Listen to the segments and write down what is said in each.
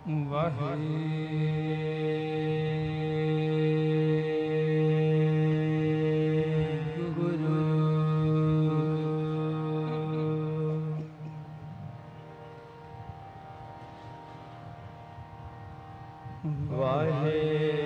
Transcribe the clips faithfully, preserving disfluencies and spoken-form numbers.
ਵਾਹਿਗੁਰੂ ਵਾਹਿ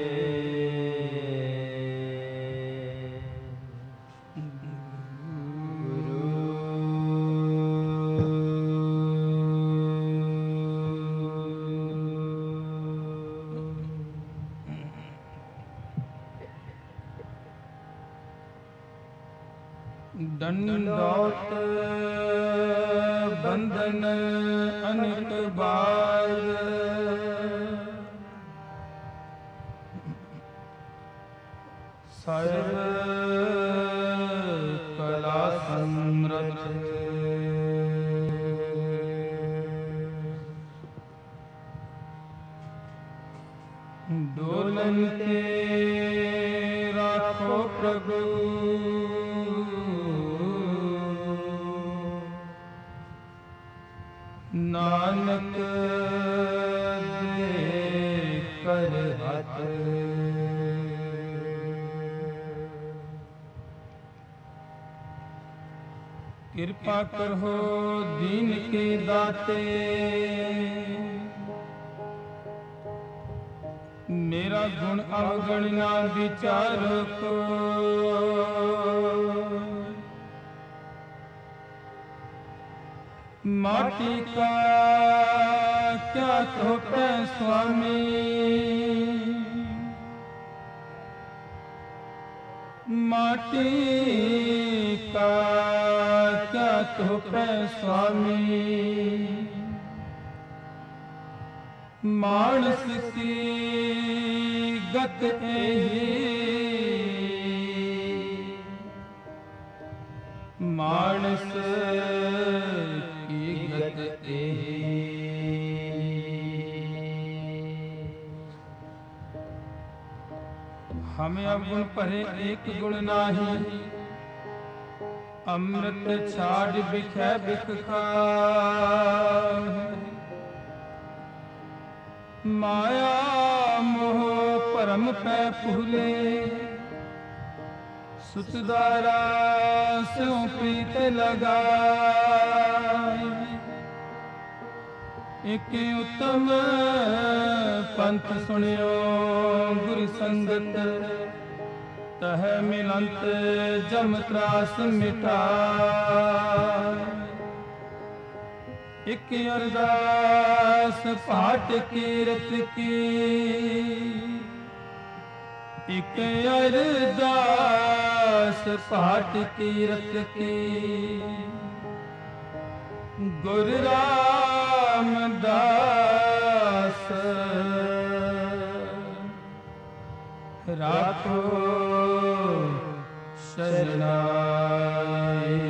ਦੰਡੋਤ ਬੰਧਨ ਅਨੇਕ ਬਾਰ ਸਰਬ ਕਲਾ ਸਮਰਥ ਡੋਲਨ ਤੇ ਰਾਖੋ ਪ੍ਰਭੂ ਨਾਨਕ ਦੇ ਕਰ ਹੱਥ ਕਿਰਪਾ ਕਰੋ ਦੀਨ ਕੇ ਦਾਤੇ ਮੇਰਾ ਗੁਣ ਅਵਗਣ ਨਾ ਵਿਚਾਰੋ ਕੋ माटी का क्या थोपे स्वामी माटी का क्या थोपे स्वामी मानस की गत एही मानस हमें अवगुण भरे एक गुण नाही अमृत छाड़ बिखै बिख खाए माया मोह भरम पै फूले सुतदारा स्यों प्रीत लगाए एक उत्तम पंथ सुनियो गुरु संगत तह मिलंत जम त्रास मिटाए एक अरदास पाठ कीरत की एक अरदास पाठ कीरत की गुरु रामदास राखो शरणाई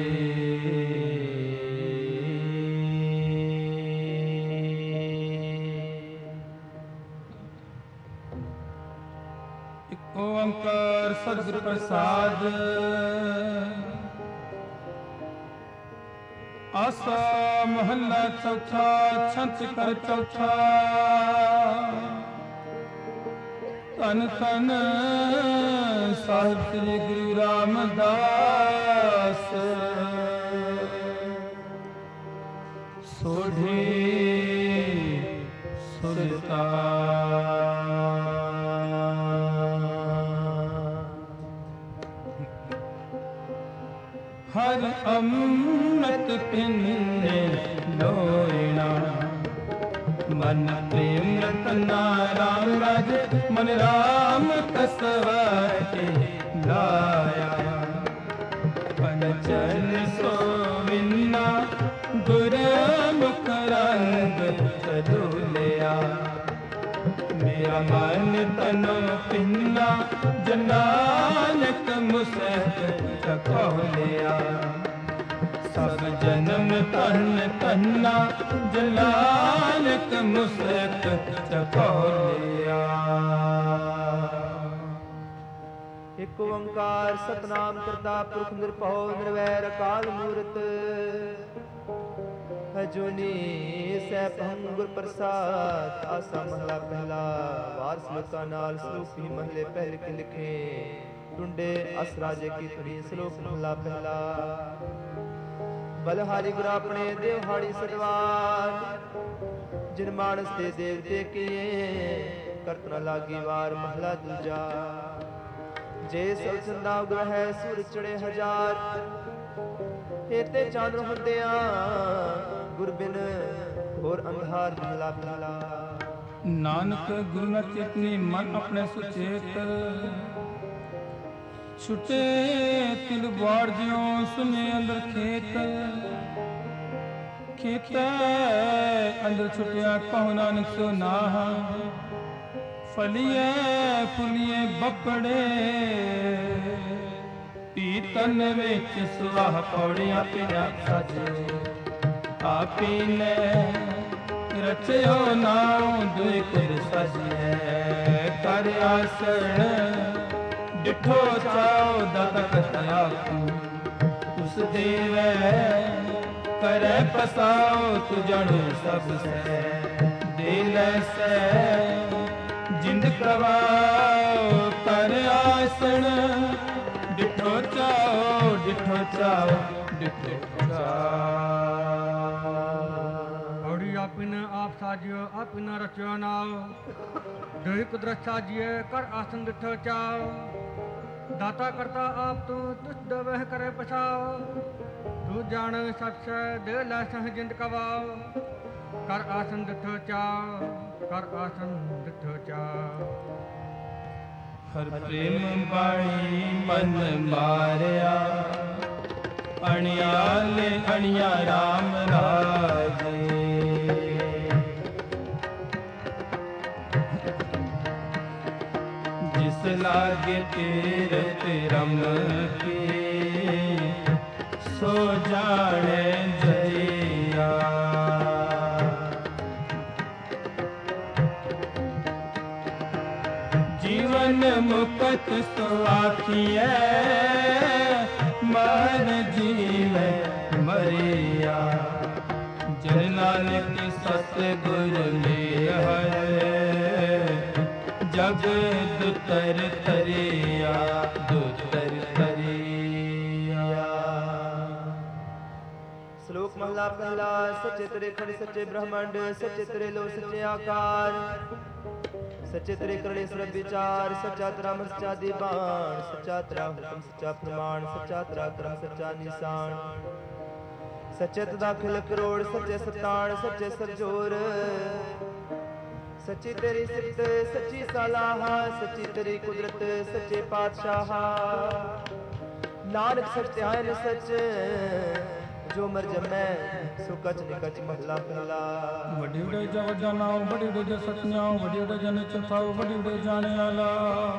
एक ओंकार सद्गुरु प्रसाद आसा महला चौथा छंच कर चौथा तन तन साहिब श्री गुरु रामदास सोढ़ी सुरता हर अमृत पिंडे लोइना मन प्रेम रतना राम राज मन राम कसवते लाया पंचन सोविना गुरमुख रंग चलूलिया मेरा मन तनो पिन्ना जनानक मुसह चखो लिया सब जन्म तन तन्ना जलानक मुसक चखो लिया। एक ओंकार सतनाम करता पुरख निरभਉ निरवैर अकाल मूरत ਹਜੂਨੀ ਸਹਿ ਭੰਗੁਰ ਪ੍ਰਸਾਦ। ਆਸਾ ਮਹਲਾ ਪਹਿਲਾ। ਵਾਰ ਸਲੋਕਾਂ ਨਾਲ ਸਲੋਕ ਹੀ ਮਹਲੇ ਪਹਿਲ ਕੇ ਲਿਖੇ। ਟੁੰਡੇ ਅਸ ਰਾਜੇ ਕੀ ਤੁਰੀ। ਸਲੋਕ ਮਹਲਾ ਪਹਿਲਾ। ਬਲਹਾਰੀ ਗੁਰ ਆਪਣੇ ਦੇਵਹਾੜੀ ਸਦਵਾਰ। ਜਿਨ ਮਾਨਸ ਤੇ ਦੇਵਤੇ ਕੀਏ ਕਰਤ ਨ ਲਾਗੀ ਵਾਰ। ਮਹਲਾ ਦੂਜਾ। ਜੇ ਸਭ ਚੰਦਾ ਉਗ੍ਰਹਿ ਸੂਰ ਚੜੇ ਹਜ਼ਾਰ। ਏਤੇ ਚਾਂਦ ਹੁੰਦਿਆਂ ਗੁਰ ਬਿਨ ਹੋਰ ਅੰਧਾਰ। ਮਹਲਾ ਪਹਿਲਾ। ਨਾਨਕ ਗੁਰੂ ਨ ਚੇਤਨੀ ਮਨ ਆਪਣੇ ਸੁਚੇਤ। ਛੁਟੇ ਤਿਲ ਬਾੜ ਜਿਉ ਸੁਨੇ ਅੰਦਰ ਖੇਤ। ਖੇਤੈ ਅੰਦਰ ਛੁਟਿਆ ਕਹੋ ਨਾਨਕ ਸੋ ਨਾਹ। ਫਲੀਏ ਫੁਲੀਏ ਬੱਪੜੇ ਪੀਤਨ ਵਿੱਚ ਸੁਆਹ ਪੌੜੀਆਂ ਪਿਆ ਸਾਜੇ। ਆਪੀ ਨੇ ਰਚਿਓ ਨਾਉ ਦੁਇ ਕੁਲ ਸਾਜੀਐ। ਕਰ ਆਸਣ ਡਿਠੋ ਚਾਉ ਦਾਤਾ ਕਰਤਾ ਆਪੂ। ਉਸ ਦੇਵੈ ਕਰੈ ਪਸਾਉ ਤੂ ਜਾਣੂ ਸਭ ਸੈ। ਦੇ ਲੈ ਸੈ ਜਿੰਦ ਕਵਾਉ। ਕਰ ਆਸਣ ਡਿਠੋ ਚਾਉ ਡਿਠੋ ਚਾਉ ਡਿਠੋ ਚਾਉ। ਔੜੀ ਆਪਿਨ ਆਪ ਸਾਜਿਓ ਆਪਿਨ ਰਚਿਓ ਨਾਉ। ਦੋਇ ਕੁਦਰਤ ਸਾਜੀਏ ਕਰ ਆਸਨ ਡਿਠੋ ਚਾਉ। ਦਾਤਾ ਕਰਤਾ ਆਪ ਤੂੰ ਤੁਸ ਦਵਹਿ ਕਰੇ ਪਛਾਉ। ਤੂੰ ਜਾਣ ਸਭ ਸੈ ਦੇ ਲੈ ਸਹਿ ਜਿੰਦ ਕਵਾਉ। ਕਰ ਆਸਨ ਡਿਠੋ ਚਾਉ ਕਰ ਆਸਨ ਡਿਠੋ ਚਾਉ। ਹਰ ਪ੍ਰੇਮ ਬਾਣੀ ਮਨ ਮਾਰਿਆ। ਅਣਿਆਲੇ ਅਣਿਆ ਰਾਮ ਰਾਜੇ। ਜਿਸ ਲਾਗੇ ਤੀਰਥ ਰਮ ਕੇ ਸੋ ਜਾਣੇ ਜਈਆ। ਜੀਵਨ ਮੁਕਤ ਸੋ ਆਖੀਐ। ਮਰ ਜੀਵੈ ਮਰਿਆ। ਜਨ ਨਾਨਕ ਸਤ ਗੁਰ ਮੇਹਰ। ਜਗ ਦੁਤਰ ਤਰਿਆ ਦੁਤਰ ਤਰਿਆ। ਸ਼ਲੋਕ ਮਹਲਾ ਪਹਿਲਾ। ਸੱਚੇ ਤੇਰੇ ਖੜੇ ਸੱਚੇ ਬ੍ਰਹਮੰਡ। ਸੱਚੇ ਤੇਰੇ ਲੋ ਸੱਚੇ ਆਕਾਰ। ਸੱਚੇ ਤੇਰੇ ਕਰੜੇ ਸਰਬ ਵਿਚਾਰ। ਸੱਚਾ ਤੇਰਾ ਮਨ ਸੱਚਾ ਦੀਵਾਨ। ਸੱਚਾ ਤੇਰਾ ਹੁਕਮ ਸੱਚਾ ਫਰਮਾਨ। ਸੱਚਾ ਤੇਰਾ ਕਰਮ ਸੱਚਾ ਨਿਸ਼ਾਨ। ਸੱਚੇ ਤਦਾ ਖਿਲ ਕਰੋੜ। ਸੱਚੇ ਸਤਾਣ ਸੱਚੇ ਸਰਜੋਰ। ਸੱਚੀ ਤੇਰੀ ਸਿਫਤ ਸੱਚੀ ਸਲਾਹ। ਸੱਚੀ ਤੇਰੀ ਕੁਦਰਤ ਸੱਚੇ ਪਾਤਸ਼ਾਹ। ਨਾਨਕ ਸੱਚ ਧਿਆਨ ਸੱਚ ਜੋ ਮਰ ਜਮੈ ਸੋ ਕਚ ਨਿਕਚ। ਮਹਲਾ ਪਹਿਲਾ। ਵੱਡੇ ਵੱਡੇ ਜਾ ਵੱਡਾ ਨਾਉ ਵੱਡੇ ਵੱਡੇ ਸਤਿਆਉ। ਵੱਡੇ ਵੱਡੇ ਜਨ ਚੰਥਾਉ ਵੱਡੇ ਵੱਡੇ ਜਾਣੇ ਆਲਾ।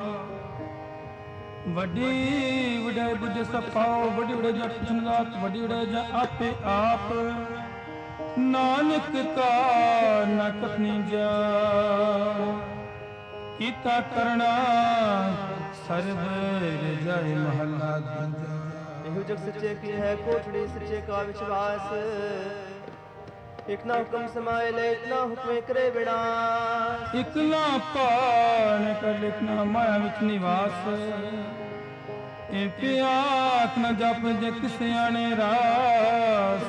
ਵੱਡੀ ਵੱਡੇ ਬੁੱਝ ਸਫਾਉ। ਵੱਡੇ ਵੱਡੇ ਜਾ ਪੁੱਛਣ ਦਾਤ। ਵੱਡੇ ਵੱਡੇ ਜਾ ਆਪੇ ਆਪ। ਨਾਨਕ ਕਾ ਨ ਕਥਨੀ ਜਾ। ਕੀਤਾ ਕਰਣਾ ਸਰਬ ਰਜਾਇ। ਮਹਲਾ ਦੂਜਾ। ਇਹੋ ਜਗ ਸੱਚੇ ਕੀ ਹੈ ਕੋਠੜੀ। ਸੱਚੇ ਕਾ ਵਿਸ਼ਵਾਸ। ਇਕ ਨਾ ਹੁਕਮ ਸਮਾਏ ਲੈ ਇਤਨਾ ਹੁਕਮੇ ਕਰੇ ਵਿਨਾਸ਼। ਇਕਲਾ ਪਾਣ ਕਰ ਲਿਖਣਾ ਮਾਇਆ ਵਿੱਚ ਨਿਵਾਸ। ਇਹ ਪਿਆਖ ਨ ਜਪ ਜੇ ਸਿਆਣੇ ਰਾਸ।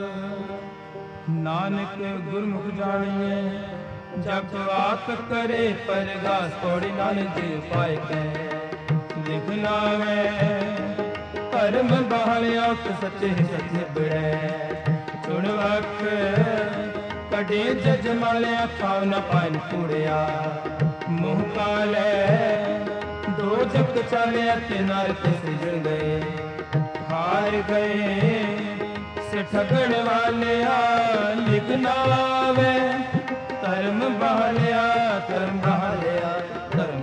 ਨਾਨਕ ਗੁਰਮੁਖ ਜਾਣੀਏ ਜਪ ਆਪ ਕਰੇ ਪਰਗਾਸ। ਪੌੜੀ ਨਾਨਕ ਜੀ ਪਾਇ ਕੈ ਲਿਖਣਾ ਮੈਂ। ਧਰਮ ਬਹਾਲਿਆ ਸੱਚੇ ਸੱਚ ਨਿਬੜੈ। ਚੁਣ ਵਖ ਕਢੇ ਜਜ ਮਾਲਿਆ। ਖਾਉ ਨ ਪਾਇਨ ਕੂੜਿਆ। ਮੂੰਹ ਕਾਲੇ ਦੋ ਜਗ ਚਾਲਿਆ। ਤੇ ਨਰਕ ਸਿਜਣ ਗਏ ਹਾਰ ਗਏ। ਸੇ ਠਗਣ ਵਾਲਿਆ ਲਿਖਣਾ ਵੇ। ਧਰਮ ਬਹਾਲਿਆ ਧਰਮ ਬਹਾਲਿਆ ਧਰਮ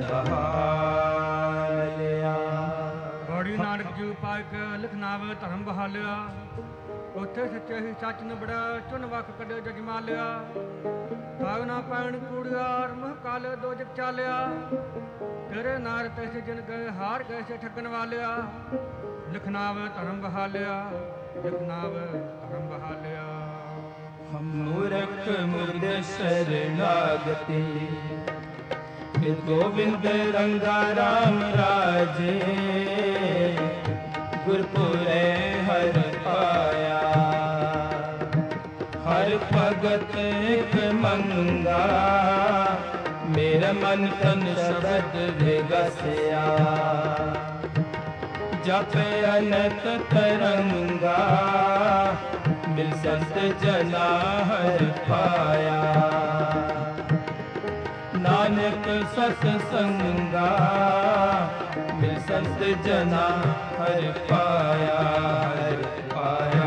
ਬਹਾਲਿਆ। ਗੌੜੀ ਨਾਨਕ ਜੀ ਪਾਇ ਕੇ ਲਿਖਨਾਵੇ ਧਰਮ ਬਹਾਲਿਆ। ਉੱਥੇ ਸੱਚੇ ਹੀ ਸੱਚ ਨਿਬੜਿਆ। ਚੁਣ ਵਖ ਕੱਢੇ ਜਜ ਮਾਲਿਆ। ਖਾਉ ਨਾ ਪਾਇਣ ਕੂੜਿਆ। ਮੂੰਹ ਕਾਲੇ ਦੋ ਜਗ ਚਾਲਿਆ। ਤੇਰੇ ਨਾਰ ਤੇ ਸਿਜਣ ਗਏ ਹਾਰ ਗਏ ਸੇ ਠੱਗਣ ਵਾਲਿਆ। ਲਿਖਨਾਵੇ ਧਰਮ ਬਹਾਲਿਆ ਲਿਖਨਾਵੇ ਧਰਮ ਬਹਾਲਿਆ। ਮੂਰਖ ਮੁਰਦ ਸ਼ਰਨਾਗਤੀ ਫਿਰ ਗੋਬਿੰਦ ਰੰਗਾ ਰਾਮ ਰਾਜੇ ਗੁਰਪੁਰੇ ਹਰ ਪਾਇਆ ਹਰ ਭਗਤ ਇਕ ਮੰਗਾ ਮੇਰਾ ਮਨ ਤਨ ਸ਼ਬਦ ਵਿਗਸਿਆ ਜਪੇ ਅਨੰਤ ਤਰੰਗਾ ਮਿਲ ਸੰਤ ਜਨਾ ਹਰ ਪਾਇਆ ਨਾਨਕ ਸਤ ਸੰਗਾ ਮਿਲ ਸੰਤ ਜਨਾ ਹਰ ਪਾਇਆ ਹਰ ਪਾਇਆ।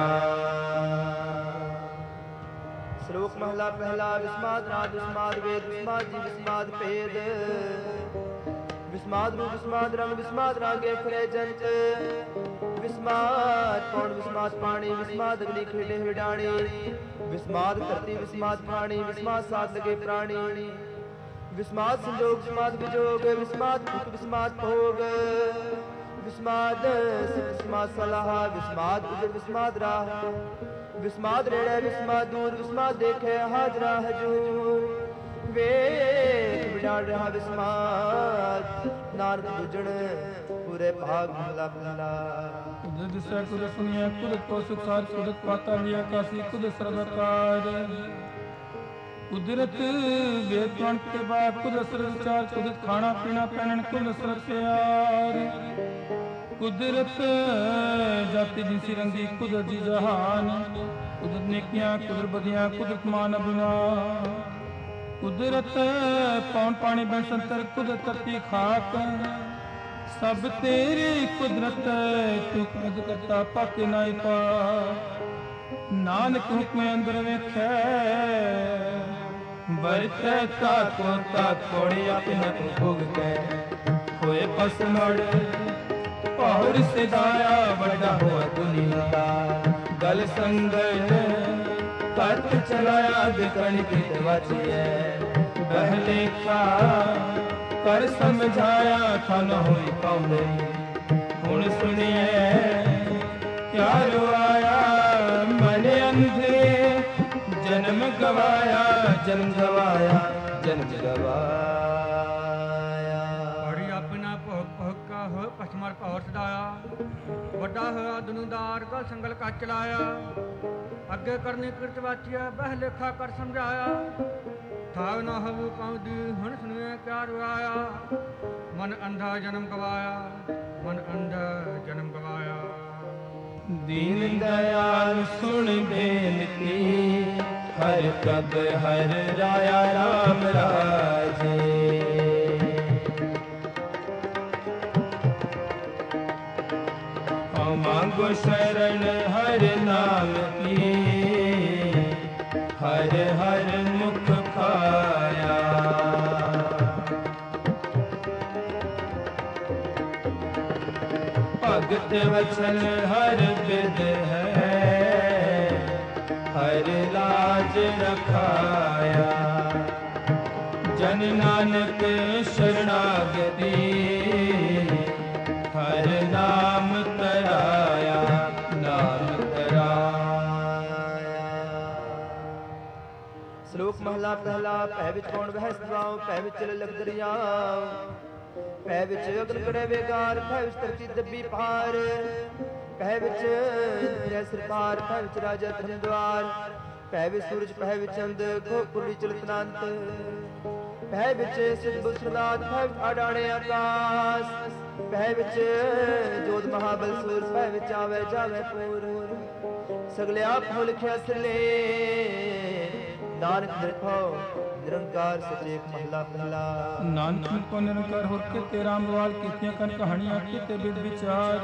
ਸ਼ਲੋਕ ਮਹਲਾ ਪਹਿਲਾ। ਵਿਸਮਾਦ ਨਾਦ ਵਿਸਮਾਦ ਵੇਦ ਵਿਸਮਾਦ ਜੀ ਵਿਸਮਾਦ ਭੇਦ ਵਿਸਮਾਦ ਰੂਪ ਵਿਸਮਾਦ ਰੰਗ ਵਿਸਮਾਦ ਰਾਗੇ ਫਿਰੇ ਜੰਤ ਵਿਸਮਾਦ ਪੌਣ ਵਿਸਮਾਦ ਪਾਣੀ ਵਿਸਮਾਦ ਅਗਨੀ ਖੇਡੇ ਵਿਡਾਣੀ ਵਿਸਮਾਦ ਧਰਤੀ ਵਿਸਮਾਦ ਪਾਣੀ ਵਿਸਮਾਦ ਸਾਧ ਲਗੇ ਪ੍ਰਾਣੀ ਵਿਸਮਾਦ ਸੰਜੋਗ ਵਿਸਮਾਦ ਵਿਜੋਗ ਵਿਸਮਾਦ ਭੁਖ ਵਿਸਮਾਦ ਭੋਗ ਵਿਸਮਾਦ ਸਿੱਧ ਵਿਸਮਾਦ ਸਲਾਹ ਵਿਸਮਾਦ ਉਜੜ ਵਿਸਮਾਦ ਰਾਹ ਵਿਸਮਾਦ ਰੇੜੇ ਵਿਸਮਾਦ ਦੂਰ ਵਿਸਮਾਦ ਦੇਖੇ ਹਾਜ਼ਰਾ ਹਜੂਰ ਵੇਖ ਵਿਡਾੜ ਰਹਾ ਵਿਸਮਾਦ ਨਾਨਕ ਬੁਝਣ ਪੂਰੇ ਭਾਗ ਮਹਲਾ ਪਹਿਲਾ। ਕੁਦਰਤ ਦਿਸੈ ਕੁਦਰਤ ਸੁਣਿਆ ਕੁਦਰਤ ਕੋ ਸੁਖਾਰ ਕੁਦਰਤ ਪਾਤਾ ਲਿਆ ਕਾਸੀ ਕੁਦਰਤ ਸਰਵਕਾਰ ਕੁਦਰਤ ਵੇਦ ਪੁਰਾਣ ਕੇ ਬਾਅਦ ਕੁਦਰਤ ਸਰਵਚਾਰ ਕੁਦਰਤ ਖਾਣਾ ਪੀਣਾ ਪਹਿਨਣ ਕੁਦਰਤ ਸਰਬ ਪਿਆਰ ਕੁਦਰਤ ਜਾਤੀ ਜਿਨਸੀ ਰੰਗੀ ਕੁਦਰਤ ਜੀ ਜਹਾਨ ਕੁਦਰਤ ਨੇਕੀਆਂ ਕੁਦਰਤ ਬਦੀਆਂ ਕੁਦਰਤ ਮਾਨ ਅਬਿਨਾ ਕੁਦਰਤ ਪੌਣ ਪਾਣੀ ਬਣ ਸੰਤਰ ਕੁਦਰਤ ਧਰਤੀ ਖਾਕ ਸਭ ਤੇਰੀ ਕੁਦਰਤ ਤੂੰ ਕੁਦ ਕਰਤਾ ਪਾਕੇ ਨਾਇ ਪਾ ਨਾਨਕ ਹੁਕਮ ਅੰਦਰ ਵੇਖੈ ਵਰਤੈ ਤਾ ਕੋ ਤਾ ਕੋੜੀ ਆਪਣੇ ਭੋਗ ਕੈ ਹੋਏ ਪਸਮੜ ਪੌੜ ਸਿਦਾਇਆ ਵੱਡਾ ਹੋਆ ਦੁਨੀਆ ਦਾ ਗਲ ਸੰਗਲ ਕਰਤ ਚਲਾਇਆ ਬਿਕਣ ਕਿਤ ਵਾਚੀਐ ਬਹਿਲੇ ਕਾ ਕਰ ਸਮਝਾਇਆ ਥਨ ਹੋਈ ਪਾਉਂਦੇ ਹੁਣ ਸੁਣੀਐ ਕਿਆ ਰੁਆਇਆ ਮਨ ਅੰਧੇ ਜਨਮ ਗਵਾਇਆ ਜਨਮ ਗਵਾਇਆ ਜਨਮ ਗਵਾਇਆ। ਬੜੀ ਆਪਣਾ ਭੋਗ ਭੋਗ ਕਾ ਹੋ ਪਛਮਰ ਪੌਰ ਸਦਾਇਆ ਵੱਡਾ ਹੋਇਆ ਦੁਨੂਦਾਰ ਗਲ ਸੰਗਲ ਕਾ ਚਲਾਇਆ ਅੱਗੇ ਕਰਨੀ ਕਿਰਤ ਵਾਚੀਆ ਬਹਿ ਲੇਖਾ ਕਰ ਸਮਝਾਇਆ ਥਾਵ ਨਾ ਹਵ ਪਾਉਂਦੀ ਹੁਣ ਸੁਣਿਆ ਕਿਆ ਰੁਆਇਆ ਮਨ ਅੰਧਾ ਜਨਮ ਗਵਾਇਆ ਮਨ ਅੰਧਾ ਜਨਮ ਗਵਾਇਆ। ਦੀਨ ਦਇਆਲ ਸੁਣ ਬੇਨਤੀ ਹਰ ਕਬ ਹਰ ਰਾਇਆ ਰਾਮ ਰਾਜੇ ਮੰਗੋ ਸ਼ਰਨ ਹਰ ਨਾਮ ਕੀ ਹਰ ਹਰ ਮੁਖ ਖਾਇਆ ਭਗਤ ਵਚਨ ਹਰ ਬਿਦ ਹੈ ਹਰ ਲਾਜ ਰਖਾਇਆ ਜਨ ਨਾਨਕ ਸ਼ਰਨਾਗਤੀ ਹਰ ਨਾਮ ਤਰਾਇਆ ਨਾਮ ਤਰਾਇਆ। ਸ਼ਲੋਕ ਮਹਲਾ ਪਹਿਲਾ। ਭੈ ਵਿੱਚ ਕੌਣ ਵਹਿ ਸਵਾਉ ਭੈ ਵਿੱਚ ਲਲਕ ਦਰਿਆਉ ਭੈ ਵਿੱਚ ਅਗਨ ਕੜੇ ਵੇਗਾਰ ਭੈ ਵਿੱਚ ਧਰਤੀ ਦੱਬੀ ਪਾਰ ਭੈ ਵਿੱਚ ਰਹਿ ਸਰਕਾਰ ਭੈ ਵਿੱਚ ਰਾਜਾ ਧਰਮ ਦੁਆਰ ਭੈ ਵਿੱਚ ਸੂਰਜ ਭੈ ਵਿੱਚ ਚੰਦ ਖੋਪੁਰੀ ਚਲਤਨੰਤ ਭੈ ਵਿੱਚ ਸਿਧ ਬੁਸਰਦਾਤ ਭੈ ਵਿੱਚ ਆਡਾਣੇ ਆਕਾਸ ਭੈ ਵਿੱਚ ਜੋਤ ਮਹਾਬਲ ਸੂਰ ਭੈ ਵਿੱਚ ਆਵੇ ਜਾਵੇ ਪੂਰ ਸਗਲੇ ਆਪ ਹੋ ਲਿਖਿਆ ਸਿਲੇ ਨਾਨਕ ਨਿਰਭਉ ਨਿਰੰਕਾਰ ਸਚੇਤ ਮਹਲਾ ਪਹਿਲਾ। ਨਾਨਕ ਕੋ ਨਿਰੰਕਾਰ ਹੋਰ ਕਿਤੇ ਰਾਮਵਾਲ ਕੀਤੀਆਂ ਕਨ ਕਹਾਣੀਆਂ ਕੀਤੇ ਬਿਦ ਵਿਚਾਰ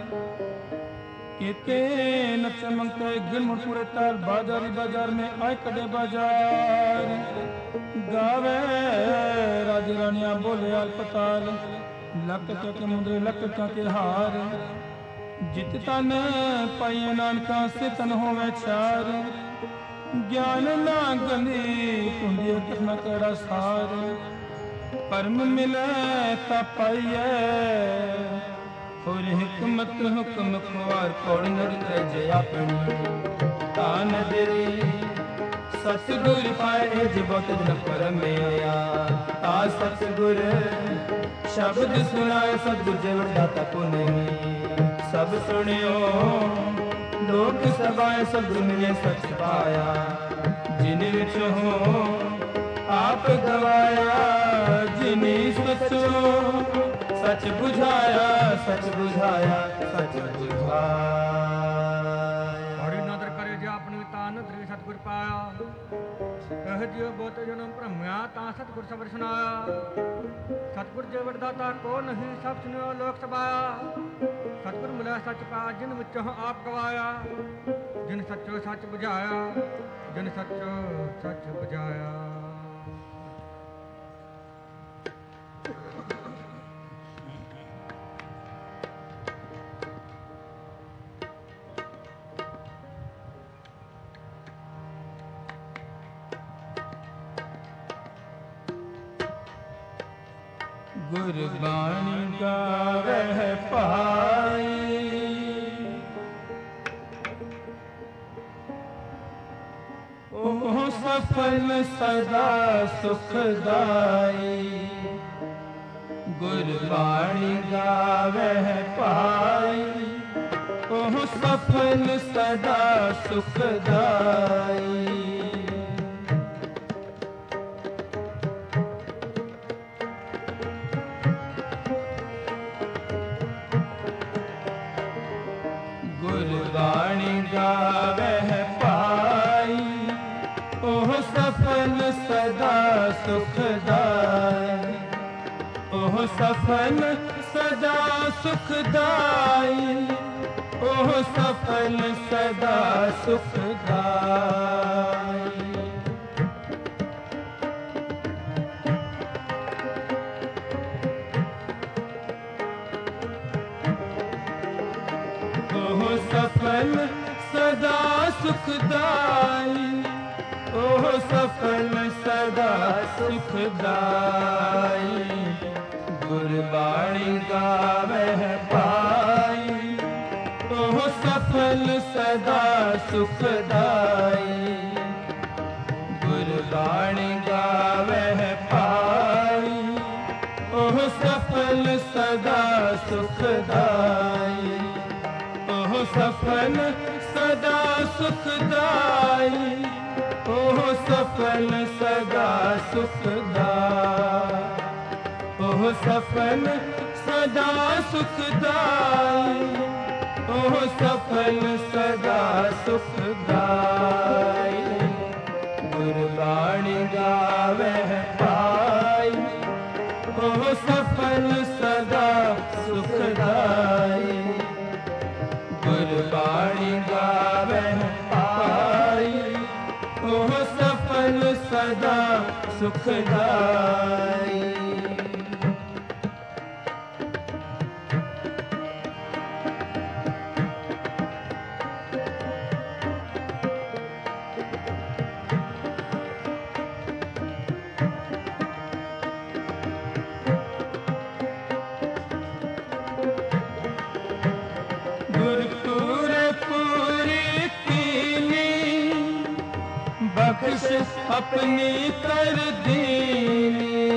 ਕੀਤੇ ਨਚ ਮੰਕੇ ਗਿਲਮੁੜ ਪੂਰੇ ਤਾਲ ਬਾਜ਼ਾਰੀ ਬਾਜ਼ਾਰ में आए कड़े बाजार गावे राजे रानिया बोले अलपताल लक के मुंदरे लक के हार जित तन पाइए नानका से तन होवे चार ज्ञान ना गली कुंडिय कथना कड़ा सार परम मिले ता पाइए और हिकमत हुक्म खुआर कोड़ नर तज अपनी तान दिरी सतगुर पाए जिबत जन परमेया आ सतगुर शब्द सुनाए सतगुर जीवन दाता पुण्य सब सुनियो लोक सभाए सतगुर मिले सच पाया जिन विच हो आप गवाया जिनी सचो सच बुझाया सच बुझाया सच बुझाया हरि नदर करे जे अपने तान त्रि सतगुर पाया कह जियो बहुत जन्म भ्रमया ता सतगुर सबर सुनाया सतगुर जे वरदाता को नहीं सब सुनियो लोक सभाया सतगुर मिला सच पाया जिन विचों आप गवाया जिन सचो सच बुझाया जिन सचो सच बुझाया गुरबाणी गावह पाई ओह सफल सदा सुखदाई गुरबाणी गावह पाई ओह सफल सदा सुखदाई गुरबाणी गावह पाई ओह सफल सदा सुखदाई ओह सफल सदा सुखदाई ओह सफल सदा सुखदाई सफल सदा सुखदाई ओह सफल सदा सुखदाई गुरबाणी गावह पाई ओह सफल सदा सुखदाई गुरबाणी गावह पाई ओह सफल सदा सुखदाई ओह सफल सदा सुखदाई ओह सफल सदा सुखदाई ओह सफल सदा सुखदाई ओह सफल सदा सुखदाई गुरबाणी गावह पाई ओह सफल सदा सुखदाई गुरबाणी गावह पाई ओह सफल सदा सुखदाई बख्श अपनी कर दीनी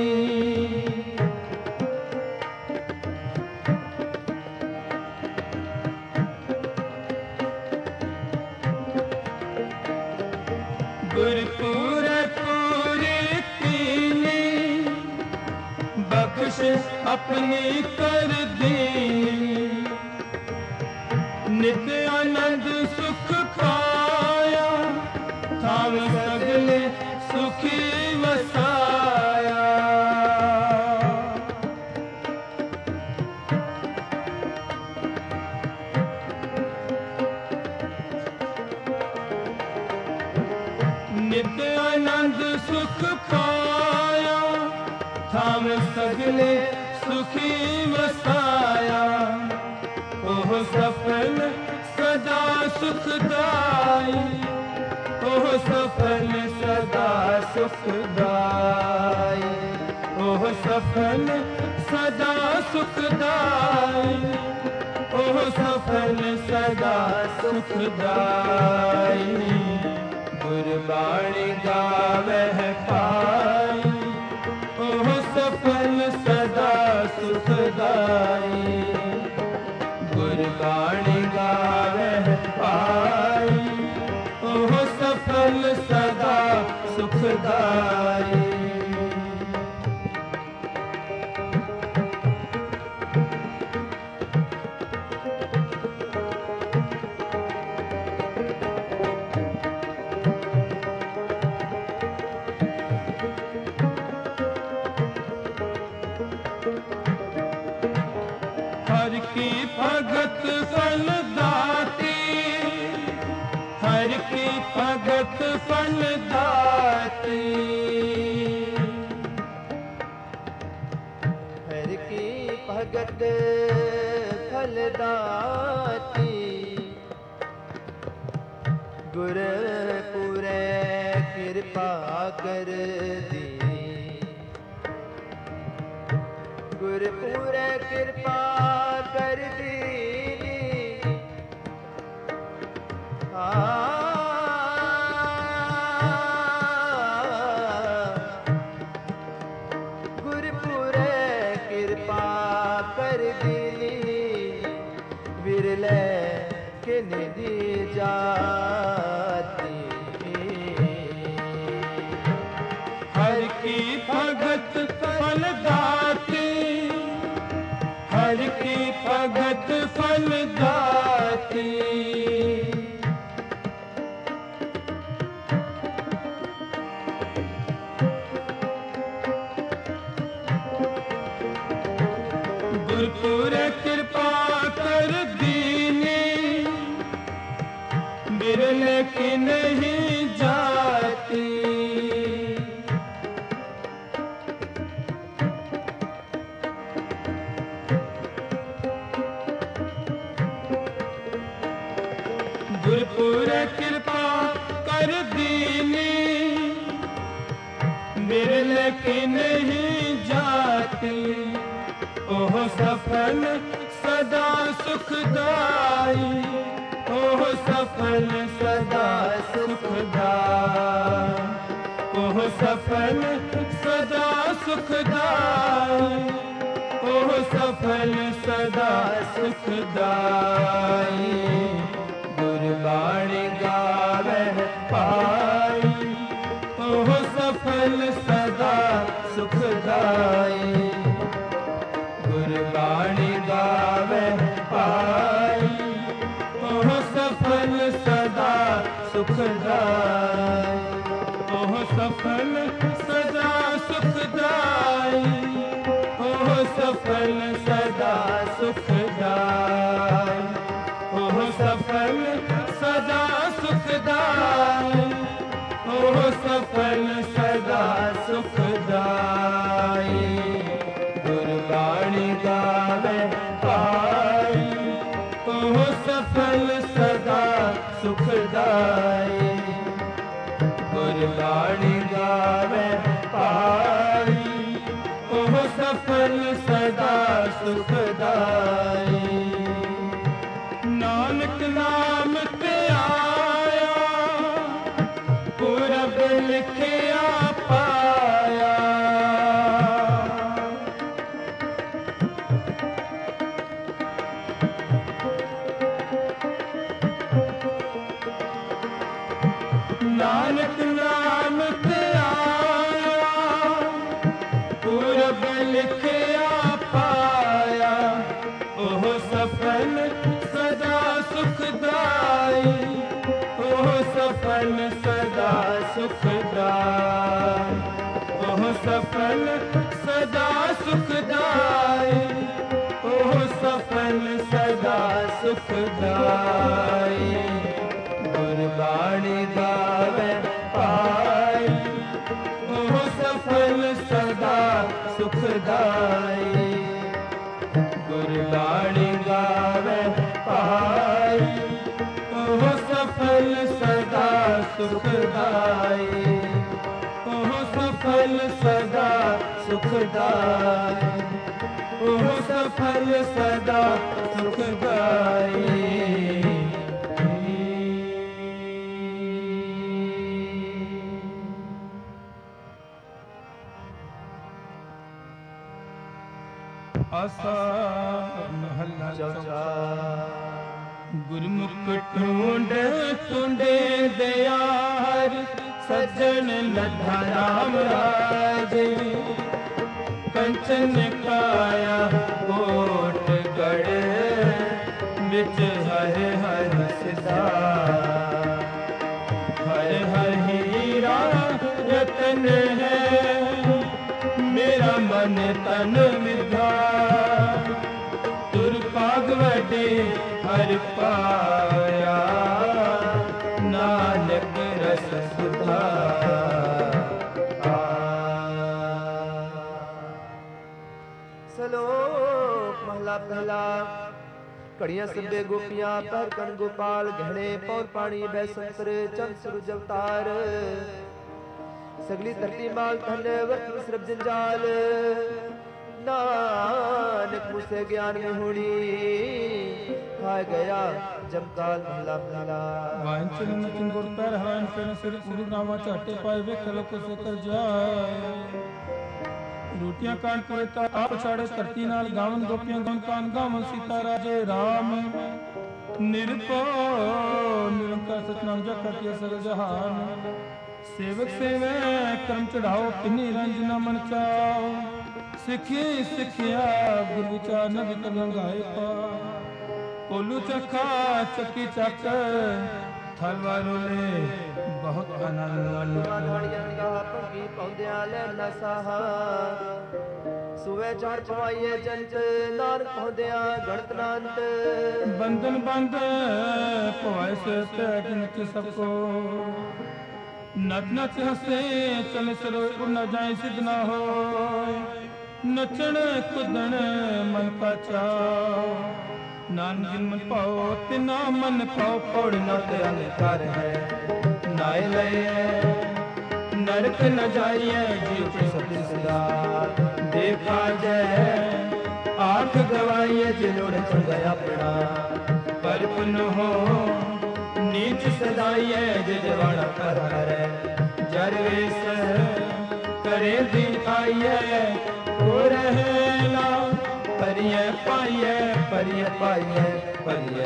गुरपुर पूरी कीनी बख्श अपनी कर दीनी नित्य आनंद सुख पाया थाम सगले सुखी वसाया नित्य आनंद सुख पाया थाम सगले सुखी वसाया ओह सफल सदा सुखदाई ओह सफल सदा सुखदाई ओह सफल सदा सुखदाई ओह सफल सदा सुखदाई गुरबाणी गावह पाई, ओह सफल सदा सुखदाई। गुरबाणी गावह पाई, ओह सफल सदा सुखदाई। हर की भगत फल दाती, हर की भगत फल दाती। हर की भगत फल दाती, गुर पूरे कृपा कर दी। गुर पूरे कृपा कर दीनी। आ गुर पूरे कृपा कर दीनी। विरले किन दी जाती। हर की भगत फल दाती, हर की भगत फल दाती। गुरपुर कृपा कर दीनी, बिरले की नहीं जाती। गुरपुर कृपा कर दीनी, बिरले की नहीं जाती। ओह सफल सदा सुखदाई, ओह सफल सदा सुखदाई। ओह सफल सदा सुखदाई, ओह सफल सदा सुखदाई। गुरबाणी गावह पाई, ओह सफल सदा सुखदाई। गुरबाणी गावह पाई, ओह सफल सदा सुखदाई। ओह सफल सदा सुखदाई, ओह सफल सदा सुखदाई। ओह सफल सदा सुखदाई, ओह सफल सदा सुखदाई। गुरबाणी गावह पाई, ओह सफल सदा सुखदाई। गुरबाणी गावह पाई, ओह सफल सदा सुखदाई। नानक नाम ते आया, पूरब लिखिया पाया। नानक नाम ते आया, पूरब लिखिया पाया। ओह सफल सदा सुखदाई, ओह सफल सदा सुखदाई। ओह सफल सदा सुखदाई, ओह सफल सदा सुखदाई। गुरबाणी गावह पाई, ओह सफल सदा सुखदाई। गुरबाणी गावह पाई, ओह सफल सदा सुखदाई। ओह सफल सदा सुखदाई, ओह सफल सदा सुखदाई। ਆਸਾ ਮਹੱਲਾ ਚੌਥਾ। ਗੁਰਮੁਖ ਢੂੰਡ ਤੁੰਡੇ ਦਿਆਰ ਸੱਜਣ ਲੱਧਾ ਰਾਮ ਰਾਜੇ ਕੰਚਨ ਕਾਇਆ ਕੋਟ ਗੜ ਵਿੱਚ ਹਰ ਹਰ ਸਿਧਾ ਹਰ ਹਰ ਹੀਰਾ ਰਤਨ ਹੈ ਮੇਰਾ ਮਨ ਤਨ ਵਿਧਾ ਤੁਰ ਭਾਗ ਵਡੇ ਹਰ ਪਾਇਆ ਨਾਨਕ ਰਸ ਸੁਧਾ। ਸਲੋਕ ਮਹਲਾ ਪਹਿਲਾ। ਘੜੀਆਂ ਸੰਦੇ ਗੋਪੀਆਂ ਪਹਿਰ ਕਨ ਗੋਪਾਲ ਗਹਿਣੇ ਪੌਰ ਪਾਣੀ ਬੈ ਸੰਤਰ ਚੰਦ ਸੁਰਜ ਅਵਤਾਰ ਸਗਲੀ ਧਰਤੀ ਮਾਲ ਧਨ ਵਰਤ ਵਿਸਰਬ ਜੰਜਾਲ ਨਾਨਕ ਮੁਸੇ ਗਿਆਨ ਮੋਹਣੀ ਖਾਇ ਗਿਆ ਜਮਕਾਲ ਮਹਲਾ ਪਹਿਲਾ। ਵਾਂਚਨ ਨਚਨ ਗੁਰ ਪੈਰ ਹਰਨ ਫਿਰ ਸਿਰ ਉਰੂ ਨਾਵਾ ਝਾਟੇ ਪਾਏ ਵੇਖ ਲੋਕ ਸਿਕਰ ਜਾਏ ਰੋਟੀਆਂ ਕਾਣ ਕੋਏ ਤਾ ਆਪ ਛਾੜੇ ਧਰਤੀ ਨਾਲ ਗਾਵਨ ਗੋਪੀਆਂ ਗਾਵਨ ਕਾਨ ਗਾਵਨ ਸੀਤਾ ਰਾਜੇ ਰਾਮ ਨਿਰਭਉ ਨਿਰੰਕਾਰ ਸਤਨਾਮ ਜਪ ਕੇ ਸਗਲ ਜਹਾਨ ਸੇਵਕ ਸੇਵੈ ਕਰਮ ਚੜਾਓ ਕਿੰਨੀ ਰੰਜ ਨਾ ਮਨ ਚਾਓ ਸਿੱਖੀ ਸਿੱਖਿਆ ਗੁਰ ਵਿਚਾਰ ਨ ਵਿਕਰ ਲੰਘਾਏ ਪਾ ਕੋਲੂ ਚਖਾ ਚੱਕੀ ਚੱਕ ਥਲਵਾਰੋ ਨੇ ਬਹੁਤ ਆਨੰਦ ਨਾੜੀਆਂ ਗਾ ਭੰਗੀ ਪੌਂਦਿਆਂ ਲੈ ਨਾ ਸਾਹਾ ਸੁਵੇ ਚੜ ਪਵਾਈਏ ਜੰਤ ਨਾਨਕ ਪਹੁੰਦਿਆਂ ਗਣਤ ਨਾਨਤ ਬੰਧਨ ਬੰਧ ਭਵਾਇ ਸੇ ਤੈ ਗਿਨਤ ਸਭ ਕੋ ਨਚ ਨਚ ਹਸੇ ਚਲ ਚਲੋ ਉੜ ਨ ਜਾਏ ਸਿਧ ਨਾ ਹੋਏ ਨਚਣ ਕੁਦਣ ਮਨ ਕਾ ਚਾਓ ਨਾਨਕ ਜਿਨ ਮਨ ਪਾਓ ਤਿਨਾ ਮਨ ਪਾਓ ਪੌੜ ਨ ਤੇ ਅੰਕਾਰ ਹੈ ਨਾਇ ਲਏ ਨਰਕ ਨ ਜਾਈਏ ਜੀਵ ਸਤਿ ਸਦਾ ਦੇਖਾ ਜੈ ਆਖ ਗਵਾਈਏ ਜਿਨੋੜ ਚੰਗਾ ਆਪਣਾ ਪਰ ਪੁਨ ਹੋ ਨੀਚ ਸਦਾਈਏ ਜਿ ਜਵਾਣਾ ਕਰ ਹਰੈ ਜਰ ਵੇਸ ਕਰੇ ਦਿਨ ਆਈਏ ਹੋ ਰਹੇ ਨਾ ਪਰਿਐ ਪਾਈਐ ਪਰਿਐ ਪਾਈਐ ਪਰਿਐ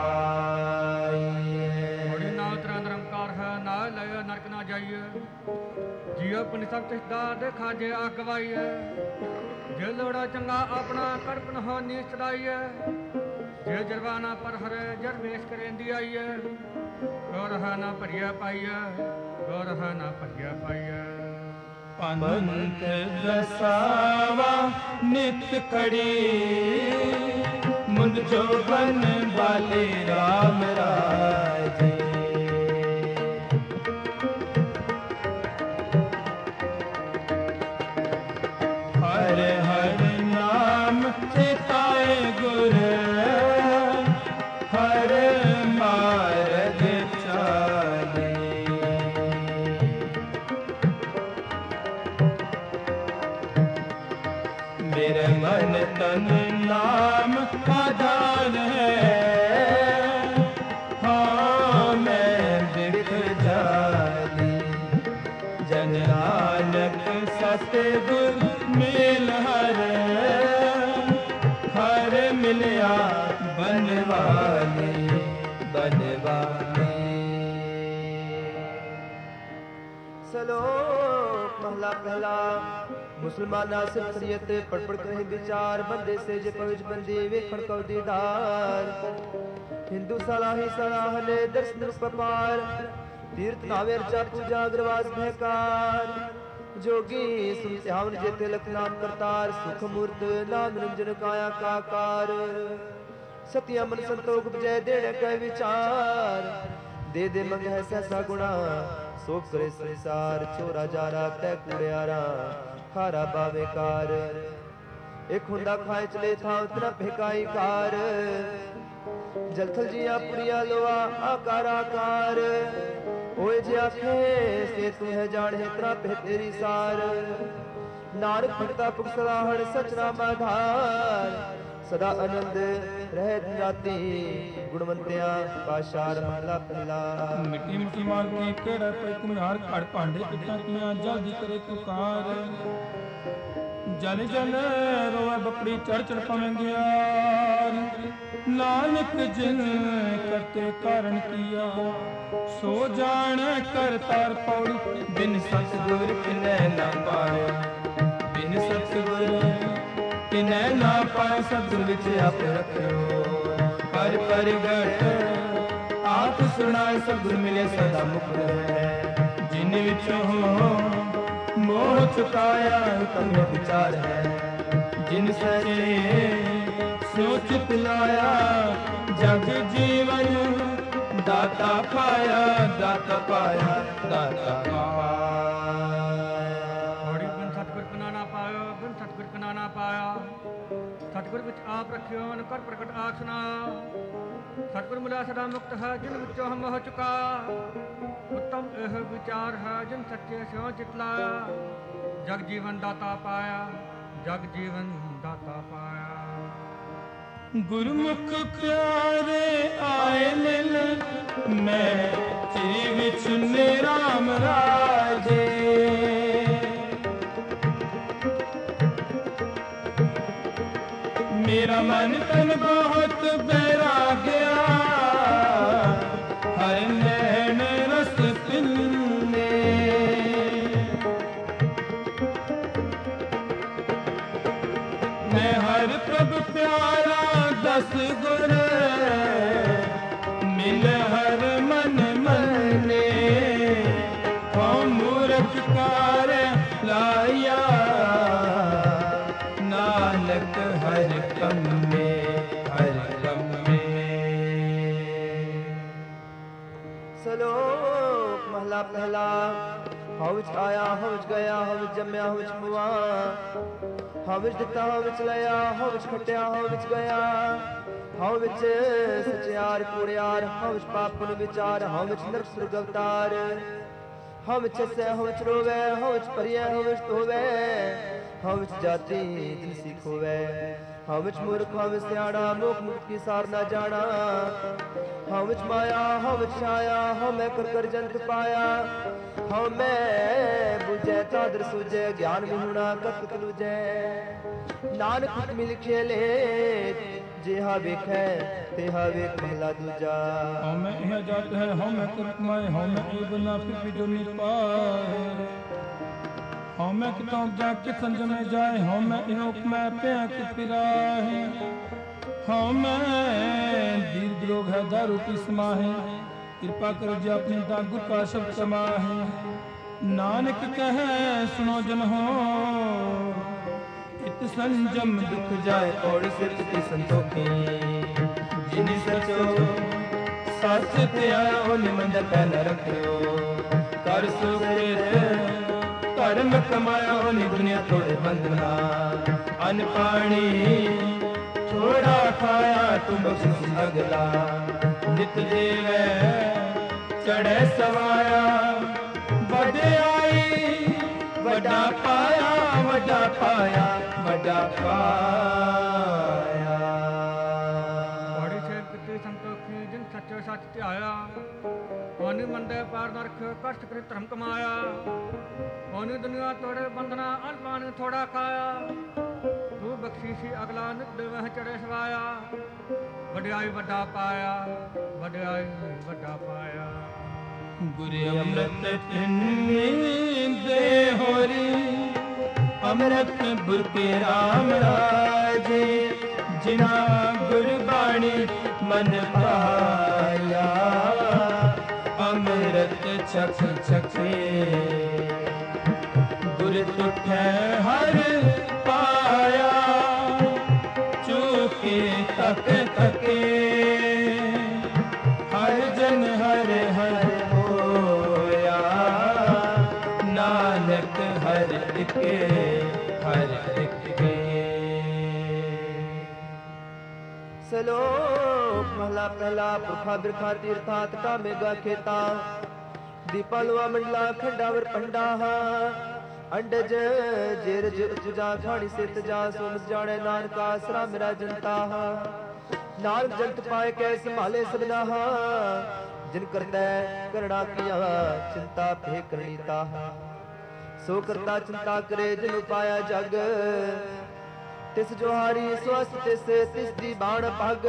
ਪਾਈਐ। ਬੜੀ ਨਾਮ ਤੇਰਾ ਨਿਰੰਕਾਰ ਹੈ ਨਾ ਲਇ ਨਰਕ ਨਾ ਜਾਈਏ ਜੀਉ ਪੁਨ ਸਭ ਤਿਸਦਾ ਦੇਖਾ ਜੇ ਆ ਗਵਾਈਏ ਜੇ ਲੋੜਾ ਚੰਗਾ ਆਪਣਾ ਕੜਪਨ ਹੋ ਨੀਚ ਸਦਾਈਏ ਜੇ ਜਰਵਾਨਾ ਪਰ ਹਰੇ ਜਰ ਵੇਸ਼ ਕਰੇਂਦੀ ਆਈਏ ਗੋ ਰਹਾ ਨਾ ਭਰੀਆ ਪਾਈਐ ਗੋ ਰਹਾ ਨਾ ਭਰੀਆ ਪਾਈਐ। ਪੰਥ ਦਸਾਵਾ ਨਿਤ ਖੜੀ ਮੁੰਡ ਜੋਬਨ ਬਾਲੇ ਰਾਮ ਰਾਜੇ ਹਰ ਹਰ ਨਾਮ ਚਿਤਾਏ ਗੁਰ ਹਰ ਮਾਰਗ ਚਾਲੇ ਮੇਰੇ ਮਨ ਤਨ ਨਾਮ ਆਧਾਰ ਹੈ ਹਾਂ ਮੈਂ ਦਿਖ ਜਾਲੀ ਜਨ ਨਾਨਕ ਸਤਿਗੁਰ ਮਿਲ ਹਰ ਹਰ ਮਿਲਿਆ ਬਨਵਾਲੀ ਬਨਵਾਲੀ। ਸਲੋਕ ਮਹਲਾ ਪਹਿਲਾ। ਮੁਸਲਮਾਨਾ ਸਿਰ ਸਰੀਅਤ ਪੜ ਪੜ ਕਰੇ ਵਿਚਾਰ ਬੰਦੇ ਸੇ ਜੇ ਪਵਿੱਤ ਬੰਦੀ ਵੇਖਣ ਕਉ ਦੀਦਾਰ ਹਿੰਦੂ ਸਲਾਹੀ ਸਲਾਹਨੇ ਦਰਸ਼ਨ ਰੂਪਾਰ ਤੀਰਥ ਨਾਵੇ ਰਚਾ ਪੂਜਾ ਅਗਰਵਾਸ ਭੈਕਾਰ ਜੋਗੀ ਸੁਨ ਧਿਆਨ ਜੇਤੇ ਲਖ ਨਾਮ ਕਰਤਾਰ ਸੁਖ ਮੂਰਤ ਨਾਮ ਨਿਰੰਜਨ ਕਾਇਆ ਕਾਕਾਰ ਸਤਿਆ ਮਨ ਸੰਤੋਖ ਬਜੈ ਦੇਣ ਕੈ ਵਿਚਾਰ ਦੇ ਦੇ ਮੰਗੈ ਸੈਸਾ ਗੁਣਾ ਸੋ ਕਰੇ ਸੰਸਾਰ ਛੋਰਾ ਜਾਰਾ ਤੈ ਕੁੜਿਆਰਾ ਖਾਰਾ ਬਾਵੇਕਾਰ ਇੱਕ ਹੁੰਦਾ ਖਾਏ ਚਲੇ ਥਾਂ ਉਤਨਾ ਭਿਕਾਈ ਕਾਰ ਜਲਥਲ ਜੀਆ ਪੁਰੀਆ ਲੋਆ ਆਕਾਰ ਆਕਾਰ ਹੋਏ ਜੇ ਆਖੇ ਸੇ ਤੂੰ ਹੈ ਜਾਣੇ ਤਰਾ ਪਹਿ ਤੇਰੀ ਸਾਰ ਨਾਨਕ ਭਗਤਾ ਭੁਖ ਸਲਾਹਣ ਸਚਨਾ ਮਾਧਾਰ ਸਦਾ ਆਨੰਦ ਰਹਿਤ ਰਾਤੀ ਗੁਣਵੰਤਿਆ ਪਾਸ਼ਾਰ ਮਹਲਾ ਪਹਿਲਾ। ਮਿੱਟੀ ਮਿੱਟੀ ਮਾਰ ਕੇ ਕਿਹੜਾ ਪੈ ਕੁਮਾਰ ਘੜ ਭਾਂਡੇ ਕਿੱਟਾਂ ਕੀਆਂ ਜਲਦੀ ਕਰੇ ਪੁਕਾਰ ਜਨ ਜਨ ਰੋਵੇ ਬਪੜੀ ਚੜ ਚੜ ਪਵੇਂਗਿਆ ਨਾਨਕ ਜਿਨ ਕਰਤੇ ਕਾਰਨ ਕੀਆ ਸੋ ਜਾਣ ਕਰ ਤਾਰ ਪੌੜੀ ਬਿਨ ਸਤਿਗੁਰ ਕਿਨੈ ਨਾ ਪਾਇਆ ਬਿਨ ਸਤਿਗੁਰ ਕਿਨੈ ਨਾ ਪਾਇਆ ਸਤਿਗੁਰ ਵਿੱਚ ਆਪ ਰੱਖਿਓ ਪਰ ਪ੍ਰਗਟ ਆਪ ਸੁਣਾਏ ਸਤਿਗੁਰ ਮਿਲੇ ਸਦਾ ਮੁਕਤ ਹੈ ਜਿਨ ਵਿੱਚੋਂ ਮੋਹ ਚੁਕਾਇਆ ਤਮ ਵਿਚਾਰ ਹੈ ਜਿਨ ਸਚੇ ਸੋ ਚਿਤ ਲਾਇਆ ਜਗ ਜੀਵਨ ਦਾਤਾ ਪਾਇਆ ਦਾਤਾ ਪਾਇਆ ਦਾਤਾ ਪਾਇਆ ਔੜੀ ਬਿਨ ਸਤਿਗੁਰ ਕਨਾ ਨਾ ਪਾਇਆ ਬਿਨ ਸਤਿਗੁਰ ਕਨਾ ਨਾ ਪਾਇਆ ਸਤਿਗੁਰ ਵਿੱਚ ਆਪ ਰੱਖਿਓ ਨ ਕਰ ਪ੍ਰਗਟ ਆਖ ਸੁਣਾ ਸਤਿਗੁਰ ਮਿਲਿਆ ਸਦਾ ਮੁਕਤ ਹੈ ਜਿਨ ਵਿੱਚੋਂ ਹਮ ਹੋ ਚੁਕਾ ਉੱਤਮ ਇਹ ਵਿਚਾਰ ਹੈ ਜਿਨ ਸੱਚੇ ਸਿਉ ਚਿਤ ਲਾਇਆ ਜਗ ਜੀਵਨ ਦਾਤਾ ਪਾਇਆ ਜਗ ਜੀਵਨ ਦਾਤਾ ਪਾਇਆ ਗੁਰਮੁਖ ਪਿਆਰੇ ਆਏ ਮਿਲ ਮੈਂ ਚਿਰ ਵਿੱਚ ਨੇ ਰਾਮ ਰਾਜੇ ਮੇਰਾ ਮਨ ਤਨ ਬਹੁਤ ਬੈਰਾਗਿਆ ਹਰ ਨੈਣ ਰਸ ਪਿੰਨੇ ਮੈਂ ਹਰ ਪ੍ਰਭ ਪਿਆਰਾ ਦਸ ਗੁਰ ਮਿਲ ਹਰ ਮਨ ਮਨੇ ਹਉ ਮੂਰਖ ਕਾਰ ਲਾਇਆ ਨਾਨਕ ਹਰ ਕੰਮੇ ਹਰ ਕੰਮੇ ਸਲੋਕ ਮਹਲਾ ਪਹਿਲਾ ਹਉ ਵਿੱਚ ਆਇਆ ਹਉ ਵਿੱਚ ਗਿਆ ਹਉ ਵਿੱਚ ਜੰਮਿਆ ਹਉ ਵਿੱਚ ਮੁਆ ਹਉ ਵਿੱਚ ਦਿੱਤਾ ਹਉ ਵਿੱਚ ਲਿਆ ਹਉ ਵਿੱਚ ਖਟਿਆ ਹਉ ਵਿੱਚ ਗਿਆ ਹਉ ਵਿੱਚ ਸਚਿਆਰ ਕੂੜਿਆਰ ਹਉ ਵਿੱਚ ਪਾਪ ਪੁਨ ਵਿਚਾਰ ਹਉ ਵਿੱਚ ਨਰਕ ਸੁਰਗ ਅਵਤਾਰ ਹਉ ਵਿੱਚ ਹੱਸੈ ਹਉ ਵਿੱਚ ਰੋਵੈ ਹਉ ਵਿੱਚ ਭਰੀਐ ਹਉ ਵਿੱਚ ਧੋਵੈ ਹਉ ਵਿੱਚ ਜਾਤੀ ਜਿਨ ਸਿੱਖ ਹੋਵੈ ਹਉ ਵਿੱਚ ਮੂਰਖ ਹਉ ਵਿੱਚ ਸਿਆਣਾ ਮੋਖ ਮੁਕਤ ਕੀ ਸਾਰ ਨਾ ਜਾਣਾ ਹਉ ਵਿੱਚ ਮਾਇਆ ਹਉ ਵਿੱਚ ਛਾਇਆ ਹਉ ਮੈਂ ਕਰ ਕਰ ਜੰਤ ਪਾਇਆ ਹਉ ਮੈਂ ਬੁਝੈ ਚਾਦਰ ਸੁਝੈ ਗਿਆਨ ਵਿਹੁਣਾ ਕਤ ਕਤ ਲੁਝੈ ਨਾਨਕ ਹੁਕਮੀ ਲਿਖੇ ਲੈ ਜਿਹਾ ਵੇਖੈ ਤਿਹਾ ਵੇਖ ਮਹਲਾ ਦੂਜਾ ਹਉ ਮੈਂ ਇਹ ਜਾਤ ਹੈ ਹਉ ਮੈਂ ਕਰ ਕਮਾਏ ਹਉ ਮੈਂ ਇਹ ਬਨਾ ਫਿਰ ਜੋ ਨਿਪਾਏ ਹਉ ਮੈਂ ਕਿਤੋਂ ਜਾ ਕੇ ਸੰਜਮੇ ਜਾਏ ਹਉ ਮੈਂ ਇਹ ਹੁਕਮੈ ਪਿਆ ਕਿ ਫਿਰਾਹੇ ਹਉ ਮੈਂ ਦੀਰਘ ਰੋਗ ਹੈ ਦਾਰੂ ਕੀ ਸਮਾਹੇ ਕਿਰਪਾ ਕਰੋ ਜੀ ਆਪਣੀ ਤਾਂ ਗੁਰ ਕਾ ਸ਼ਬਦ ਸਮਾਹੇ ਨਾਨਕ ਕਹੈ ਸੁਣੋ ਜਨ ਹੋ ਇਤ ਸੰਜਮ ਦੁਖ ਜਾਏ ਔੜ ਸਿਰ ਤੇ ਸੰਤੋਖੀ ਜਿਨੀ ਸਚੋ ਸੱਚ ਤੇ ਆਇਓ ਨਿਮੰਦ ਪੈ ਨ ਰੱਖਿਓ ਕਰ ਸੁਖਿਤ ਧਰਮ ਕਮਾਇਓ ਨੀ ਦੁਨੀਆ ਥੋੜੇ ਬੰਦਨਾ ਅਨ ਪਾਣੀ ਥੋੜਾ ਖਾਇਆ ਤੂੰ ਬਖਸ਼ਿਸ਼ ਅਗਲਾ ਨਿਤ ਜੀਵੈ ਚੜੈ ਸਵਾਇਆ ਵਡਿਆਈ ਵੱਡਾ ਪਾਇਆ ਵੱਡਾ ਪਾਇਆ ਵੱਡਾ ਪਾਇਆ ਬੜੀ ਸੇਵ ਕੀਤੀ ਸੰਤੋਖੀ ਜਿਨ ਸੱਚੇ ਸੱਚ ਧਿਆਇਆ ਉਹਨੇ ਮੰਦੇ ਪਾਰ ਨਰਕ ਕਸ਼ਟ ਕਰੇ ਧਰਮ ਕਮਾਇਆ ਉਹਨੇ ਦੁਨੀਆ ਤੋੜੇ ਬੰਧਨਾ ਅਨਪਾਨ ਥੋੜਾ ਖਾਇਆ ਤੂੰ ਬਖਸ਼ੀਸ਼ੀ ਅਗਲਾ ਨਿਤ ਦੇਵਹਿ ਚੜੇ ਸਵਾਇਆ ਵਡਿਆਈ ਵੱਡਾ ਪਾਇਆ ਵਡਿਆਈ ਵੱਡਾ ਪਾਇਆ ਗੁਰ ਅੰਮ੍ਰਿਤ ਤਿੰਨੇ ਹੋਰੀ ਅੰਮ੍ਰਿਤ ਗੁਰ ਕੇ ਰਾਮ ਰਾਜੇ ਜਿਨਾ ਗੁਰਬਾਣੀ ਮਨ ਪਾਇਆ ਅੰਮ੍ਰਿਤ ਛਕ ਛਕੇ ਗੁਰ ਤੁਠੈ ਹਰ ਪਾਇਆ ਚੁਕੇ ਤਕ ਤਕੇ ਹਰ ਜਨ ਹਰ ਹਰ ਹੋਇਆ ਨਾਨਕ ਹਰ ਇਕੇ ਹਰ ਇਕੇ ਸਲੋਕ ਮਹਲਾ ਪਹਿਲਾ ਪੁਰਖਾ ਬਿਰਖਾ ਤੀਰਥਾਤ ਕਾਮੇਗਾ ਖੇਤਾ ਦੀਪਲਵਾ ਮੰਡਲਾ ਖੰਡਾਵਰ ਪੰਡਾ ਅੰਡਜ ਜਿਰਜ ਜੁਜਾ ਖਾਣੀ ਸਿਤ ਜਾ ਸੁਮਸ ਜਾਣੇ ਨਾਨਕਾ ਆਸਰਾ ਮੇਰਾ ਜਨਤਾ ਨਾਨਕ ਜਗਤ ਪਾਏ ਕੈ ਸੰਭਾਲੇ ਸਬਨਾ ਜਿਨ ਕਰਦਾ ਕਰਣਾ ਕੀਆ ਚਿੰਤਾ ਭੇ ਕਰਣੀ ਤਾ ਸੋ ਕਰਤਾ ਚਿੰਤਾ ਕਰੇ ਜਿਨੁ ਪਾਇਆ ਜਗ ਤਿਸ ਜੋ ਹਾਰੀ ਸਵਸ ਤਿਸ ਤਿਸ ਦੀ ਬਾਣ ਪਗ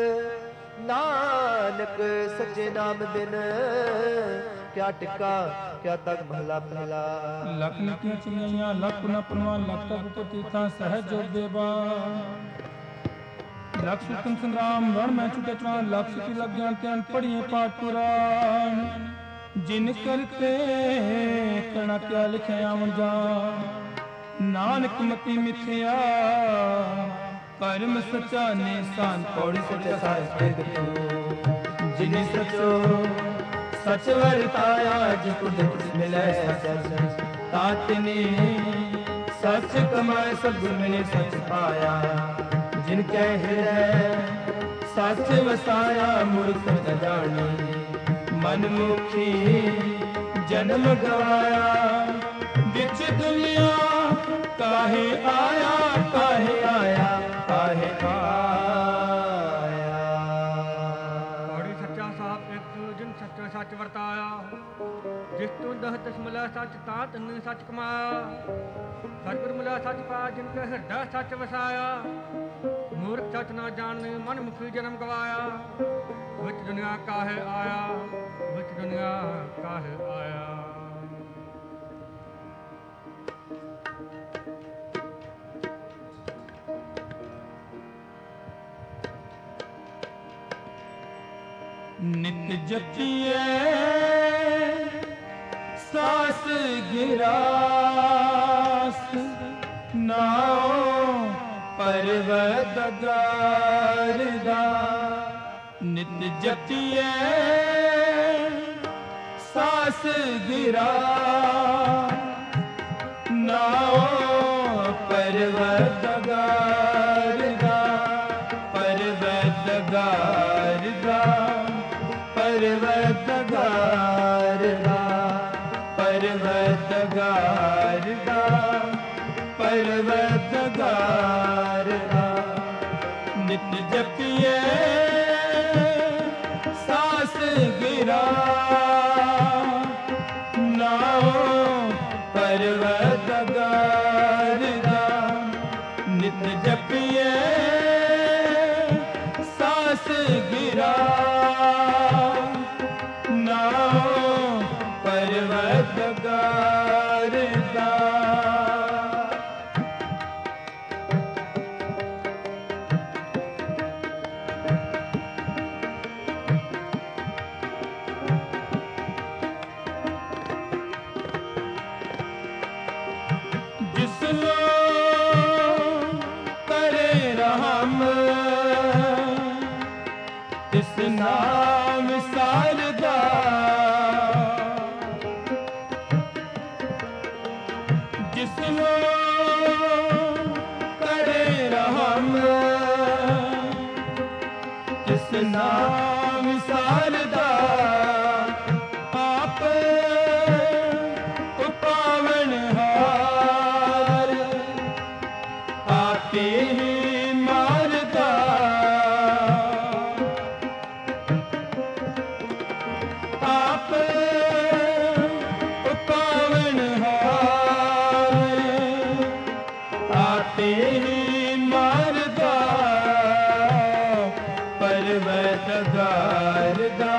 ਨਾਨਕ ਸੱਚੇ ਨਾਮ ਬਿਨ ਕਿਆ ਟਿਕਾ ਕਿਆ ਤਗ ਮਹਲਾ ਪਹਿਲਾ। ਲੱਖ ਨਿਕੀਆਂ ਚਿੰਗੀਆਂ ਲੱਖ ਨਾ ਪਰਵਾਨ ਲੱਖ ਤਕ ਉਪਤੀਤਾਂ ਸਹਿਜ ਜੋ ਦੇਵਾ ਲੱਖ ਸੁਤਮ ਸੰਗਰਾਮ ਵਣ ਮੈਂ ਛੁਟੇ ਚਵਾਨ ਲੱਖ ਸੁਤੀ ਲੱਗ ਜਾਣ ਧਿਆਨ ਪੜੀਏ ਪਾਠ ਪੁਰਾਣ ਜਿਨ ਕਰਤੇ ਕਣਾ ਕਿਆ ਲਿਖਿਆ ਆਵਣ ਜਾ ਨਾਨਕ ਮਤੀ ਮਿਥਿਆ ਕਰਮ ਸੱਚਾ ਨਿਸ਼ਾਨ ਪੌੜੀ ਸੱਚਾ ਸਾਹਿਬ ਤੂੰ ਜਿਨੀ ਸਚੋ ਸਚ ਵਰਤਾਇਆ ਜਿਤੁ ਦਿਸ ਮਿਲੈ ਸਚ ਤਾਤਨੀ ਸਚ ਕਮਾਏ ਸਭ ਗੁਰ ਮਿਲੇ ਸਚ ਪਾਇਆ ਜਿਨ ਕੈ ਹਿਰਦੈ ਸਚ ਵਸਾਇਆ ਮੂਰਖ ਨ ਜਾਣੀ ਮਨ ਮੁਖੀ ਜਨਮ ਗਵਾਇਆ ਵਿੱਚ ਦੁਨੀਆ ਕਾਹੇ ਆਇਆ ਕਾਹੇ ਆਇਆ ਕਾਹੇ ਆਇਆ। ਪੌੜੀ ਸੱਚਾ ਸਾਹਿਬ ਇੱਕ ਜਿਨ ਸੱਚ ਸੱਚ ਵਰਤਾਇਆ ਜਿਸ ਤੋਂ ਦਹ ਤਿਸ ਮਿਲਿਆ ਸੱਚ ਤਾਂ ਤਿਨ ਸੱਚ ਕਮਾਇਆ ਸਤਿਗੁਰ ਮਿਲਿਆ ਸੱਚ ਪਾਇਆ ਜਿਨ ਕੇ ਹਿਰਦੈ ਸੱਚ ਵਸਾਇਆ ਮੂਰਖ ਸੱਚ ਨਾ ਜਾਣੇ ਮਨ ਮੁਖੀ ਜਨਮ ਗਵਾਇਆ ਵਿੱਚ ਦੁਨੀਆ ਕਾਹੇ ਆਇਆ ਵਿੱਚ ਦੁਨੀਆ ਕਾਹੇ ਆਇਆ। ਨਿਤ ਜਪੀਏ ਸਾਸ ਗਿਰਾਸ ਨਾਉ ਪਰਵਤ ਗਾਰਦਾ ਨਿਤ ਜਪੀਏ ਸਾਸ ਗਿਰਾ ਨਾਉ ਪਰਵਤ ਗਾਰਦਾ ਪਰਵਤ ਗਾਰਦਾ ਪਰਵਤ ਗਾਰਦਾ ਪਰਵਤ ਗਾਰਦਾ ਪਰਵਤ ਗਾਰਦਾ ਨਿਤ ਜਪੀਏ ਸਾਸ ਗਿਰਾ ਨਾਉ ਪਰਵਤ ਗਾਰਦਾ ਨਿਤ ਜਪੀਏ ਸਾਸ ਗਿਰਾ ਨਾਉ ਪਰਵਤ ਗਾਰਦਾ। ਤਿਸ ਨਾਮ ਸਾਰਦਾ ਜਿਸਨੂੰ ਕਰੇ ਰਹਮ ਤਿਸ ਨਾਮ ਸਾਰਦਾ ਆਪ ਉਪਾਵਨ ਹਾਰ ਆਪੇ ਹੀ ਮਾਰਦਾ ਆਪ ਉਪਾਵਨ ਹਾਰ ਆਪੇ ਹੀ ਮਾਰਦਾ ਪਰਵਤ ਗਾਰਦਾ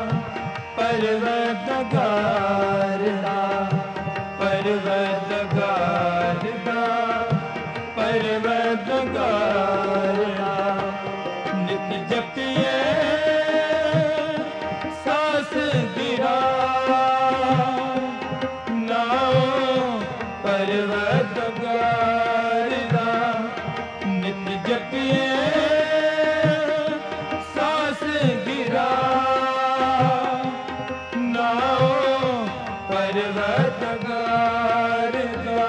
ਪਰਵਤ ਗਾਰਦਾ ਪਰਵਤ ਗਾਰਦਾ ਪਰਵਤ ਗਾਰਦਾ ਨਿਤ ਜਪੀਏ ਸਾਸ ਗਿਰਾ ਨਾਉ ਪਰਵਤ ਗਾਰਦਾ ਨਿਤ ਜਪੀਏ ਸਾਸ ਗਿਰਾ ਨਾਉ ਪਰਵਤ ਗਾਰਦਾ।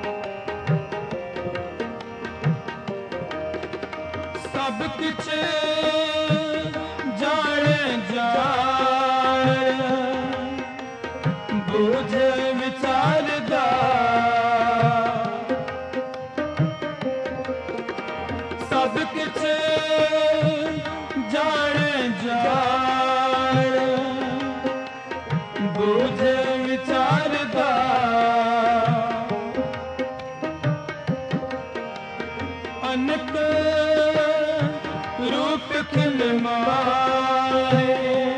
ਸਭ ਕੁਛ जान बूझे विचार दा सब किछ जाने जान बूझे विचार दा अनक रूप खिलमाए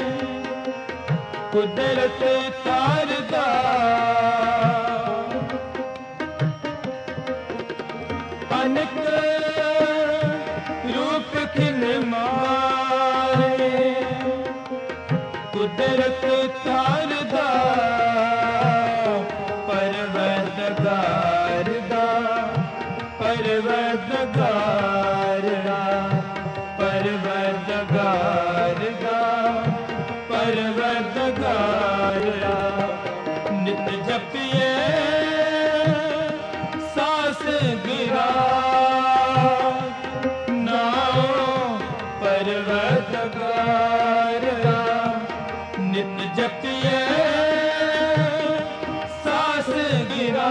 कुदरत तारदा अनक रूप खिलमाए कुदरत तारदा परवरदिगार दा परवरदिगार दा परवरदिगार दा परवरदिगार दा नित जपिए सांस गिरा नाओ परवरदिगार दा नित जपिए सांस गिरा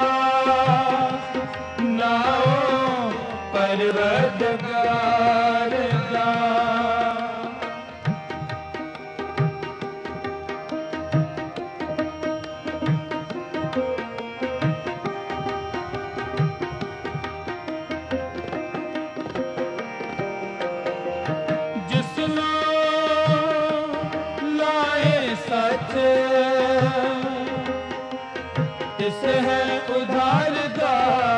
नाओ परवरदिगार दा जिसनो लाए सच तिस है उधार दा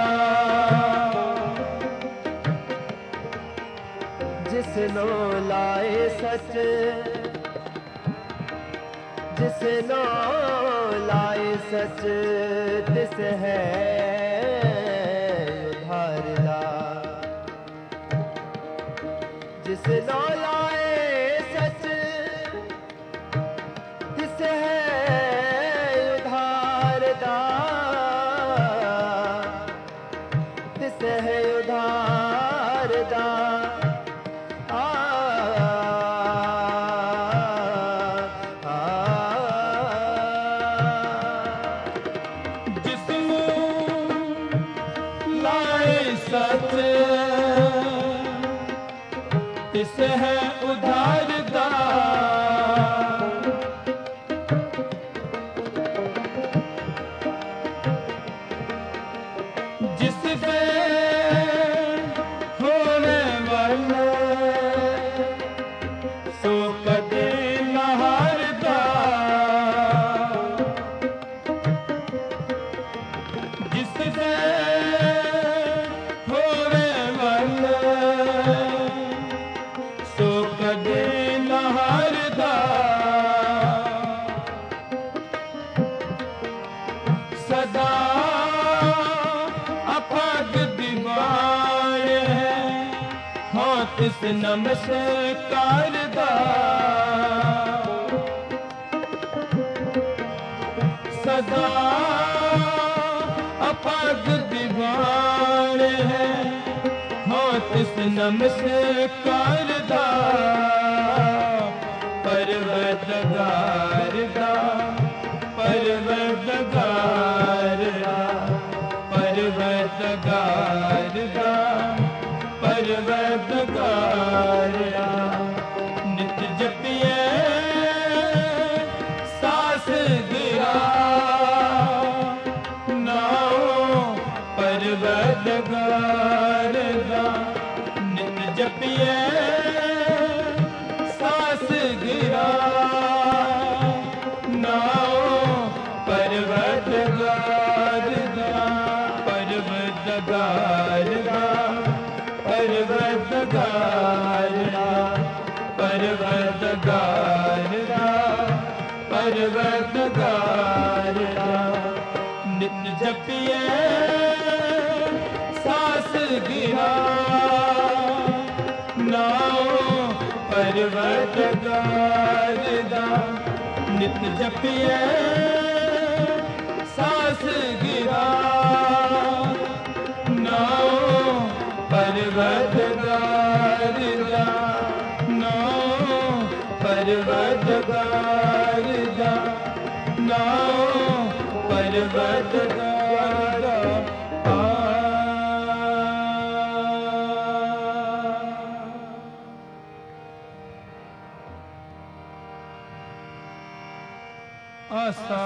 जिसनो लाए सच जिसनो लाए सच तिस है उधार दा जिसनो लाए सच तिस है उधार दा तिस है उधार दा आ, आ, आ, जिसनो लाए सच तिस है उधार दा जिस पे होने वाला सो कदे न हारदा जिस पे होने वाला सो कदे न हारदा सदा अफाक दीवार है हाँ तिस नमस्कार दा सदा अफाक दीवार है हाँ तिस नमस्कार दा परवरदिगार दा परवरदिगार दा परवरदिगार दा परवरदिगार दा नित जपिए सांस गिरा नाओ परवरदिगार दा नित जपिए सांस गिरा नाओ परवरदिगार दा परवरदिगार दा परवरदिगार दा परवरदिगार दा परवरदिगार दा नित जपिए सांस गिरा नाओ परवरदिगार दा नित जपिए सांस गिरा नाओ परवरदिगार दा नाओ परवरदिगार परवतगार जा नाम परवतगार जा आसा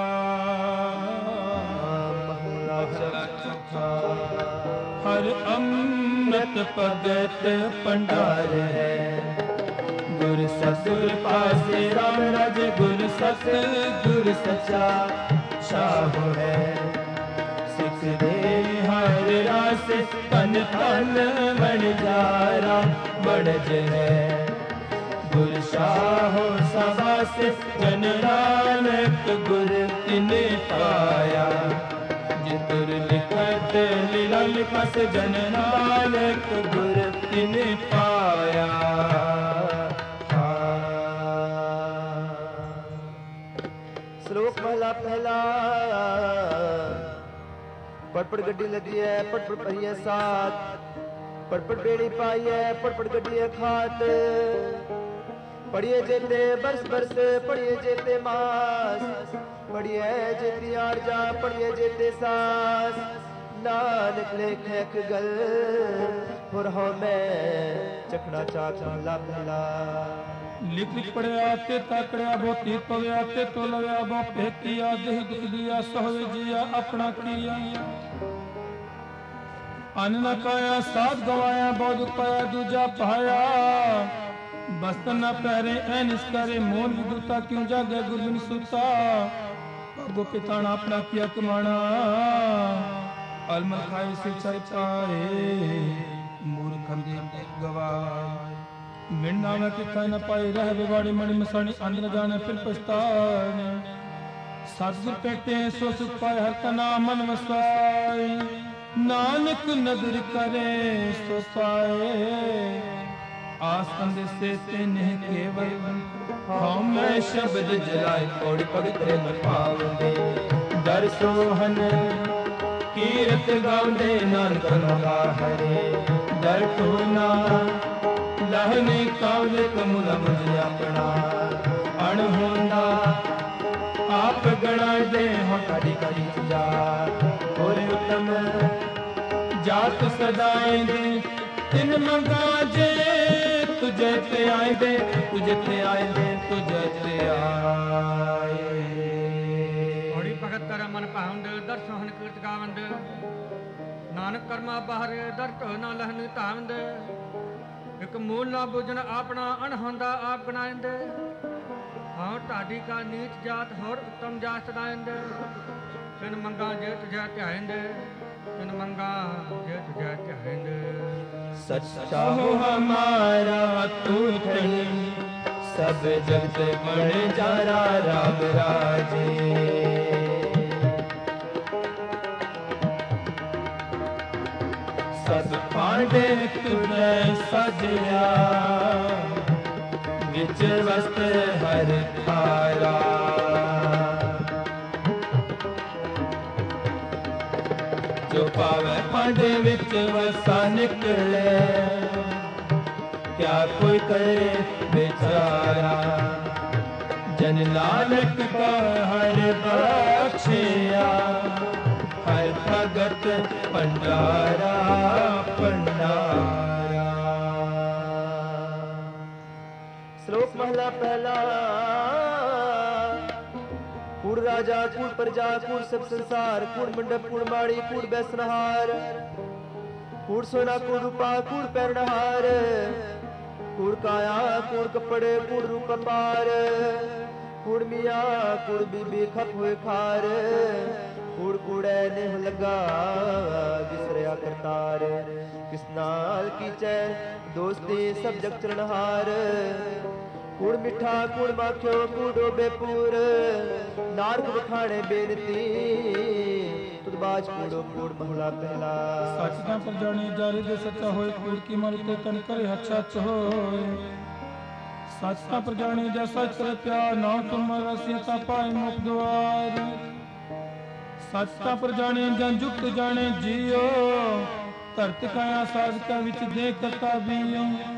हर अमृत भगत भंडार है गुर सतगुर पासे राम राज गुर सत गुर सचा शाह है सिख दे हर रास तन तन बन जारा बड़ज है गुर शाहो सभा से जन नानक गुर तिने पाया जितुर लिखत लीला लिखस जन नानक गुर तिने पाया। श्लोक पहला पहला पटपट गड्डी लदी है पटपट पहिए साथ पटपट बेड़ी पाई है पटपट गड्डी है खात पढ़िए जेते बरस बरस पढ़िए जेते मास पढ़िए जेती आरजा पढ़िए जेते सास नानक लेखे एक गल पुर हो मैं चखना चाक ला पहला लिख लिख पढ़िया ते ताकड़िया बो तीत पव्या ते तो लव्या बो फेकिया देह दुख दिया सहवे जिया अपना किया अन्न न काया साथ गवाया बहुत दुख पाया दूजा पाया बस्तन न पहरे ऐ निस्करे मोन विदुता क्यों जागे गुरबिन सुता बाबो पिताना अपना किया कमाना अलमल खाए सिंचाई पाए मूर्खम दे गवाए मिलना न किथा न पाए रह बिवाड़ी मणि मसानी अंदर जाने फिर पछताने सतगुर पेटे सो सुख पाए हर का नाम मन वसाए नानक नदर करे सो पाए आस अंदर से तेने केवल हम मैं शब्द जलाए कोड़ी पवित्र न पावंदे दर सोहन कीरत गावंदे नानक लगा हरे दर टोना लहने कावले कमुला मुझे अपना अणहोंदा आप गणा दे हो ताड़ी करी जा और उत्तम जात सदाएं दे तिन मंगा जे तुझे ते आए दे तुझे ते आए दे तुझे ते आए होड़ी भगत कर मन पावंद दर सोहन कीर्त गावंद नानक कर्मा बाहर दर तो ना लहन तावंद एक मूल ना बुझन अपना अनहोंदा आप गणाइंद हाँ ढाडी का नीच जात होर उत्तम जात सदाइंद तिन मंगा जे तुझे ध्याइंद तिन मंगा जे तुझे ध्याइंद सच्चा हो हमारा तू धनी सब जगत बड़ जारा राम राजे सब पांडे तुझे सजया विच वस्त्र हर थारा जो पावे पांडे विच वसा निकले क्या कोई करे बेचारा जन नानक का हर बख्शिया हर भगत भंडारा भंडारा। श्लोक महला पहला कूड़ राजा कूड़ प्रजा कूड़ सब संसार कूड़ मंडप कूड़ माड़ी कूड़ बैसनहार कूड़ सोना कूड़ रूपा कूड़ पैरनहार कूड़ काया कूड़ कपड़े कूड़ रूप पार कूड़ मिया कूड़ बीबी खप हुए खार कूड़ कूड़े नेह लगा विसरिया करतार किस नाल कीचै दोस्ती सब जग चरणहार कूड़ मिठा कूड़ माखियो कूड़ डोबे पूर नारक बखाने बेनती तुद बाज कूड़ो कूड़ महला पहला सच ना पर जाने जारे दे सच्चा होए कूड़ की मरते तन करे अच्छा अच्छा होए सच ना पर जाने जा सच करे प्यार ना तुम रसियता पाए मुख द्वार सच ना पर जाने जन जुक्त जाने जियो धरत काया साज का विच देख करता भी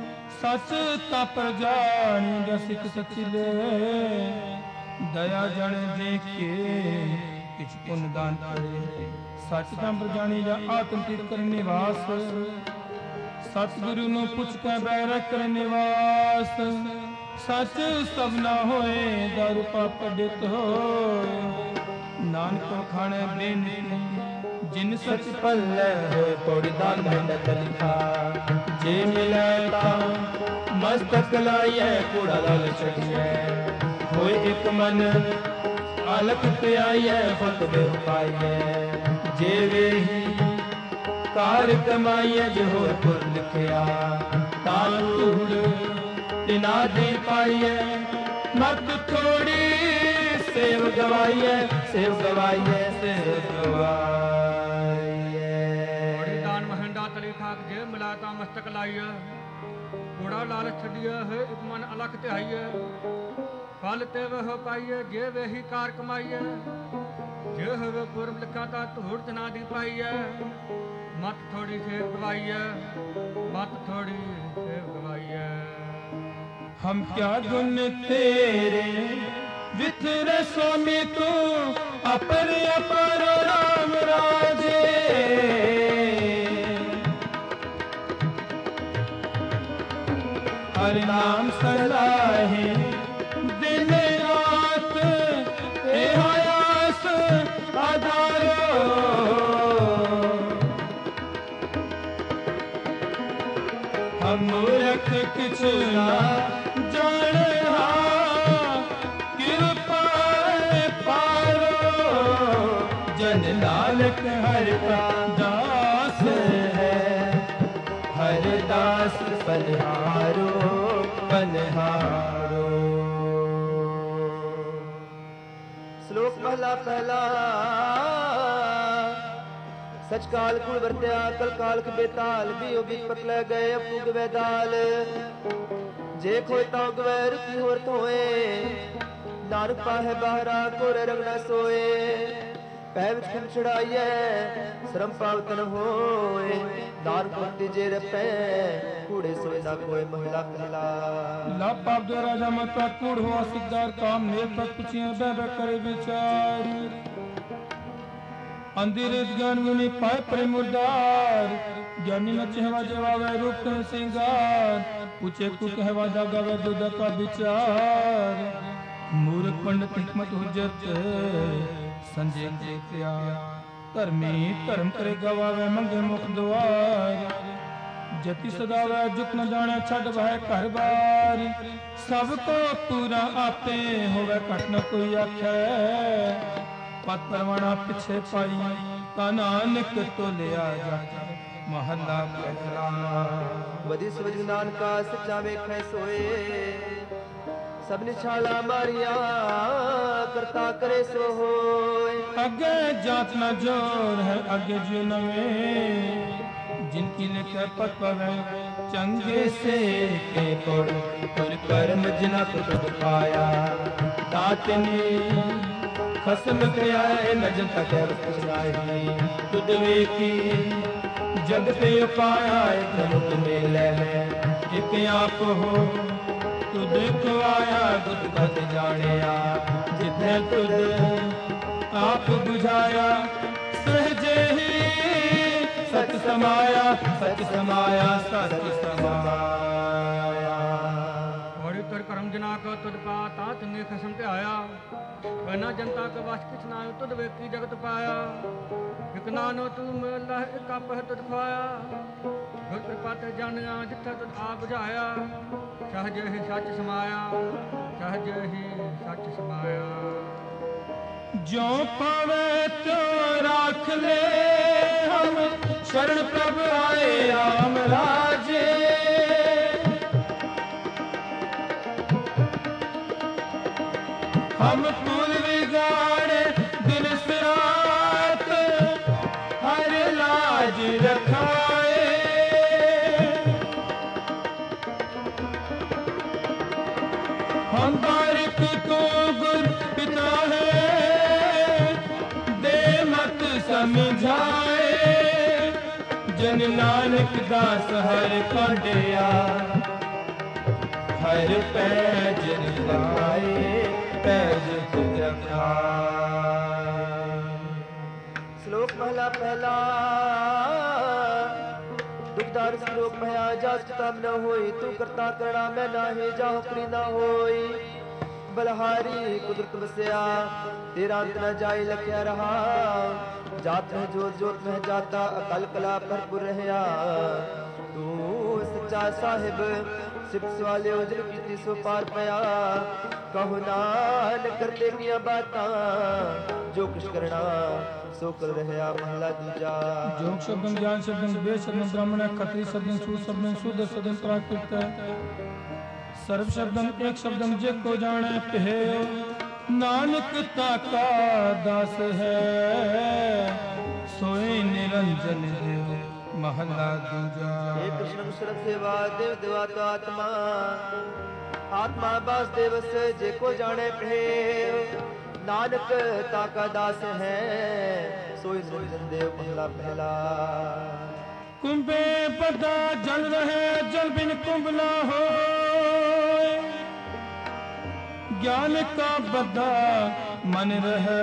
सच तप जानी सिख सचिले दया जन देख के किछ पुन दान करे सच तप जानी जा आत्म तीत कर निवास सतगुरु नु पुछ के बैर कर निवास सच सब ना होए दारू पाप दित हो नानक खाने बेने जिन सच पल्ले होए पौड़ी दान मंडत लिखा जे मिले ता मस्तक लाइए कूड़ा लाल चढ़िए होए एक मन अलख पे आइए फत बेह पाइए जे वे ही कार कमाइए जो होर पुर लिखिया तान तूड़ तिना दे पाइए मत थोड़ी सेव गवाइए सेव गवाइए सेव गवाइए बड़ी दान महंडा तली ठाक जे मिलाता मस्तक लाइए घोड़ा लाल छड़िए है एक मन अलख त्याइए फल ते वह पाइए जे वे ही कार कमाइए जे हवे पूर्व लिखा ता धूड़ तना दी पाइए मत थोड़ी सेव गवाइए मत थोड़ी सेव गवाइए हम क्या गुण तेरे विथरे स्वामी तू अपर अपर राम राजे हर नाम सलाहे दिन रात ए हयास आधारो हम मूर्ख किछ ना जाने जन नानक हर का दास है हर दास पनहारो पनहारो। श्लोक पहला पहला सच काल कुल वरत्या कल काल के बेताल भी ओ बीच पतले गए अपू गवे दाल जे खोए तां गवे रुकी होर होए नानक पाहे बाहरा कोरे रंग न सोए पै विच खन चढ़ाइए श्रम पावतन होए दान कुंती जे रपै कूड़े सोए ना कोई महिला पहला लाभ पाप दो राजा मता कूड़ हुआ सिद्धार काम नेक तक पुछिए बह बह करे विचार अंधेरे ज्ञान गुनी पाए परे मुर्दार ज्ञानी न चहवा जवावे रूप सिंगार पूछे कु कहवा जागा वे दूध का विचार मूर्ख पंडित हिकमत हुज्जत संजय देखया धर्मी धर्म करे गवावे मंगे मुख द्वार जति सदावे जुक न जाने छड़ वह घर बार सबको पूरा आपे होवे घट न कोई आखे पत परवाना पिछे पाई ता नानक तो लिया जाता महला पहला वदी सवज नानका सच्चा वेखै सोए सब निछाला मारिया करता करे सो होए अगे जात न जोर है अगे जो नवे जिनकी लिखे पत पवे चंगे से के कोड़ तुर कर्म जिना तुर पाया तातनी खसम किया न जनता के पुछनाई तुद वेखी जग पे पाया धन तुम्हें ले एक आप हो तुद खुआया गुद बद जानिया जितने तुद आप बुझाया सहजे ही सच समाया सच समाया सच समाया और तुर करम जना को तुद पा तात ने खसम ते आया कहना जनता के वास किछ ना तुद वेखी जगत पाया एक नानो तू मेला एक आप है तुद खाया गुर कृपा ते जानिया जिथे तुद आ बुझाया सहज ही सच समाया सहज ही सच समाया जो पावे तो राख ले हम शरण प्रभ आए राम राजे हम फूल बिगाड़े दिन रात हर लाज रखाए हम बारिक को गुर पिता है दे मत समझाए जन नानक दास हर कांडिया हर पैज लगाए पैज खुद खाए। श्लोक पहला पहला दुखदार श्लोक भया जास तब न होई तू करता करना मैं नाहे जाह करी न होई। बलहारी कुदरत बसया तेरा अंत न जाए लख्या रहा। जात में जोत जोत में जाता अकल कला भरपुर रहया। तू सच्चा साहिब सिप सवाले उजर कीती सो पार पया। कहो नान करते मियां बातां जो कुछ करना सो कर रहया महला दूजा। जोग शब्दम ज्ञान शब्दम वेद शब्दम ब्राह्मण खत्री शब्दम सूद शब्दम शुद्ध शब्दम प्राकृत सर्व शब्दम एक शब्दम जे को जाने पे। नानक ताका दास है सोए निरंजन देव महला दूजा। हे कृष्ण शरद सेवा देव देवाता आत्मा आत्मा बास देवस जे को जाने पे। नानक ताका दास है सोई निरंजन देव महला पहला। कुंभे बदा जल रहे जल बिन कुंभ ना हो। ज्ञान का बदा मन रहे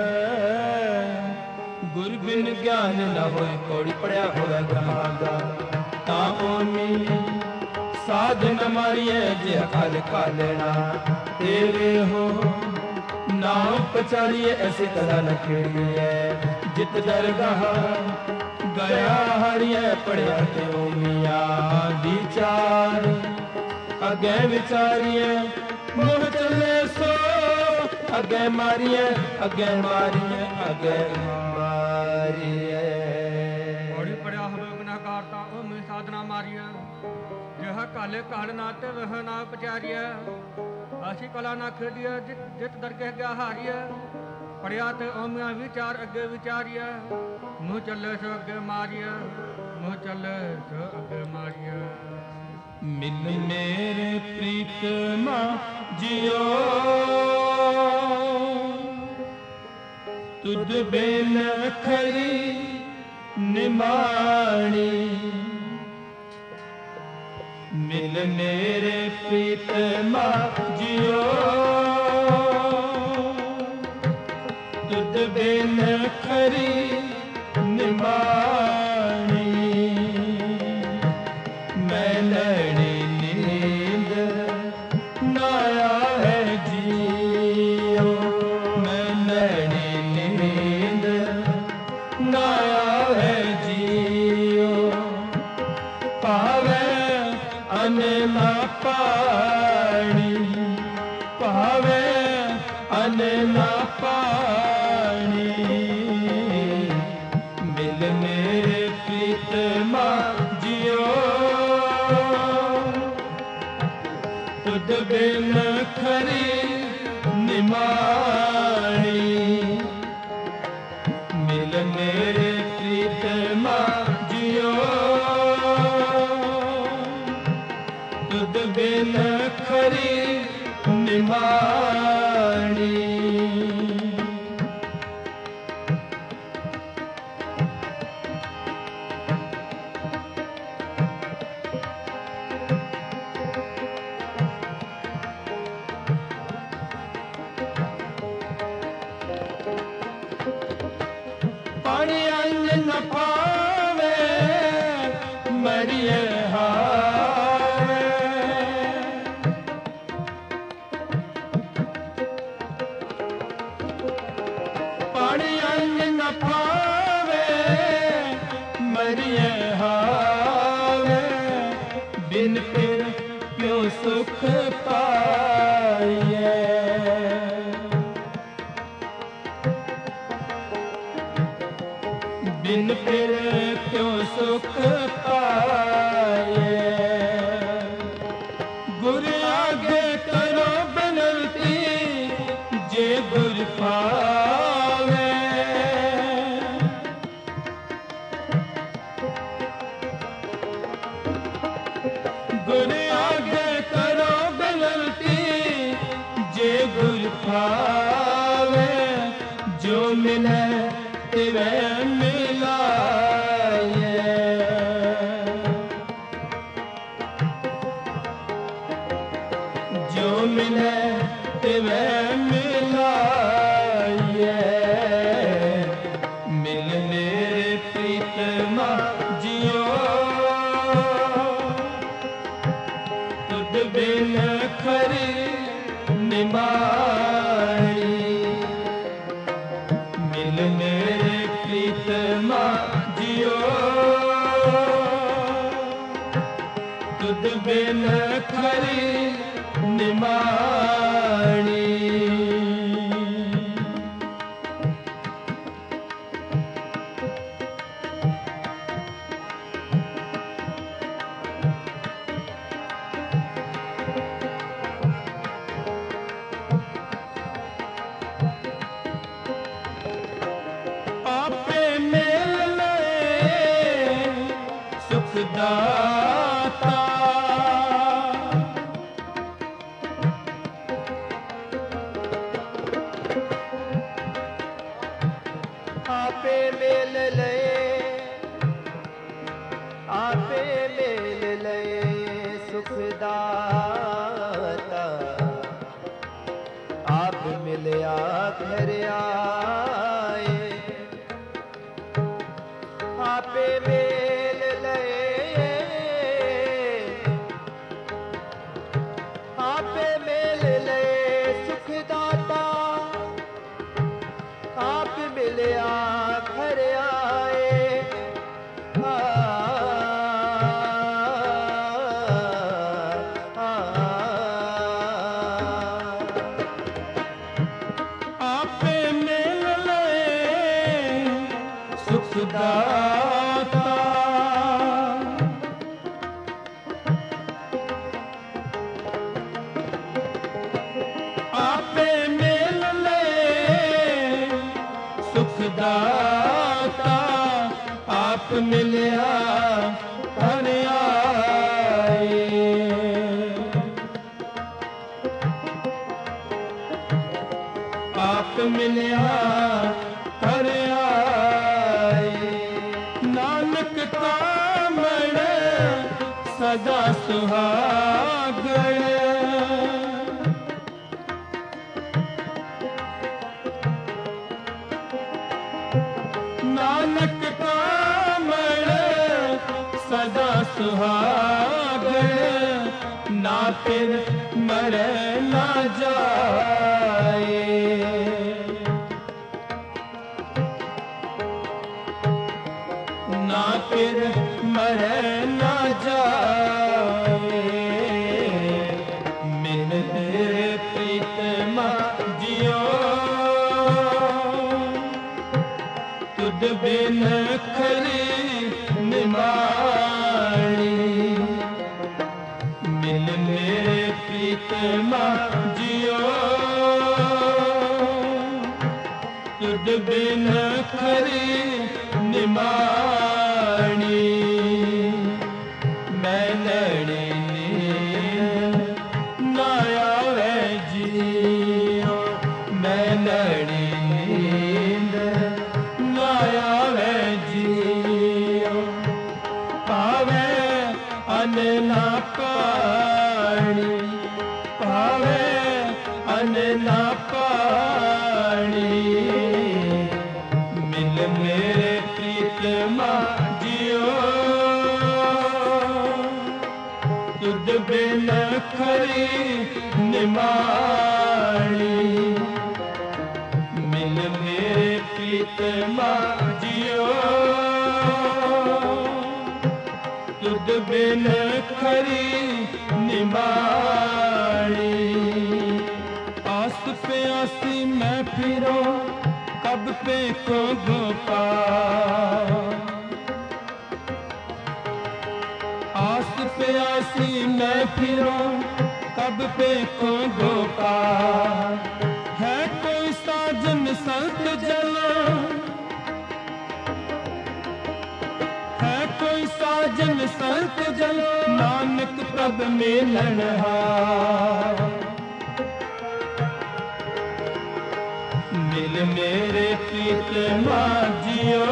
गुर बिन ज्ञान न हो। कौड़ी पड़िया होवे ग्रहागा ताओमी साध न मारिए जे हल खा लेना तेरे हो। नाव पचारिए ऐसी तरह न खेड़िए जित दरगाह गया हरिए पढ़िया ते मिया विचार। अगे विचारिए मोह चले सो अगे मारिए अगे मारिए अगे मारिए। बड़ी पढ़िया हो गुनाहगार ता ओ में साधना मारिया। जह काले काल ना ते वह ना पचारिया। आशी कला ना खेदिया जित जित दरगाह गया हारिया। पढ़िया ते ओमिया विचार अगे विचारिया। मुँह चले सो अगे मारिया मुँह चले सो अगे मारिया। मिल मेरे प्रीतमा जियो तुद बिन खरी निमाणी। मिल मेरे प्रीतमा जियो तुद बिन खरी निमाणी। मैं लड़ी नींद नाया है जियो। मैं लड़ी नींद नाया है जियो। पावे अन ना पानी पावे अन ना पानी। मिल मेरे प्रीतमा जियो तुद बिन खरी निमाणी। मिल मेरे प्रीतमा जियो तुद बिन खरी निमाणी। पानी अन्न न पावे मरिए हावे। पानी अन्न न पावे मरिए हावे। बिन फिर क्यों सुख पाइए। बिन फिर क्यों सुख पाए। गुर आगे करो बिनती जे गुर पावे। गुर आगे करो बिनती जे गुर पावे। जो मिले तिवे मिलाए। निमाणी मिल मेरे प्रीतमा जियो तुद बिन खरी निमाणी आपे मेल लए सुखदाता आपे मेल लए आपे मेल लए सुखदाता आप मिलया घर आए आपे मेल लए आपे मेल लए सुखदाता आप मिलया घर आए आ, आ, आ, आपे मेल लए सुखदाता आपे मेल लए सुखदाता आप मिलया घर आए आप मिलया घर आए नानक कामण सदा सुहागण नानक कामण सदा सुहागण ना फिर मरे ना जाए ना फिर मरे ना जाए मिल तेरे प्रीतमा जियो तुद बिन खरी निमाणी मिल मेरे प्रीतमा जियो तुद बिन खरी निमाणी मैं लड़ी नींद ना आवे जियो मैं लड़ी नींद ना आवे जियो पावे अन ना पानी पावे अन ना पानी मिल मेरे प्रीतमा जियो तुद बिन खरी निमाणी मिल मेरे प्रीतमा जियो तुद बिन खरी निमाणी आस पे आसी मैं फिरो कब पे को गोपाल आस पे आसी मैं फिरो कब पे को गोपाल है कोई साजन संत जन है कोई साजन संत जन नानक तब मिलन हार मिल मेरे प्रीतमा जियो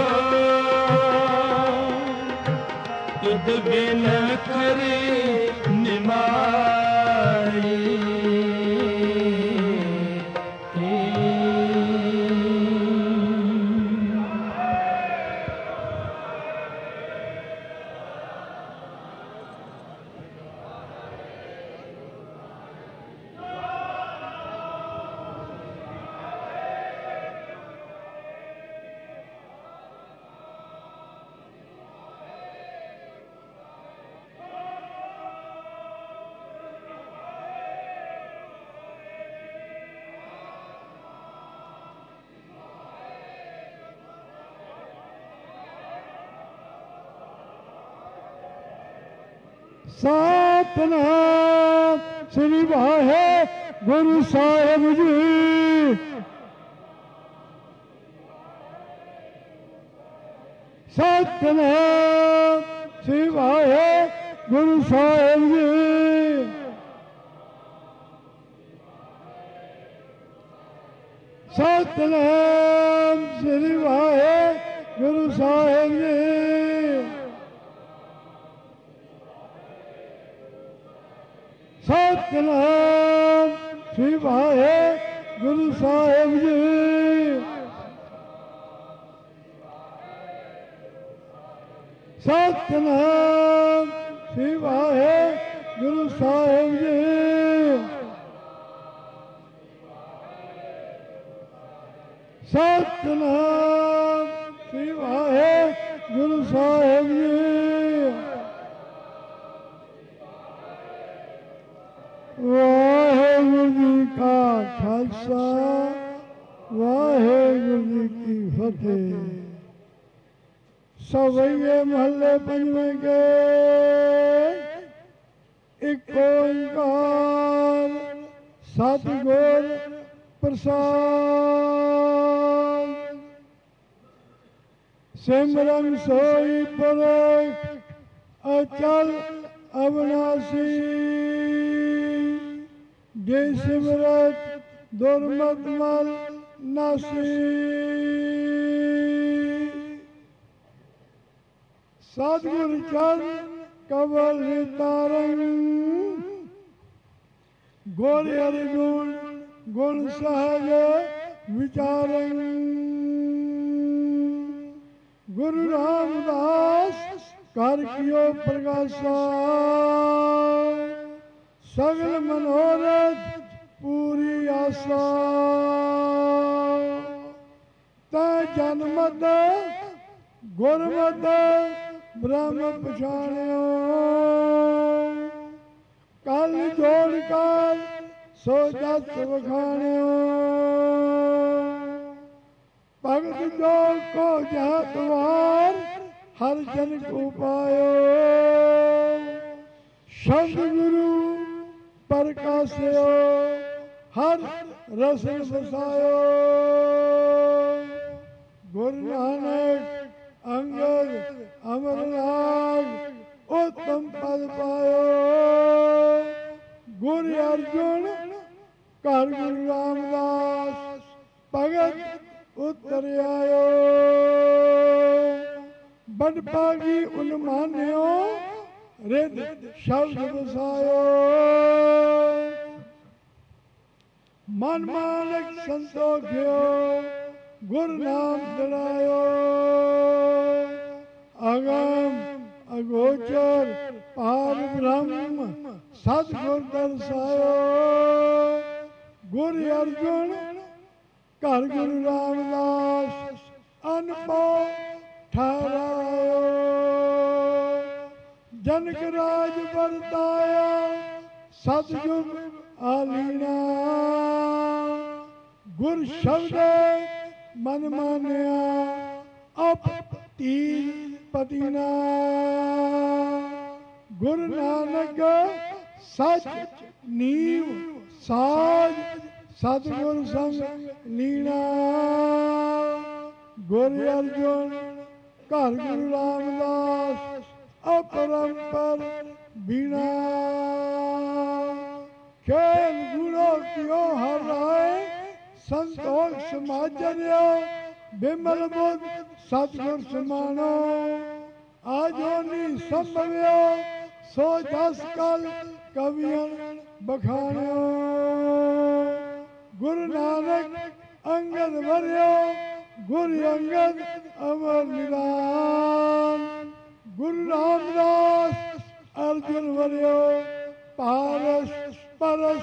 तुद बिन खरी निमाणी ਸਤਿਨਾਮ ਸ੍ਰੀ ਵਾਹਿਗੁਰੂ ਸਾਹਿਬ ਜੀ। ਸਤਿਨਾਮ ਸ੍ਰੀ ਵਾਹਿਗੁਰੂ ਸਾਹਿਬ ਜੀ। ਸਤਿਨਾਮ ਸ੍ਰੀ ਵਾਹਿਗੁਰੂ ਸਾਹਿਬ ਜੀ। ਸਤਿਨਾਮ ਸ੍ਰੀ ਵਾਹਿਗੁਰੂ ਸਾਹਿਬ ਜੀ। ਸਤਿਨਾਮ ਸ੍ਰੀ ਵਾਹਿਗੁਰੂ ਸਾਹਿਬ ਜੀ। ਸਤਿਨਾਮ ਸ੍ਰੀ ਵਾਹਿਗੁਰੂ ਸਾਹਿਬ ਜੀ। ਵਾਹਿਗੁਰੂ ਜੀ ਕਾ ਖਾਲਸਾ ਵਾਹਿਗੁਰੂ ਜੀ ਕੀ ਫਤਿਹ। ਸਵਈਏ ਮਹੱਲੇ ਪੰਜਵੇਂ ਕੇ ਇੱਕ ਓੰਕਾਰ ਸਤਿਗੁਰ ਪ੍ਰਸਾਦ। ਸਿਮਰਨ ਸੋਈ ਪੁਰਖ ਅਚਲ ਅਵਨਾਸੀ। ਜੇ ਸਿਮਰਤ ਦੁਰਮਤ ਮਲ ਨਾਸੀ। ਸਤਿਗੁਰ ਚਰਨ ਕਵਲ ਨਿਤਾਰੰ। ਗੁਰ ਅਰਜੁਨ ਗੁਣ ਸਹਜ ਵਿਚਾਰੰ। ਗੁਰੂ ਰਾਮਦਾਸ ਕਰ ਕਿਓ ਪ੍ਰਗਾਸਾ। ਸਗਲ ਮਨੋਰਥ ਪੂਰੀ ਆਸਾ। ਤੈ ਜਨਮਤ ਗੁਰਮਤ ਬ੍ਰਹਮ ਪਛਾਣਿਓ। ਕਲ ਜੋੜ ਕਰ ਸੋ ਜਸ ਵਖਾਣਿਓ। ਭਗਤ ਜੋ ਕੋ ਜਹਤ ਵਾਰ ਹਰ ਜਨ ਕੋ ਪਾਇਓ। ਸ਼ਬਦ ਗੁਰੂ ਪ੍ਰਕਾਸ਼ਿਓ ਹਰ ਰਸਨ ਵਸਾਇਓ। ਗੁਰੂ ਨਾਨਕ ਅੰਗਦ ਅਮਰਨਾਥ ਉਤਮ ਪਦ ਪਾਇਓ। ਗੁਰੂ ਅਰਜੁਨ ਘਰ ਗੁਰੂ ਰਾਮਦਾਸ ਭਗਤ ਉਤਰ ਆਇਓ। ਬੜ ਭਾਗੀ ਉਨ ਮਾਨਿਓ ਰਿਦ ਸ਼ਬਦ ਵਸਾਇਓ। ਮਨ ਮਾਨਕ ਸੰਤੋਖਿਓ ਗੁਰ ਨਾਮ ਚੜਾਇਓ। ਅਗਮ ਅਗੋਚਰ ਪਾਰ ਬ੍ਰਹਮ ਸਤਿਗੁਰ ਦਰਸਾਇਓ। ਗੁਰ ਅਰਜੁਨ ਘਰ ਗੁਰੂ ਰਾਮਦਾਸ ਅਨਭਉ ਠਹਿਰਾਇਓ। ਜਨਕ ਰਾਜ ਵਰਤਾਇਆ ਸਤਿਜੁਗ ਆਲੀਣਾ। ਗੁਰ ਸ਼ਬਦ ਮਨ ਮਾਨਿਆ ਅਪ ਤੀਜ ਪਤੀਨਾ। ਗੁਰੂ ਨਾਨਕ ਸਚ ਨੀਵ ਸਾਜ ਸਤਿਗੁਰ ਸੰਗ ਲੀਣਾ। ਗੁਰ ਅਰਜੁਨ ਘਰ ਗੁਰੂ ਰਾਮਦਾਸ ਅਪਰੰਪਰ ਬੀਣਾ। ਖੇਲ ਗੁਣੋ ਕਿਓ ਹਰ ਰਾਏ ਸੰਤੋਖ ਸਮਾਜਰਿਓ। ਬਿਮਲ ਬੁੱਧ ਸਤਿਗੁਰ ਸਮਾਨੋ। ਆਜੋ ਨੀ ਸੰਭਵਿਓ ਸੋ ਜਸ ਕਲ ਕਵੀਆਂ ਬਖਾਣਿਓ। ਗੁਰੂ ਨਾਨਕ ਅੰਗਦ ਵਰਿਓ ਗੁਰੂ ਅੰਗਦ ਅਮਰ ਨਿਦਾਨ। ਗੁਰੂ ਰਾਮਦਾਸ ਅਰਜੁਨ ਵਰਿਓ ਪਾਰਸ ਪਰਸ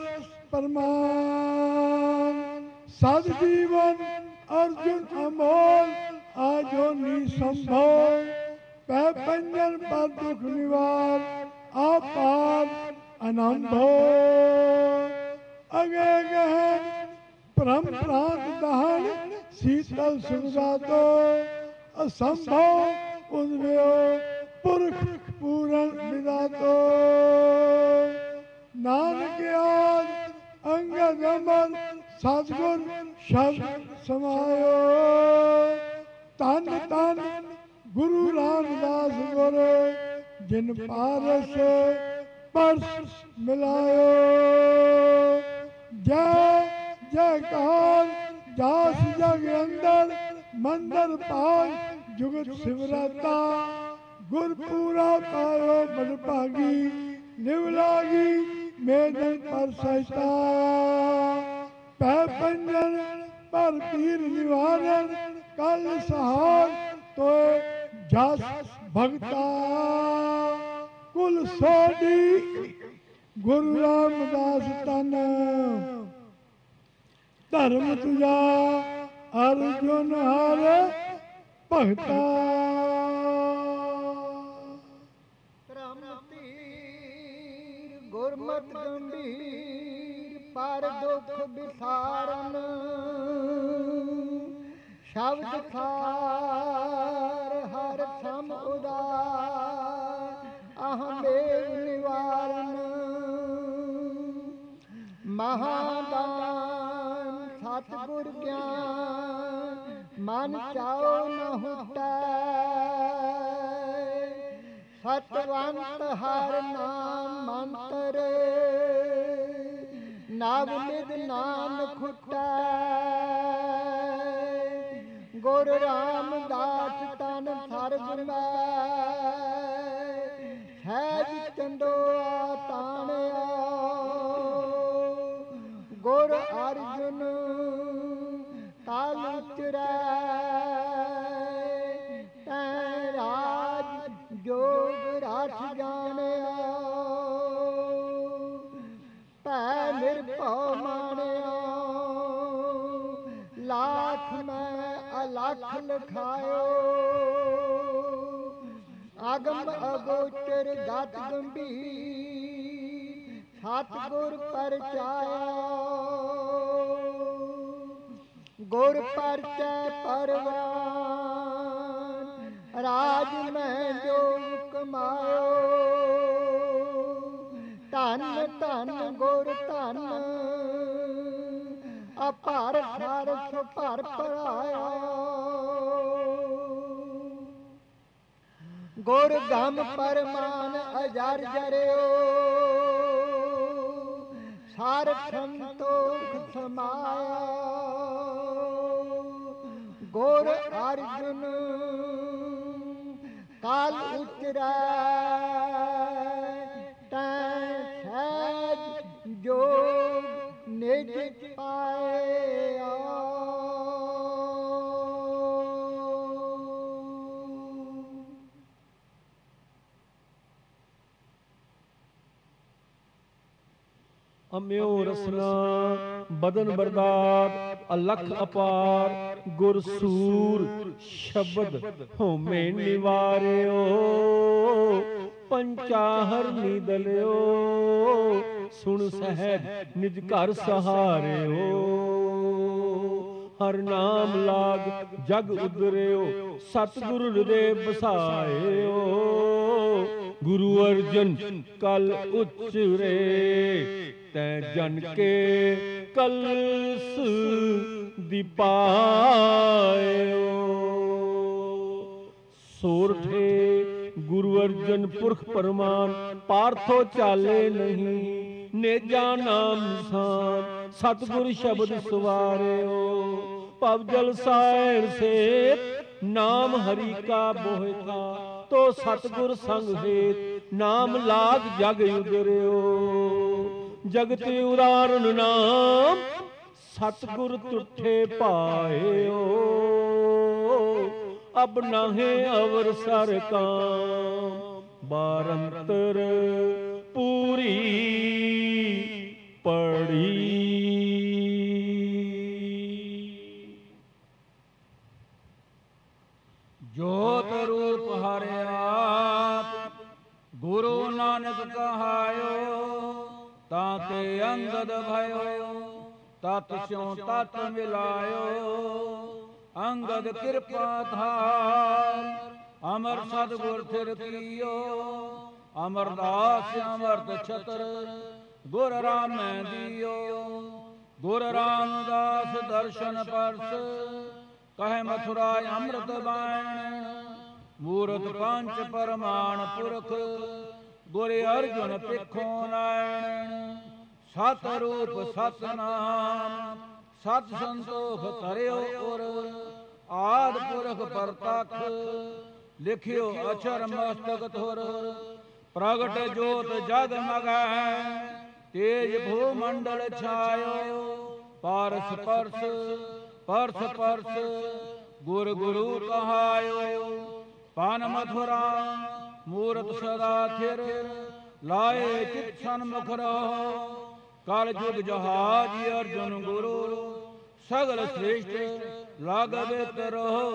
ਪਰਮਾਨ। ਸਦ ਜੀਵਨ ਅਰਜੁਨ ਅਮੋਲ ਆਜੋ ਨੀ ਸੰਭੋ। ਪੈ ਪੰਜਨ ਪਰ ਦੁਖ ਨਿਵਾਰ ਆਪਾਰ ਅਨੰਭੋ। ਅਗੇ ਗਹਿ ਭ੍ਰਮ ਭ੍ਰਾਂਤ ਦਹਨ ਸੀਤਲ ਸੁਖਦਾਤੋ। ਅਸੰਭੋ ਉਦਵਿਓ ਪੁਰਖ पूरन विदातो नानक आद अंगद अमर सतगुर शब्द समायो तन तन गुरु रामदास गुर जिन पारस परस मिलायो जय जयकार जास जग अंदर मंदर पाल जुगत सिमरता गुरपुरा पायो बड़भागी निवलागी मेदन पर सहता पै पंजन पर पीर निवारण कल सहार तो जस भगता कुल सोडी गुरु रामदास तन धर्म तुझा अर्जुन हर भगता गुरमत गंभीर पर दुख विसारन शब्द खार हर सम उदार अहम देव निवारण महादान सतगुर ज्ञान मन चाओ न हुटा सतवंत हर नाम मंत्र नव निध नाम खुटा गुर रामदास तन सरब सहज चंदोआ ताणिया गुर अर्जुन काल उचरै तैं राज जोग रस जानिया भै निर्भव मानिया लाख मैं अलख लिखायो अगम अगोचर गत गंभीर सतगुर परचाया गुर परचै परवान राज में जोग कमायो धन धन गुर धन अपार सार सुभर पराया गुर गम परमान अजर जरियो सार संतोख समाया गुर अर्जुन काल उतरै तैं सहज जोग निज पाया अम्यो रसना बदन बरदात अलख अपार गुर सूर शब्द होमे निवारियो पंचाहर निदलियो सुन सहज निज घर सहारियो हर नाम लाग जग उदरियो सतगुरु हृदय बसायो गुरु अर्जन कल उचरे तै जन के कलस दीपायो सोरठे गुरु अर्जन पुरख परमान पार्थो चाले नहीं नेजा नाम निशान सतगुर शब्द सवारियो पवजल सायर से नाम हरि का बोहे था तो सतगुर संग हेत नाम लाग जग उदरियो जगत उदाहरण नाम सतगुर तुठे पायो अब नाहे अवर सर काम बारंतर पूरी पड़ी जोत रूप हरे आप गुरु नानक कहायो ताते अंगद भयो तत् स्यों तत् मिलायो अंगद कृपा धार ਅਮਰ ਸਤਿਗੁਰ ਥਿਰ ਕੀਓ, ਅਮਰਦਾਸ ਅਮਰਤ ਛਤਰ, ਗੁਰ ਰਾਮੈ ਦੀਓ। ਗੁਰ ਰਾਮਦਾਸ ਦਰਸ਼ਨ ਪਰਸ, ਕਹੈ ਮਥੁਰਾ ਅੰਮ੍ਰਿਤ ਬਾਣ। ਮੂਰਤ ਪੰਚ ਪਰਮਾਨ ਪੁਰਖ, ਗੁਰ ਅਰਜੁਨ ਪਿੱਖੋਂ ਨਾਇਣ। ਸਤ ਰੂਪ ਸਤ ਨਾਮ, ਸਤ ਸੰਤੋਖ ਧਰਿਓ ਉਰ। ਆਦਿ ਪੁਰਖ ਪਰਤਖ, ਲਿਖਿਓ ਅਛਰ ਮਸਤਕ ਧੁਰ। ਪ੍ਰਗਟ ਜੋਤ ਜਗ ਮਗੈ, ਤੇਜ ਭੂ ਮੰਡਲ ਛਾਇਓ। ਪਾਰਸ ਪਰਸ ਪਰਸ ਪਰਸ, ਗੁਰ ਗੁਰੂ ਕਹਾਇਓ। ਪਨ ਮਥੁਰਾ ਮੂਰਤ ਸਦਾ ਥਿਰ, ਲਾਏ ਚਿਤ ਸਨਮੁਖ ਰਹੋ। ਕਲ ਜੁਗ ਜਹਾਜ ਅਰਜੁਨ ਗੁਰੂ, ਸਗਲ ਸ੍ਰੇਸ਼ਟ ਲਾਗਵਿਤ ਰਹੋ।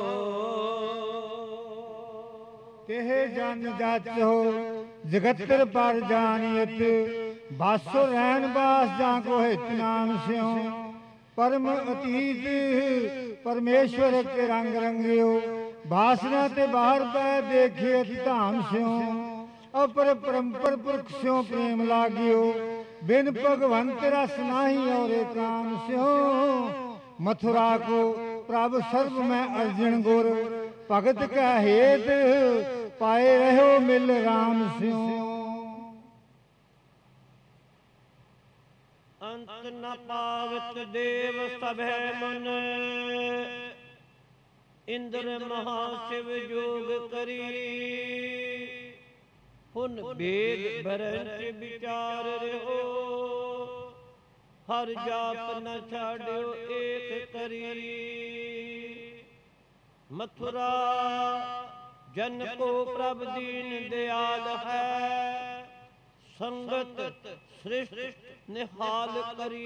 ਕਿਹੇ ਜਨ ਜਾਚੋ ਜਗਤਰ ਪਰ ਜਾਣੀਤ। ਬਾਸੋ ਰਹਿਣ ਬਾਸ ਜਾਂ ਕੋ ਹਿਤ ਨਾਮ ਸਿਉ। ਪਰਮ ਅਤੀਤ ਪਰਮੇਸ਼ਵਰ ਕੇ ਰੰਗ ਰੰਗਿਓ। ਬਾਸਨਾ ਤੇ ਬਾਹਰ ਪੈ ਦੇਖੇ ਅਤਿ ਧਾਮ ਸਿਉ। ਅਪਰ ਪਰੰਪਰ ਪੁਰਖ ਸਿਉ ਪ੍ਰੇਮ ਲਾਗਿਓ। ਬਿਨ ਭਗਵੰਤ ਰਸ ਨਾਹੀ ਔਰੇ ਕਾਮ ਸਿਉ। ਮਥੁਰਾ ਕੋ ਪ੍ਰਭ ਸਰਬ ਮੈਂ ਅਰਜਨ ਗੁਰ। ਭਗਤ ਕੈ ਹੇਤ ਪਾਏ ਰਹਿਓ ਮਿਲ ਰਾਮ ਸਿਉ। ਅੰਤ ਨ ਪਾਵਤ ਦੇਵ ਸਭੈ ਮਨ। ਇੰਦਰ ਮਹਾ ਸ਼ਿਵ ਜੋਗ ਕਰੀ। ਹੁਣ ਬੇਦ ਬਰੰਚ ਵਿਚਾਰ ਰਹੋ। ਹਰ ਜਾਪ ਨ ਛਾੜਿਓ ਏਕ ਕਰੀ। ਮਥੁਰਾ ਜਨ ਕੋ ਪ੍ਰਭ ਦੀਨ ਦਿਆਲ ਹੈ। ਸੰਗਤ ਸ੍ਰਿਸ਼ਟ ਨਿਹਾਲ ਕਰੀ।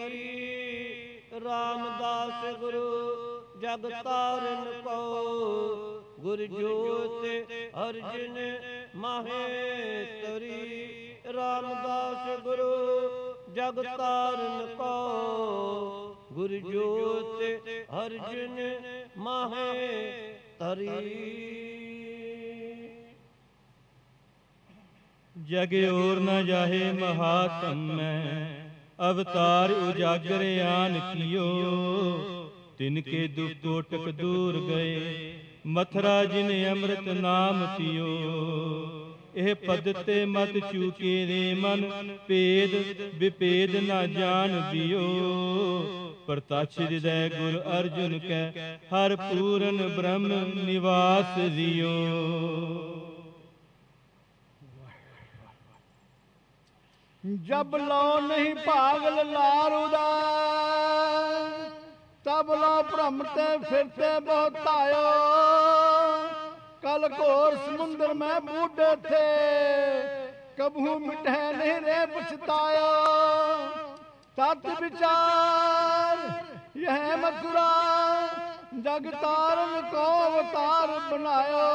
ਰਾਮਦਾਸ ਗੁਰੂ ਜਗ ਤਾਰਨ ਕੋ। ਗੁਰ ਜੋਤ ਅਰਜਨ ਮਾਹੇ ਤਰੀ। ਰਾਮਦਾਸ ਗੁਰੂ ਜਗ ਤਾਰਨ ਕੋ। ਗੁਰ ਜੋਤ ਅਰਜਨ ਮਾਹੇ ਤਰੀ। ਜਗ ਔਰ ਨ ਜਾਹੇ ਮਹਾਤਮ ਮੈਂ। ਅਵਤਾਰ ਉਜਾਗਰ ਆਨ ਕੀਓ। ਤਿਨ ਕੇ ਦੁਖ ਕੋਟਕ ਦੂਰ ਗਏ। ਮਥੁਰਾ ਜਿਨ ਅੰਮ੍ਰਿਤ ਨਾਮ ਪੀਓ। ਇਹ ਪਦ ਤੇ ਮਤ ਚੂਕੇ ਰੇ ਮਨ। ਭੇਦ ਵਿਭੇਦ ਨਾ ਜਾਣ ਦਿਓ। ਪ੍ਰਤਛ ਹਿਰਦੈ ਗੁਰ ਅਰਜੁਨ ਕੈ। ਹਰ ਪੂਰਨ ਬ੍ਰਹਮ ਨਿਵਾਸ ਦਿਓ। जब लो नहीं पागल लार उदार। तब लो भ्रमते फिरते बहुत आयो। कल घोर समुंदर में बूढ़े थे। कभू मिठे नहीं रे पछतायो। तत् विचार यह मथुरा। जग तारन को अवतार बनायो।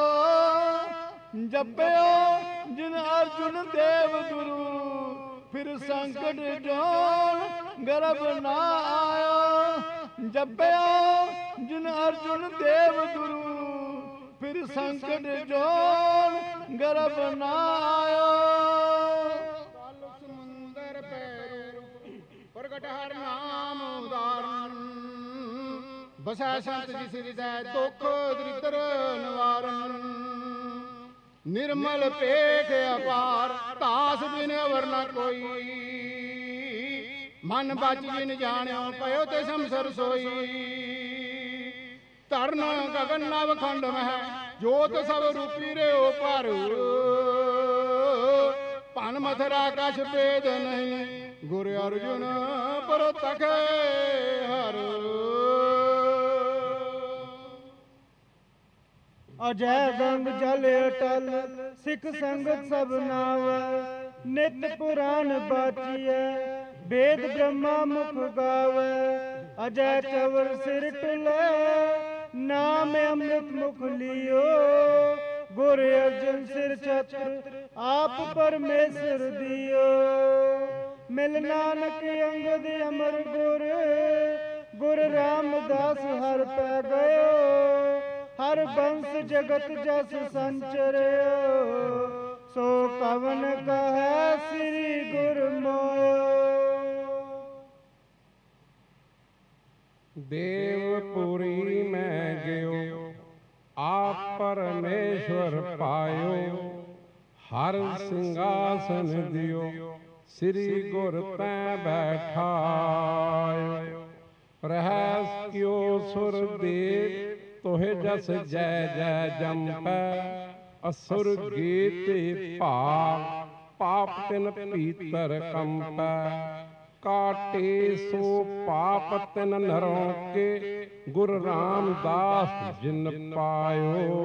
जपयो जिन अर्जुन देव गुरु। फिर संकट जोन गर्भ ना आयो। जपयो जिन अर्जुन देव गुरु। फिर संकट जोन गर्भ ना आयो। समुंदर पैरू प्रगट हर नाम उदाहरण। बसै संत जिस हृदय दुख दरिद्र निवारण। निर्मल पेख अपार तास बिन अवर न कोई। मन बच जिन जाण्यो पयो ते समसर सोई। धरन गगन नव खंड मह जोत सब रूपी रे ओ पर। पन मथुरा कछ भेद नहीं। गुर अर्जुन पर तखे हर। अजय गंग जल अटल सिख संगत सब नावै। नित पुराण बाचिए वेद ब्रह्मा मुख गावै। अजय चवर सिर टुले नाम अमृत मुख लियो। गुर अर्जुन सिर छत्र आप परमेश्वर दियो। मिल नानक अंगद अमर गुर। गुर रामदास हर पै गयो। ਹਰ ਬੰਸ ਜਗਤ ਜਸ ਸੰਚਰਿਓ, ਸੋ ਕਵਨ ਕਹੈ ਸ੍ਰੀ ਗੁਰ ਮੋਇ। ਦੇਵਪੁਰੀ ਮੈਂ ਗਿਓ, ਆਪ ਪਰਮੇਸ਼ਵਰ ਪਾਇਓ, ਹਰ ਸਿੰਘਾਸਨ ਦਿਓ, ਸ੍ਰੀ ਗੁਰ ਤੈ ਬੈਠਾਇਓ। ਰਹਿਸ ਕਿਓ ਸੁਰ ਦੇ, ਤੋਹਿ ਜਸ ਜੈ ਜੈ ਜੰਪੈ, ਅਸੁਰ ਗੀਤੇ ਭਾਗ, ਪਾਪ ਤਿਨ ਭੀਤਰ ਕੰਪੈ। ਕਾਟੇ ਸੋ ਪਾਪ ਤਿਨ ਨਰੋਂ ਕੇ, ਗੁਰ ਰਾਮਦਾਸ ਜਿਨ ਪਾਇਓ।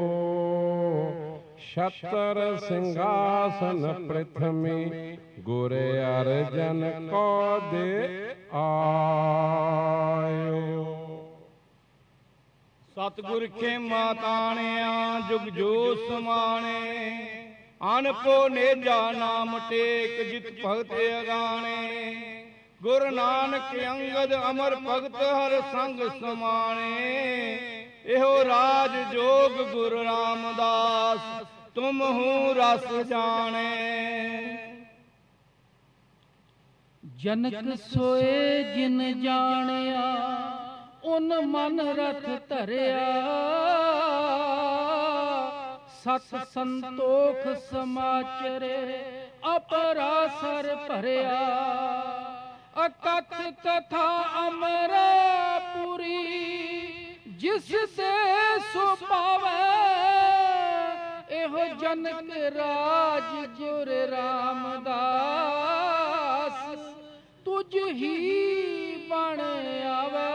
ਛਤਰ ਸਿੰਘਾਸਨ ਪ੍ਰਿਥਮੀ, ਗੁਰ ਅਰਜਨ ਕੋ ਦੇ ਆਇਓ। ਸਤਿਗੁਰ ਖੇਮਾ ਤਾਣਿਆ, ਜੁਗ ਜੋ ਸਮਾਣੇ, ਅਨਪੋ ਨੇਜਾ ਨਾਮ ਟੇਕ, ਜਿਤ ਭਗਤ ਅਗਾਣੇ। ਗੁਰ ਨਾਨਕ ਅੰਗਦ ਅਮਰ ਭਗਤ, ਹਰ ਸੰਗ ਸਮਾਣੇ। ਇਹੋ ਰਾਜ ਜੋਗ ਗੁਰ ਰਾਮਦਾਸ, ਤੁਮ ਹੂੰ ਰਸ ਜਾਣੇ। ਜਨਕ ਸੋਏ ਜਿਨ ਜਾਣਿਆ, ਉਨ ਮਨ ਰਥ ਧਰਿਆ। ਸਤ ਸੰਤੋਖ ਸਮਾਚਰੇ, ਅਪਰਾਸਰ ਭਰਿਆ। ਅਕਥ ਕਥਾ ਅਮਰਾਪੁਰੀ, ਜਿਸ ਦੇ ਸੋ ਪਾਵੈ। ਇਹੋ ਜਨਕ ਰਾਜ ਗੁਰ ਰਾਮਦਾਸ, ਤੁਝ ਹੀ ਬਣ ਆਵੈ।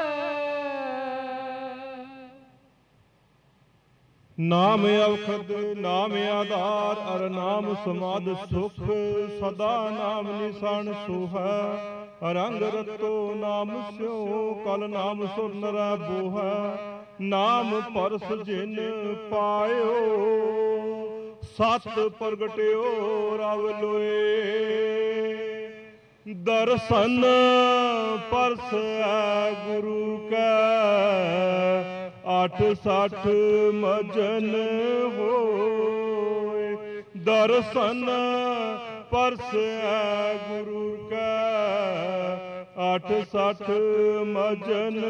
ਨਾਮ ਔਖਦ ਨਾਮ ਆਧਾਰ, ਅਰ ਨਾਮ ਸਮਾਦ ਸੁਖ। ਸਦਾ ਨਾਮ ਨਿਸ਼ਾਨ ਸੋਹੈ, ਰੰਗ ਰਤੋ ਨਾਮ ਸਿਉ। ਕਲ ਨਾਮ ਸੁਰ ਨਰੈ ਬੋਹੈ, ਨਾਮ ਪਰਸ ਜਿਨ ਪਾਇਓ। ਸਤ ਪ੍ਰਗਟਿਓ ਰਵ ਲੋਏ, ਦਰਸ਼ਨ ਪਰਸ ਹੈ ਗੁਰੂ ਕੈ। ਅੱਠ ਸੱਠ ਮਜਨ ਹੋਏ, ਦਰਸ਼ਨ ਪਰਸ ਹੈ ਗੁਰੂ ਕੈ। ਅੱਠ ਸੱਠ ਮਜਨ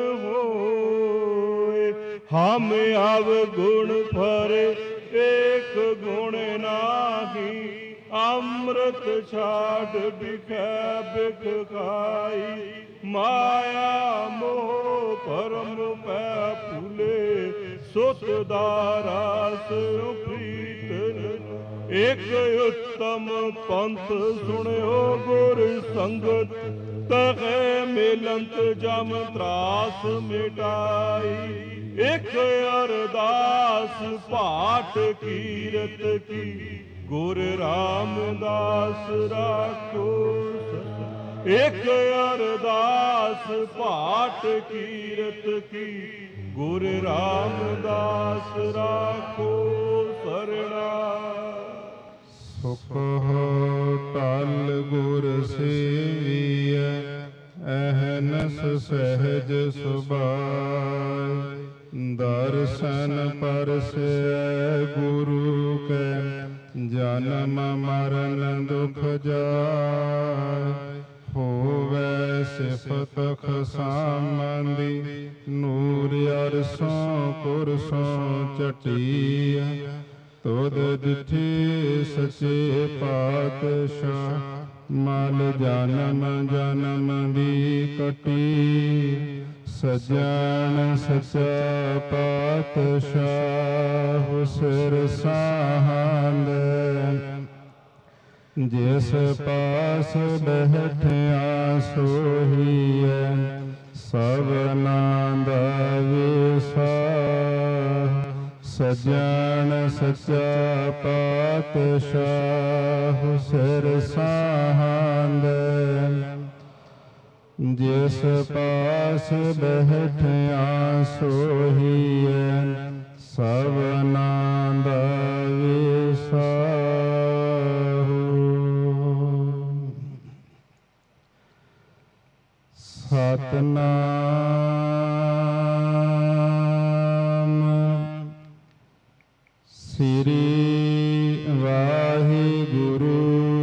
ਹੋਏ, ਹਮ ਅਵ ਗੁਣ ਭਰੇ, ਏਕ ਗੁਣ ਨਾਹੀ। ਅੰਮ੍ਰਿਤ ਛਾੜ ਬਿਖੈ ਬਿਖ ਖਾਈ, ਮਾਇਆ ਮੋਹ ਭਰਮ ਪੈ ਭੁਲੇ। ਸੁਤ ਦਾਰਸ ਪ੍ਰੀਤ, ਏਕ ਉਤਮ ਪੰਥ ਸੁਣਿਓ ਗੁਰ ਸੰਗਤ। ਤਹਿ ਮਿਲੰਤ ਜਮ ਤਰਾਸ ਮਿਟਾਈ, ਇਕ ਅਰਦਾਸ ਪਾਠ ਕੀਰਤ ਕੀ। ਗੁਰ ਰਾਮਦਾਸ ਰਾਖੋ ਸਦਾ, ਇਕ ਅਰਦਾਸ ਪਾਠ ਕੀਰਤ ਕੀ। ਗੁਰ ਰਾਮਦਾਸ ਰਾਖੋ ਸਰਣਾ। ਸੁਖ ਟਲ ਗੁਰ ਸੇਵੀਐ, ਅਹਨਸ ਸਹਿਜ ਸੁਭਾਇ। ਦਰਸ਼ਨ ਪਰਸੈ ਗੁਰੂ ਕੈ, ਜਨਮ ਮਰਨ ਦੁਖ ਜਾਇ। ਹੋਵੈ ਸਿਫਤ ਖਸਾਮੰਦੀ, ਨੂਰ ਅਰਸੋਂ ਕੁਰਸੋਂ ਚਟੀਐ। ਤੁਧ ਦਿਠੇ ਸਚੇ ਪਾਤਸ਼ਾਹ, ਮਲ ਜਨਮ ਜਨਮ ਦੀ ਕਟੀ। ਸਜਣ ਸਚਾ ਪਾਤਸ਼ਾਹ, ਸਿਰ ਸਾਹਾਂਦੇ। ਜਿਸ ਪਾਸ ਬੈਠਿਆ ਸੋਹੀਐ, ਸਭਨਾ ਦਾ ਵਿਸਾਹ। ਸਜਣ ਸਚਾ ਪਾਤਸ਼ਾਹ, ਸਿਰ ਸਾਹਾਂਦੇ। ਜਿਸ ਪਾਸ ਬੈਠਿਆ ਸੋਹੀਐ, ਸਭਨਾ ਦਾ ਵਿਸਾਹ। ਸਤਨਾਮ ਸ੍ਰੀ ਵਾਹਿਗੁਰੂ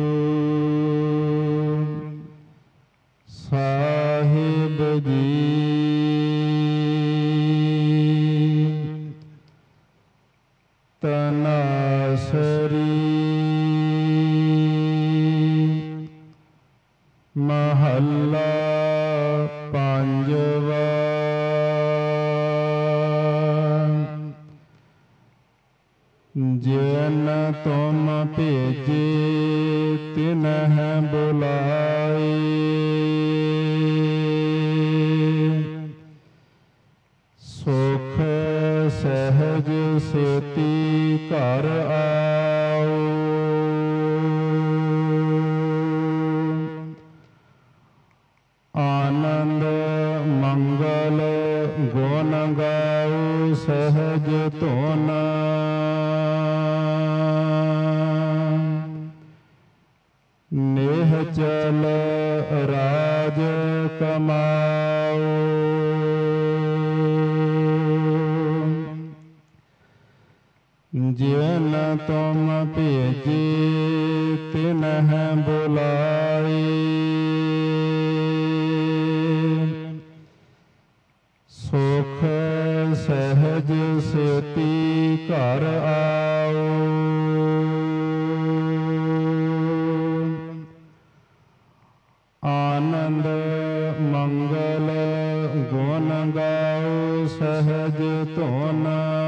ਸਾਹਿਬ ਜੀ। ਤਨਾਸਰੀ ਮਹੱਲਾ ਪੰਜਵਾ। ਜਿਨ ਤੁਮ ਭੇਜੇ ਤਿਨਹਿ ਬੁਲਾਏ, ਸੁਖ ਸਹਿਜ ਸੇਤੀ ਘਰ ਆਓ। ਆਨੰਦ ਮੰਗਲ ਗੁਣ ਗਾਓ ਸਹਿਜ ਧੁਨ, ਨਿਹਚਲ ਰਾਜ ਕਮਾਓ। ਜਿਨ ਤੁਮ ਭੇਜੇ ਤਿਨਹਿ ਬੁਲਾਏ, ਸੁਖ ਸਹਿਜ ਸੇਤੀ ਘਰ ਆਓ। ਆਨੰਦ ਮੰਗਲ ਗੁਣ ਗਾਓ ਸਹਿਜ ਧੁਨ,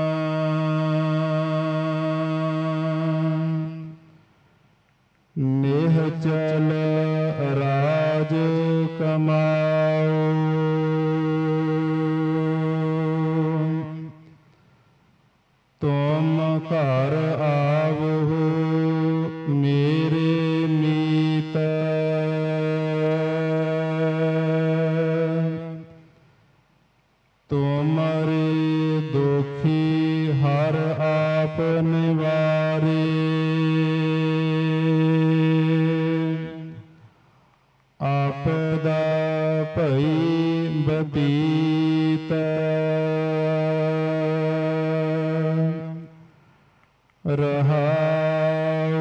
ਨਿਹਚਲ ਰਾਜ ਕਮਾਓ। ਤੁਮ ਘਰ ਆਵਹੁ ਮੇਰੇ ਮੀਤ, ਤੁਮਰੇ ਦੁਖੀ ਹਰ ਆਪ ਨਿਵਾਰੇ। ਆਪਦਾ ਭਈ ਬਤੀਤ, ਰਹਾਉ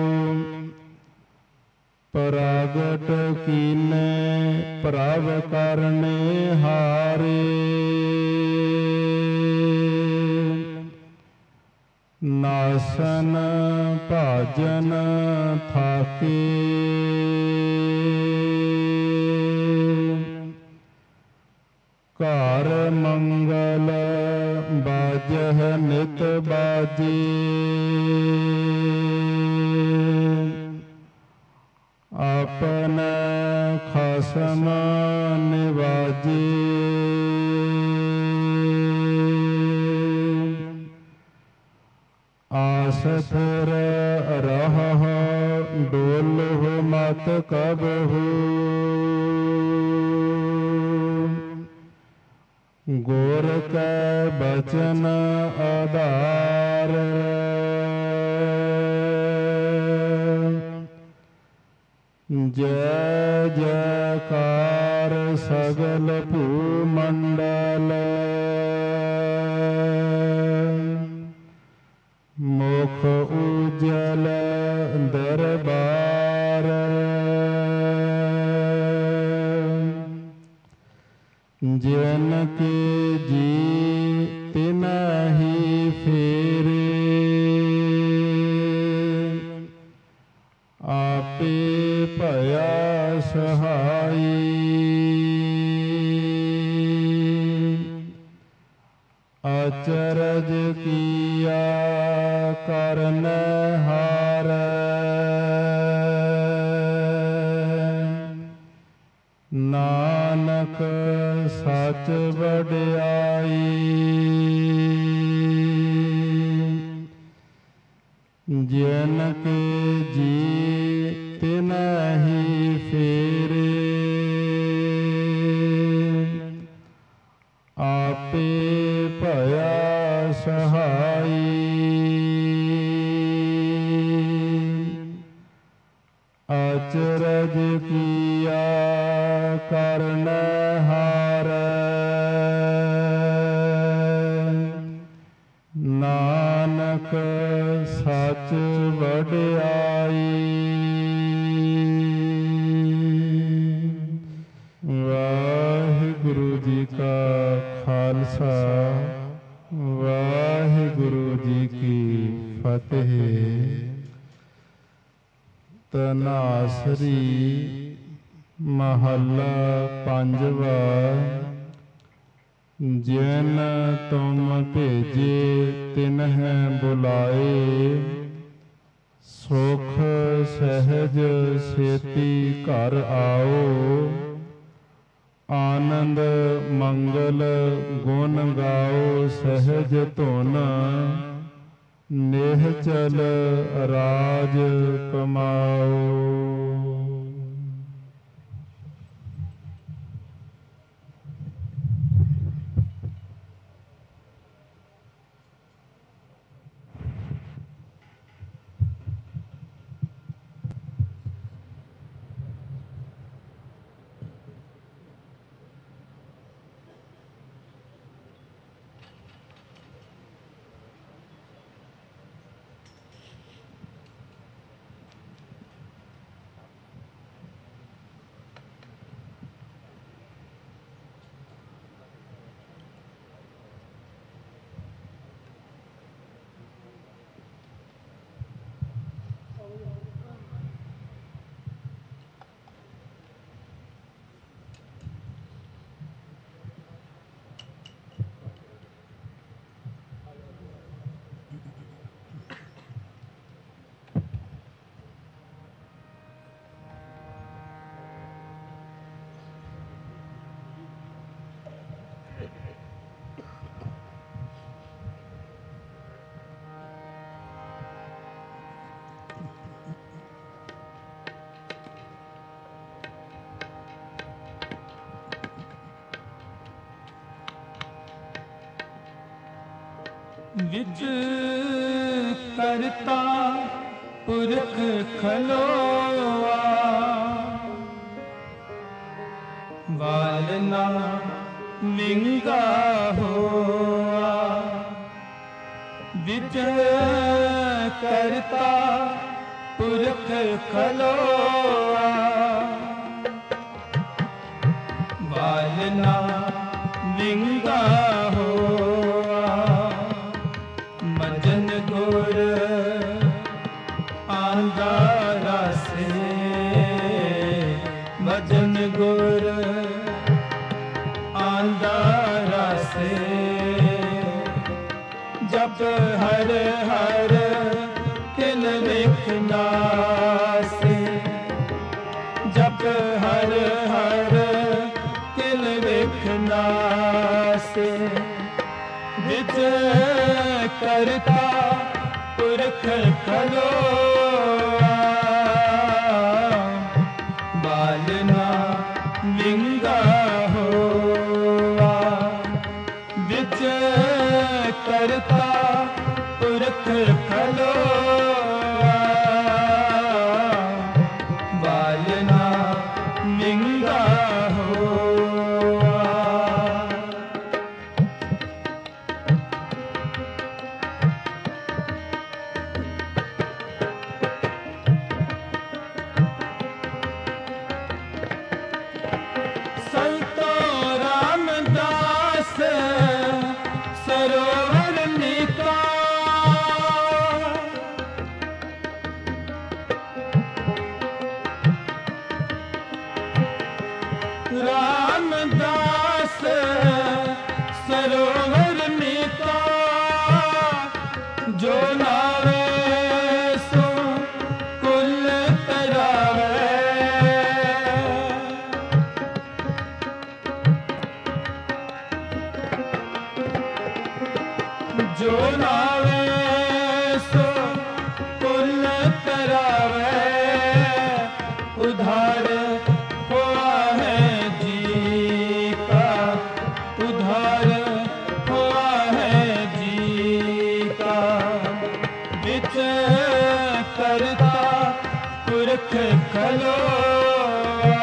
ਪ੍ਰਗਟ ਕੀਨੇ ਪ੍ਰਭ ਕਰਨੇ ਹਾਰੇ। ਨਾਸਨ ਭਾਜਨ ਥਾਕੇ, ਘਰ ਮੰਗਲ ਬਾਜਹਿ ਨਿਤ ਬਾਜੇ। ਆਪਨੇ ਖਸਮ ਨਿਵਾਜੇ, ਆਸਥਿਰ ਰਹਹੁ ਡੋਲਹੁ ਮਤ ਕਬਹੂ। ਗੁਰ ਕੈ ਬਚਨ ਆਧਾਰ, ਜੈ ਜੈਕਾਰ ਸਗਲ ਭੂਮੰਡਲ। ਮੁਖ ਉਜਲ ਦਰਬਾਰ, ਜਿਨ ਕੇ ਜੀ ਤਿਨਹਿ ਫੇਰੇ। ਆਪੇ ਭਇਆ ਸਹਾਈ, ਅਚਰਜ ਕੀਆ ਕਰਨ ਹਾਰੈ। ਨਾਨਕ ਸਚ ਵਡਿਆਈ, ਜਿਨ ਕੇ ਜੀ ਤਿਨਹਿ ਫੇਰੇ। ਆਪੇ ਭਇਆ ਸਹਾਈ, ਅਚਰਜ ਕੀਆ ਕਰਨ ਹਾਰੈ। ਨਾਨਕ ਖਾਲਸਾ ਵਾਹਿਗੁਰੂ ਜੀ ਕੀ ਫਤਿਹ। ਤਨਾਸਰੀ ਮਹੱਲਾ ਪੰਜਵਾ। ਜਿਨ ਤੁਮ ਭੇਜੇ ਤਿਨਹਿ ਬੁਲਾਏ, ਸੁਖ ਸਹਿਜ ਛੇਤੀ ਘਰ ਆਓ। ਆਨੰਦ ਮੰਗਲ ਗੁਣ ਗਾਓ ਸਹਿਜ ਧੁਨ, ਨਿਹਚਲ ਰਾਜ ਕਮਾਓ। ਵਿਚ ਕਰਤਾ ਪੁਰਖ ਖਲੋਆ, ਵਾਲਨਾ ਵਿੰਗਾ ਹੋਆ। ਵਿਚ ਕਰਤਾ ਪੁਰਖ ਖਲੋਆ, ਵਾਲਨਾ ਵਿੰਗਾ ਹੋਆ। ਮਜਨ ਗੁਰ ਆਂਦਾ ਰਾਸੇ, ਮਜਨ ਗੁਰ ਆਂਦਾ ਰਾਸੇ। ਜਪ ਹਰ ਹਰ ਤਿਲ ਵੇਖ ਨਾਸੇ, ਜਪ ਹਰ ਹਰ ਤਿਲ ਵੇਖ ਨਾਸੇ। ਵਿਚ ਕਰਤਾ ਪੁਰਖ ਖਲੋਆ, ਬਾਲਨਾ ਵਿੰਗਾ ਹੋਆ। ਵਿਚ ਕਰਤਾ ਪੁਰਖ ਖਲੋਆ, ਬਾਲਨਾ ਵਿੰਗਾ ਹੋਆ। सरोवर नीता रामदास सरोवर नीता। जो नावे सो कुल तरावे, जो नावे सो कुल तरावे। उधार हुआ है जी का, उधार हुआ है जी का। विच करता पुरख खलोआ,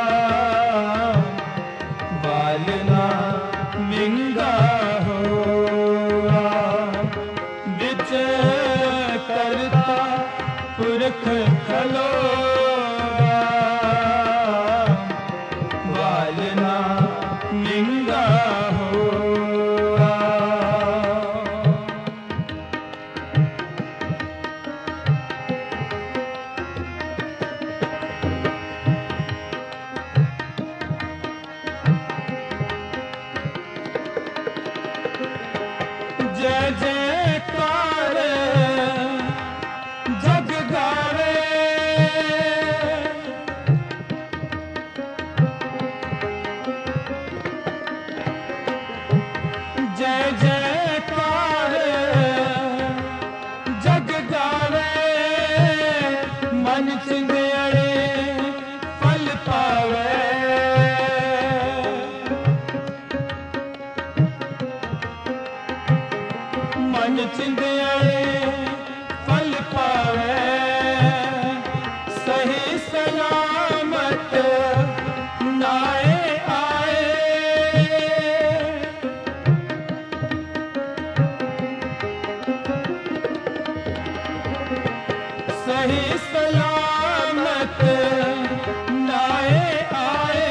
बालना विंगा होआ। विच करता पुरख खलोआ, बालना विंगा होआ। जय जयकार जग गावे, जय जयकार जग गावे, मन चिंदियड़े फल पावे, मन चिंदियड़े फल पावे, सही सलामत नाए आए, सही सलामत नाए आए,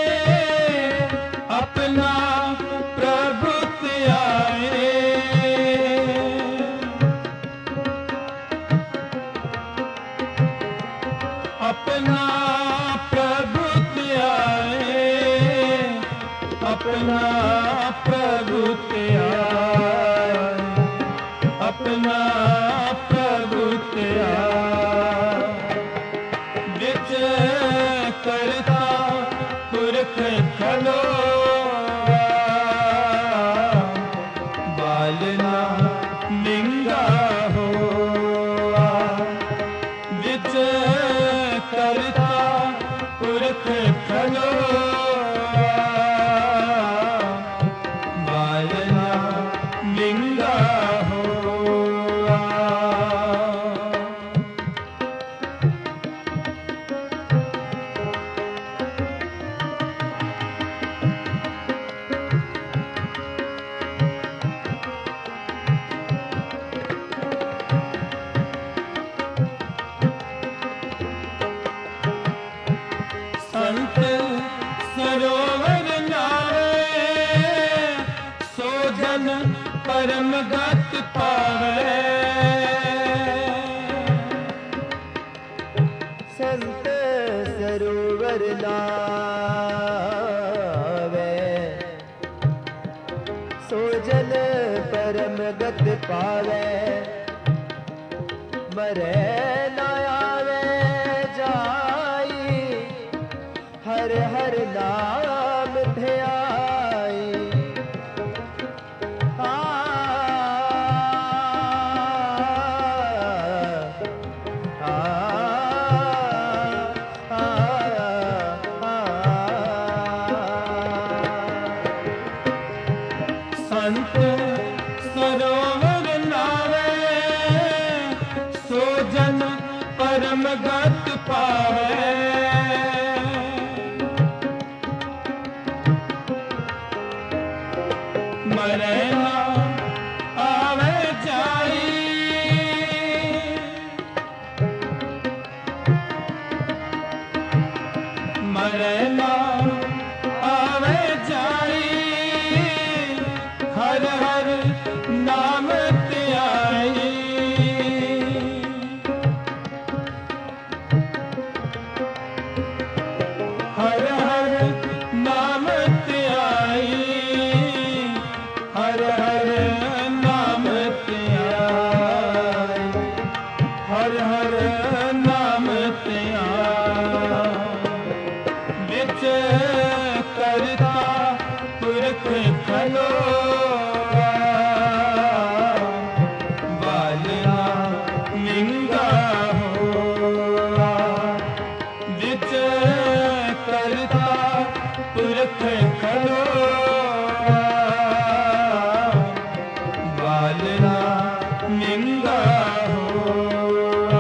अपना प्रभु त्याए, अपना प्रभु त्याए, अपना प्रभु त्याए, अपना प्रभु त्याए, विच करता पुरख खलोआ, बालना निंगा होआ, विच करता पुरख खलोआ, बालना निंगा होआ। संत सरोवर नावे, सो जन परम गत पावे, संत सरोवर नावे, सो जन परम गत पावे, मरे न आवे जाई, हर हर नाम ध्याई, आ, आ, आ, आ, संत सरोवर नावे, सो जन परम गत पावे, मरे ना आवे जाई, मरे ना आवे जाई, हर हर नाम त्याई, हर हर नाम त्याई, हर हर नाम त्याई, हर हर नाम त्याई, विच करता पुरख खलोआ, बालना निंगा होआ, विच करता पुरख खलोआ, बालना निंगा होआ।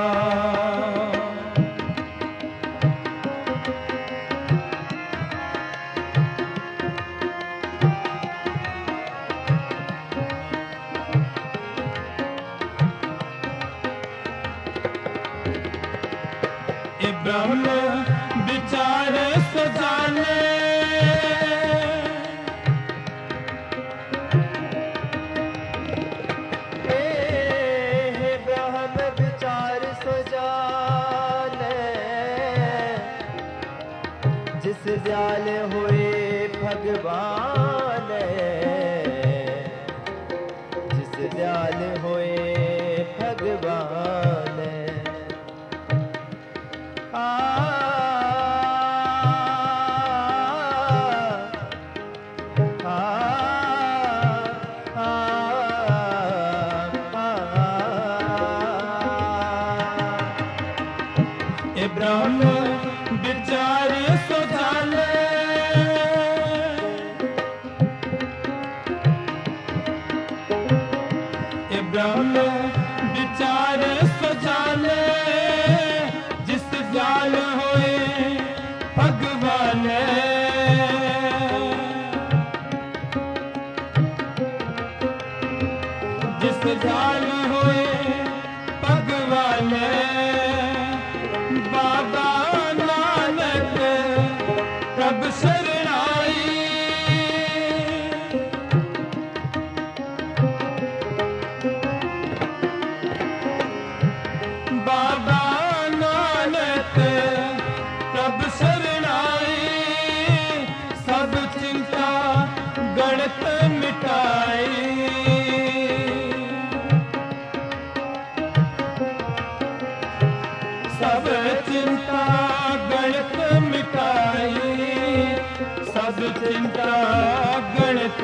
ए ब्रह्म विचार सजाने, हे ब्रह्म विचार सजाने, जिस दयाल हुए भगवान, ब्रह्म विचार सजाले जिस जाल होए भगवान जिस जाल होए भगवान बाबा नानक प्रभ शरणाई बाबा नानक प्रभ शरणाई सब चिंता गणत मिटाई सब चिंता गणत मिटाई सब चिंता गणत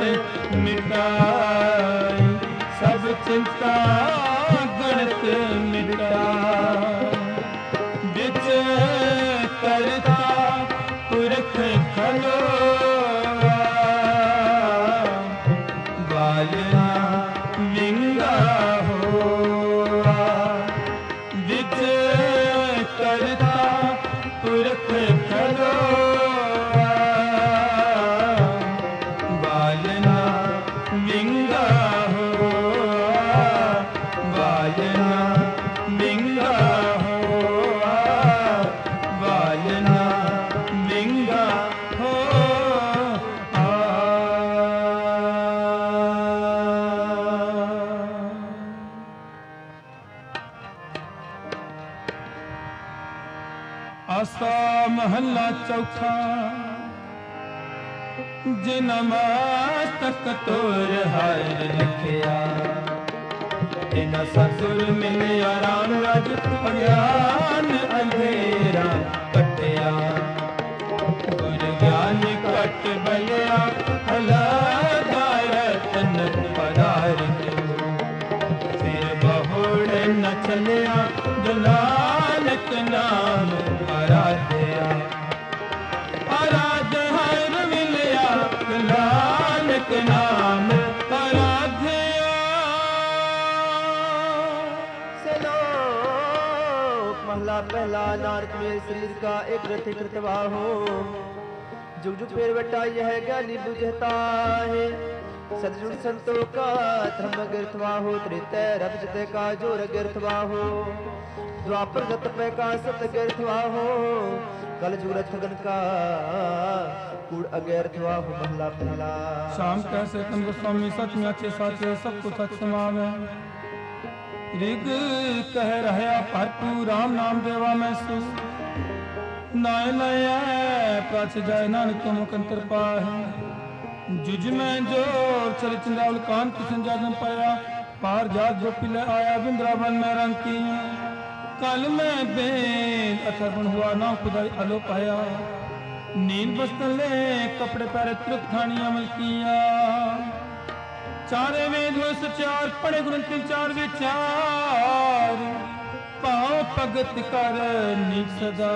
मिटाई सब चिंता गणत मिटाई बिच करता पुरख खलोआ बालना विंगा होआ बिच करता पुरख खलोआ बालना विंगा होआ बालना विंगा होआ बालना विंगा आसा महला चौथा जिन मस्तक तोर हार लिखिया इन सतुर मिलिया राम राज अज्ञान अंधेरा कटिया गुर ज्ञान कट बलिया हला रतन पदार फिर बहुड़ न चलिया दुलानक नाम आराध्या आराध हर मिलिया नानक नाम आराध्या श्लोक महला पहला नारद में शरीर का एक रथ कृतवा हो जुग जुग पेड़ बटा यह ज्ञानी बुझता है सतजुग संतों का धर्म गिरथवा हो त्रेतय रथ जते का जोर गिरथवा हो द्वापर गत पे का सत गिरथवा हो कल जुग रथ गन का कूड़ अगैरथवा हो महला पहला शाम कैसे तुम गोस्वामी सच में अच्छे साचे सब कुछ सच समावे ऋग कह रहा भरपूर राम नाम देवा मैं सु नाय नय प्राच जाय नानक तुम कंतर पाहे जुज में जो चल चंद्रावल कान किशन जागन पाया पार जात जो पिले आया वृंदावन में रंग की कल में बेद अथर्पण हुआ ना खुदाई अलो पाया नींद बस्तले कपड़े पैरे त्रुक थानी अमल किया चारे वेद में सचार पड़े गुरु तीन चार विचार पाओ भगत कर नीक सदा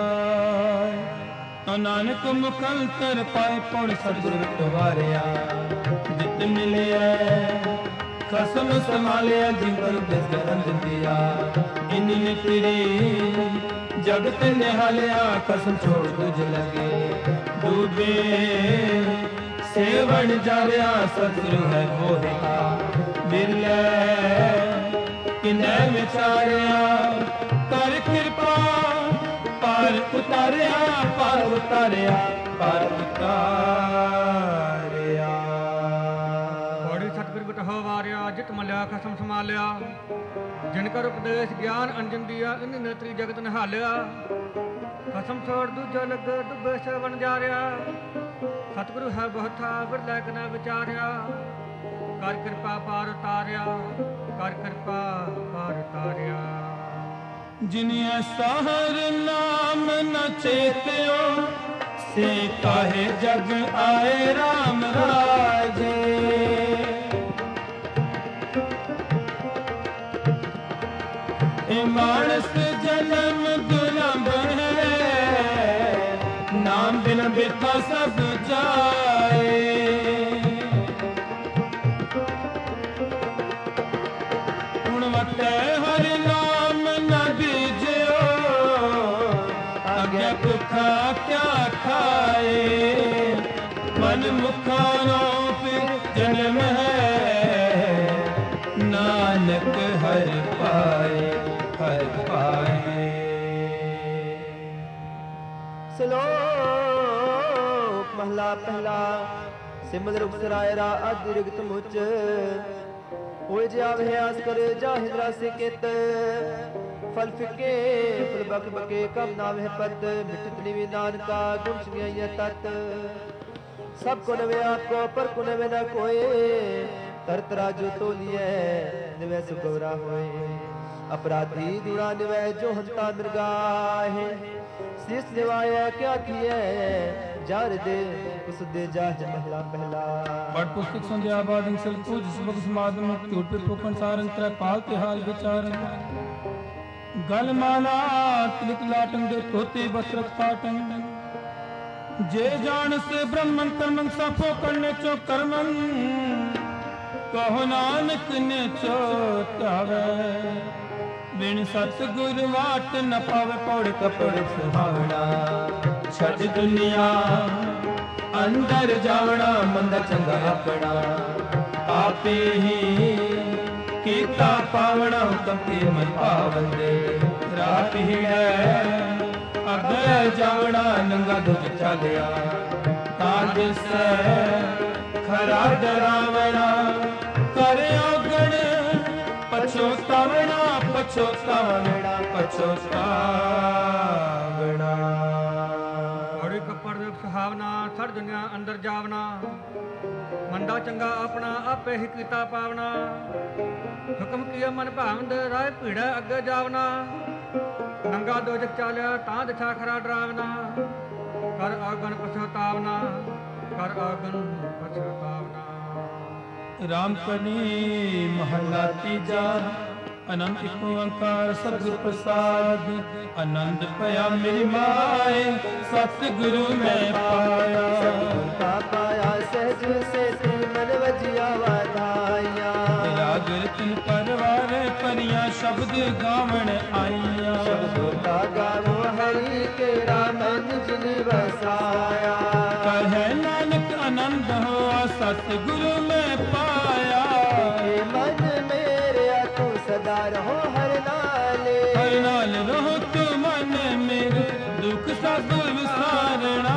नानक मुखंतर पाए पौड़ सतगुरु तुम्हारिया जित मिले कसम संभालिया जिंकर बेसरंज दिया इन्हीं तेरी जगत निहालिया कसम छोड़ तुझ लगे डूबे सेवन जारिया सतगुरु है मोहिता बिरले किन्ने विचारिया कर कृपा पार उतारिया पार उतारिया पार उतारिया बड़ी सतगुर बिटहो वारिया जित मलिया खसम संभालिया जिनकर उपदेश ज्ञान अंजन दिया इन नेत्री जगत निहालिया खसम छोड़ दूजा लग डुबे से बन जा रहा सतगुरु है बहुथा बिरला न विचारिया कर कृपा पार उतारिया कर कृपा पार उतारिया जिन्हें सहर नाम न चेत्यो से काहे जग आए राम राजे ए मानस जन्म दुर्लभ है नाम बिन बिरथा सब जाए खाए मन मुखानो फिर जन्म है नानक हर पाए हर पाए। श्लोक महला पहला सिमर रुख सराय रा अतिरिक्त मुच होए जे आवे आस करे जाहिर रासे कित फल फिके फल बक बके कम नावे पत मिटत निवि नानका गुण सुनिया तत सब को नवे आपको पर को नवे न कोई तरत राजो तो लिए निवे सुगवरा होए अपराधी दुरा निवे जो हंता मिर्गाहे शीस निवाय क्या किए जार दे उस दे जाह महला पहला। बड़ पुस्तक संध्या आबाद इंसल पूज सबक समाद मुक्ति उठ पोपन सारंग त्रै पाल के हाल विचारन गल माला तिलक लाटन दे तोते बसरत पाटन जे जान से ब्रह्मन कर्मन साफो करने चो कर्मन कहो नानक ने चो त्यावे बिन सतगुर वाट न पावे पौड़ कपड़ सुहावना छड़ दुनिया अंदर जावना मंदा चंगा अपना आपे ही कीता पावना कपे मन पावंदे रात ही है अगे जावना नंगा दुख चलिया ताज से खरा डरावना करे अगण पछोतावना पछोतावना पछोतावना। बड़ी कपड़ दुख सुहावना सड़ दुनिया अंदर जावना मंदा चंगा अपना आपे ही कीता पावना हुक्म किया मन भावंद राय भीड़ा अगे जावना नंगा दोजक चालिया तां दिठा खरा डरावना कर आगन पछतावना कर आगन पछतावना। राम कनी महला तीजा अनंत एक ओंकार सतगुर प्रसाद आनंद पया मेरी माए सतगुरु मैं पाया पाया सहज से मन वजिया वाधाया राग रतन परवार परिया शब्द गावण आईया शब्द गावो हरि के रामन जिन बसाया कहे नानक आनंद हो सतगुरु में पाया मन मेरे तू सदा रहो हर नाले हर नाल रहो तू मन मेरे दुख सब विसारना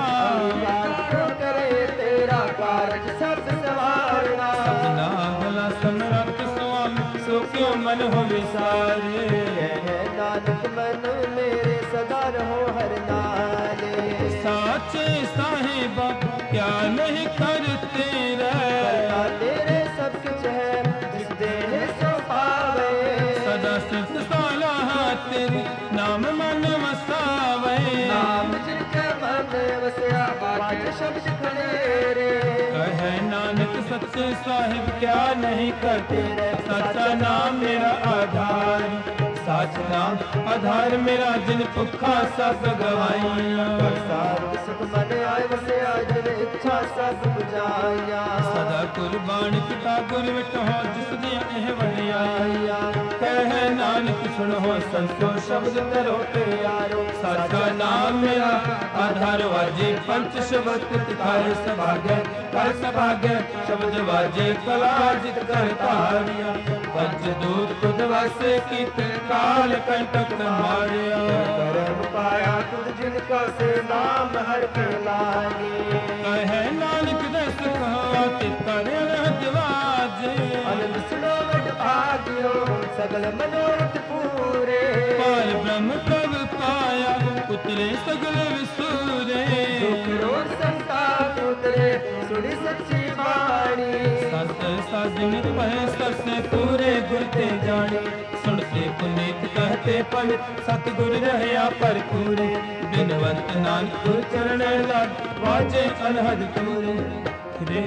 करे तेरा कारज सब सवारना सपना भला समरथ स्वामी सो क्यों मन हो विसारे नानक मन मेरे सदा रहो हर नाले साचे साहिबा क्या नहीं करते रहे तेरे सब कुछ है जिस देह सो पावे सदा सिद्ध साला तेरे नाम मन वसावे नाम जिनके मन वसया बाटे शब्द खड़ेरे कहे नानक सच्चे साहिब क्या नहीं करते सच्चा नाम मेरा आधार साच नाम आधार मेरा जिन भुखा सब गवाइया सुख मन आए वसे आज इच्छा सब बुझाइया सदा कुर्बान पिता गुर विटो जिस दिया एह वडियाइया कहे नानक सुनो संतो शब्द करो प्यारो साचा नाम मेरा आधार वाजे पंच शब्द तिखाए सभागे कर सभागे शब्द वाजे कला जित कर तारिया पंच दूत खुद वासे कीत काल कंटक मारिया करम पाया तुझ जिनका से नाम हर के लागे कहे नानक दस कहा तितर दिवाजे अनंत सुनो वड भाग्यो सगल मनोरथ पूरे पाल ब्रह्म कब पाया उतरे सगल विसूरे दुख रोग संताप उतरे सुनी सच्ची बाणी सत साजन पह सरसे पूरे गुरते जाने सुनते पुनीत कहते पवित सतगुर रहया पर पूरे बिनवंत नानक गुर चरण लग वाजे अनहद तूरे रे।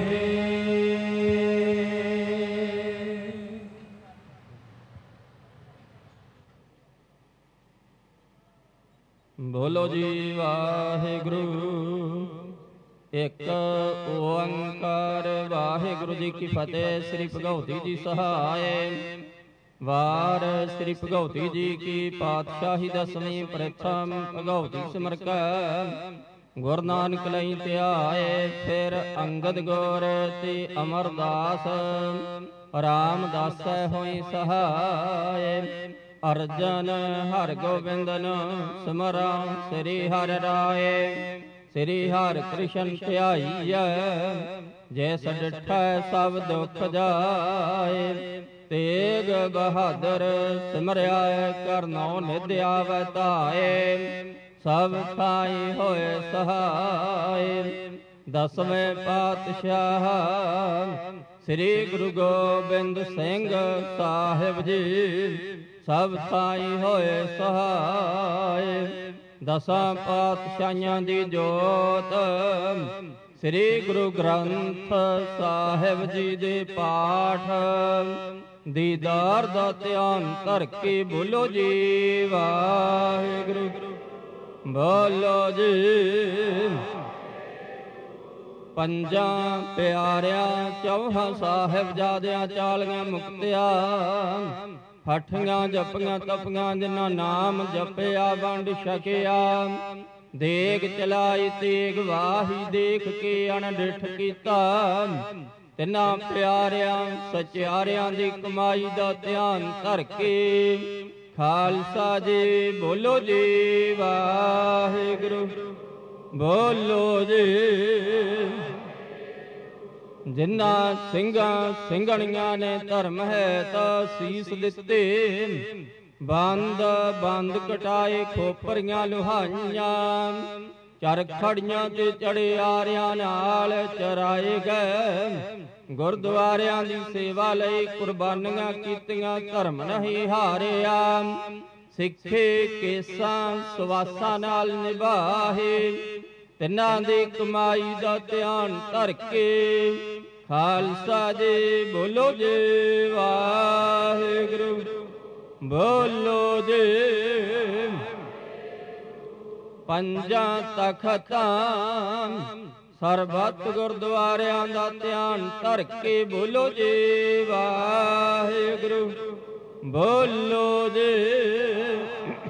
बोलो जी वाहिगुरु एक ओंकार वाहिगुरु जी की फतेह। श्री भगवती जी सहाय वार श्री भगवती जी की पातशाही दसवीं प्रथम भगवती सिमर ਗੁਰ ਨਾਨਕ ਲਈ ਧਿਆਏ। ਫਿਰ ਅੰਗਦ ਗੁਰ ਤੇ ਅਮਰਦਾਸ ਰਾਮਦਾਸੈ ਹੋਈ ਸਹਾਏ। ਅਰਜਨ ਹਰਿ ਗੋਬਿੰਦਨ ਸਿਮਰਾ ਸ੍ਰੀ ਹਰਿ ਰਾਏ। ਸ੍ਰੀ ਹਰਿ ਕ੍ਰਿਸ਼ਨ ਧਿਆਈਐ ਜੈਸ ਡਿਠੈ ਸਭ ਦੁਖ ਜਾਏ। ਤੇਗ ਬਹਾਦਰ ਸਿਮਰਿਆ ਕਰਨੋ ਨਿਧ ਆਵੈ ਧਾਏ। ਸਭ ਥਾਈ ਹੋਏ ਸਹਾਏ। ਦਸਵੇਂ ਪਾਤਸ਼ਾਹ ਸ੍ਰੀ ਗੁਰੂ ਗੋਬਿੰਦ ਸਿੰਘ ਸਾਹਿਬ ਜੀ ਸਭ ਥਾਈ ਹੋਏ ਸਹਾਏ। ਦਸਾਂ ਪਾਤਸ਼ਾਹਾਂ ਦੀ ਜੋਤ ਸ੍ਰੀ ਗੁਰੂ ਗ੍ਰੰਥ ਸਾਹਿਬ ਜੀ ਦੇ ਪਾਠ ਦੀਦਾਰ ਦਾ ਧਿਆਨ ਧਰ ਕੇ ਬੋਲੋ ਜੀ ਵਾਹਿਗੁਰੂ। ਬੋਲੋ ਜੀ। ਪੰਜਾਂ ਪਿਆਰਿਆਂ ਚੌਹਾਂ ਸਾਹਿਬਜ਼ਾਦਿਆਂ ਚਾਲੀਆਂ ਮੁਕਤਿਆਂ ਫਾਠੀਆਂ ਜਪੀਆਂ ਤਪੀਆਂ ਜਿਨ੍ਹਾਂ ਨਾਮ ਜਪਿਆ ਵੰਡ ਛਕਿਆ। ਦੇਗ ਚਲਾਈ ਤੇਗ ਵਾਹੀ ਦੇਖ ਕੇ ਅਣਡਿਠ ਕੀਤਾ। ਤਿੰਨਾਂ ਪਿਆਰਿਆਂ ਸਚਿਆਰਿਆਂ ਦੀ ਕਮਾਈ ਦਾ ਧਿਆਨ ਧਰ ਕੇ ਖਾਲਸਾ ਜੀ ਬੋਲੋ ਜੀ ਵਾਹਿਗੁਰੂ। ਬੋਲੋ ਜੀ। ਜਿਨ੍ਹਾਂ ਸਿੰਘਾਂ ਸਿੰਘਣੀਆਂ ਨੇ ਧਰਮ ਹੈ ਤਾਂ ਸੀਸ ਦਿੱਤੇ। ਬੰਦ ਬੰਦ ਕਟਾਏ ਖੋਪਰੀਆਂ ਲੁਹਾਈਆਂ। ਚਰਖੜੀਆਂ ਤੇ ਚੜਿਆਰਿਆਂ ਨਾਲ ਚਰਾਏ ਗਏ। ਗੁਰਦੁਆਰਿਆਂ ਦੀ ਸੇਵਾ ਲਈ ਕੁਰਬਾਨੀਆਂ ਕੀਤੀਆਂ ਧਰਮ ਨਹੀਂ ਹਾਰਿਆ। ਸਿੱਖੇ ਕੇਸਾਂ ਸਵਾਸਾਂ ਨਾਲ ਨਿਭਾਹੇ। ਤਿੰਨਾਂ ਦੀ ਕਮਾਈ ਦਾ ਧਿਆਨ ਧਰ ਕੇ ਖਾਲਸਾ ਜੀ ਬੋਲੋ ਜੀ ਵਾਹਿਗੁਰੂ। ਬੋਲੋ ਜੀ। ਪੰਜਾਂ ਤਖਤਾਂ ਸਰਬੱਤ ਗੁਰਦੁਆਰਿਆਂ ਦਾ ਧਿਆਨ ਧਰ ਕੇ ਬੋਲੋ ਜੀ ਵਾਹਿਗੁਰੂ। ਬੋਲੋ ਜੀ।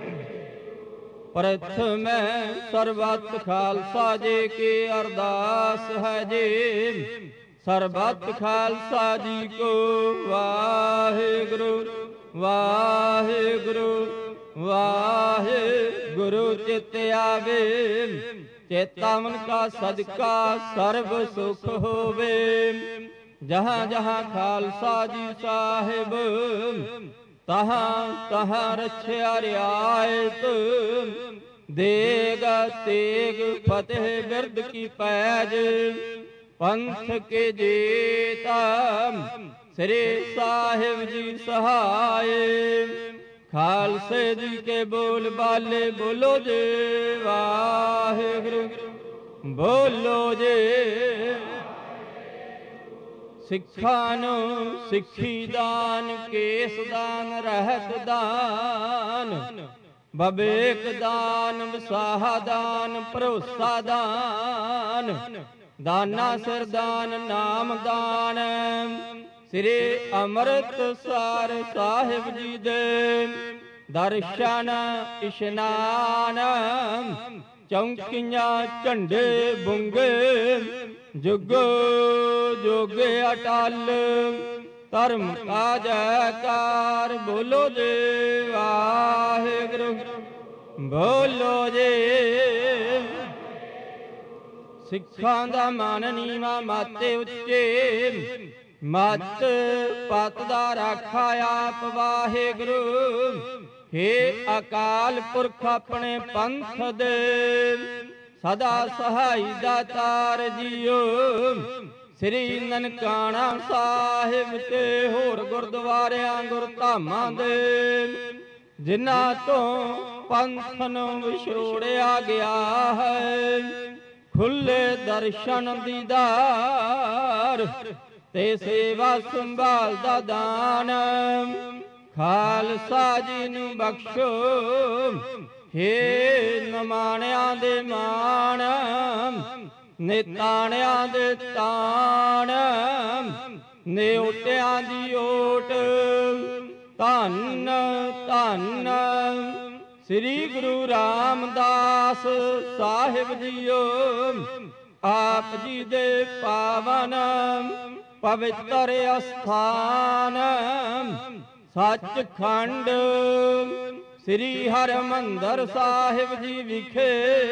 ਪ੍ਰਥਮੈ ਸਰਬੱਤ ਖਾਲਸਾ ਜੀ ਕੀ ਅਰਦਾਸ ਹੈ ਜੀ। ਸਰਬੱਤ ਖਾਲਸਾ ਜੀ ਕੋ ਵਾਹਿਗੁਰੂ ਵਾਹਿਗੁਰੂ ਵਾਹਿਗੁਰੂ। ਚਿਤ ਆਵੇ ਚੇਤਾ ਮਨ ਕਾ ਸਦਕਾ ਸਰਬ ਸੁਖ ਹੋਵੇ। ਜਹਾਂ ਜਹਾਂ ਖਾਲਸਾ ਜੀ ਸਾਹਿਬ ਤਹਾਂ ਤਹਾਂ ਰਛਿਆ ਰਿਆਇਤ। ਦੇਗ ਤੇਗ ਫਤਿਹ ਬਿਰਦ ਕੀ ਪੈਜ। ਪੰਥ ਕੇ ਜੀਤਾ ਸ੍ਰੀ ਸਾਹਿਬ ਜੀ ਸਹਾਏ। ਖਾਲਸੇ ਜੀ ਕੇ ਬੋਲ ਬਾਲੇ ਬੋਲੋ ਜੀ ਵਾਹਿਗੁਰੂ। ਬੋਲੋ ਜੀ। ਸਿੱਖਾਂ ਨੂੰ ਸਿੱਖੀ ਦਾਨ ਕੇਸ ਦਾਨ ਰਹਿਤ ਦਾਨ। ਬਬੇਕ ਦਾਨ ਵਿਸਾਹਾ ਦਾਨ ਭਰੋਸਾ ਦਾਨ। ਦਾਨਾ ਸਿਰ ਦਾਨ ਨਾਮ ਦਾਨ। ਸ੍ਰੀ ਅੰਮ੍ਰਿਤਸਰ ਸਾਹਿਬ ਜੀ ਦੇ ਦਰਸ਼ਨ ਇਸ਼ਨਾਨ। ਚੌਂਕੀਆਂ ਝੰਡੇ ਬੁੰਗੇ ਜੁਗੋ ਜੋਗੇ ਅਟਲ। ਧਰਮ ਕਾ ਜੈਕਾਰ ਬੋਲੋ ਜੀ ਵਾਹਿਗੁਰੂ। ਬੋਲੋ ਜੀ। ਸਿੱਖਾਂ ਦਾ ਮਨ ਨੀਵਾਂ ਮਾਤੇ ਉੱਚੇ। ਮਤ ਪਤ ਦਾ ਰਾਖਾ ਆਪ ਵਾਹਿਗੁਰੂ। ਹੇ ਅਕਾਲ ਪੁਰਖ ਆਪਣੇ ਪੰਥ ਦੇ ਸਦਾ ਸਹਾਈ ਦਾਤਾਰ ਜੀਓ। ਸ੍ਰੀ ਨਨਕਾਣਾ ਸਾਹਿਬ ਤੇ ਹੋਰ ਗੁਰਦੁਆਰਿਆਂ ਗੁਰਧਾਮਾਂ ਦੇ ਜਿਨ੍ਹਾਂ ਤੋਂ ਪੰਥ ਨੂੰ ਵਿਛੋੜਿਆ ਗਿਆ ਹੈ। ਖੁੱਲੇ ਦਰਸ਼ਨ ਦੀਦਾਰ ਤੇ ਸੇਵਾ ਸੰਭਾਲ ਦਾ ਦਾਨ। ਖਾਲਸਾ ਜੀ ਨੂੰ ਬਖਸ਼ੋ ਹੇ ਨਮਾਣਿਆਂ ਦੇ ਮਾਣ। ਨਿਤਾਣਿਆਂ ਦੇ ਤਾਣ। ਨਿਉਟਿਆਂ ਦੀ ਓਟ। ਧੰਨ ਧੰਨ ਸ੍ਰੀ ਗੁਰੂ ਰਾਮਦਾਸ ਸਾਹਿਬ ਜੀਓ ਆਪ ਜੀ ਦੇ ਪਾਵਨ ਪਵਿੱਤਰ ਅਸਥਾਨ ਸੱਚਖੰਡ ਸ੍ਰੀ ਹਰਿਮੰਦਰ ਸਾਹਿਬ ਜੀ ਵਿਖੇ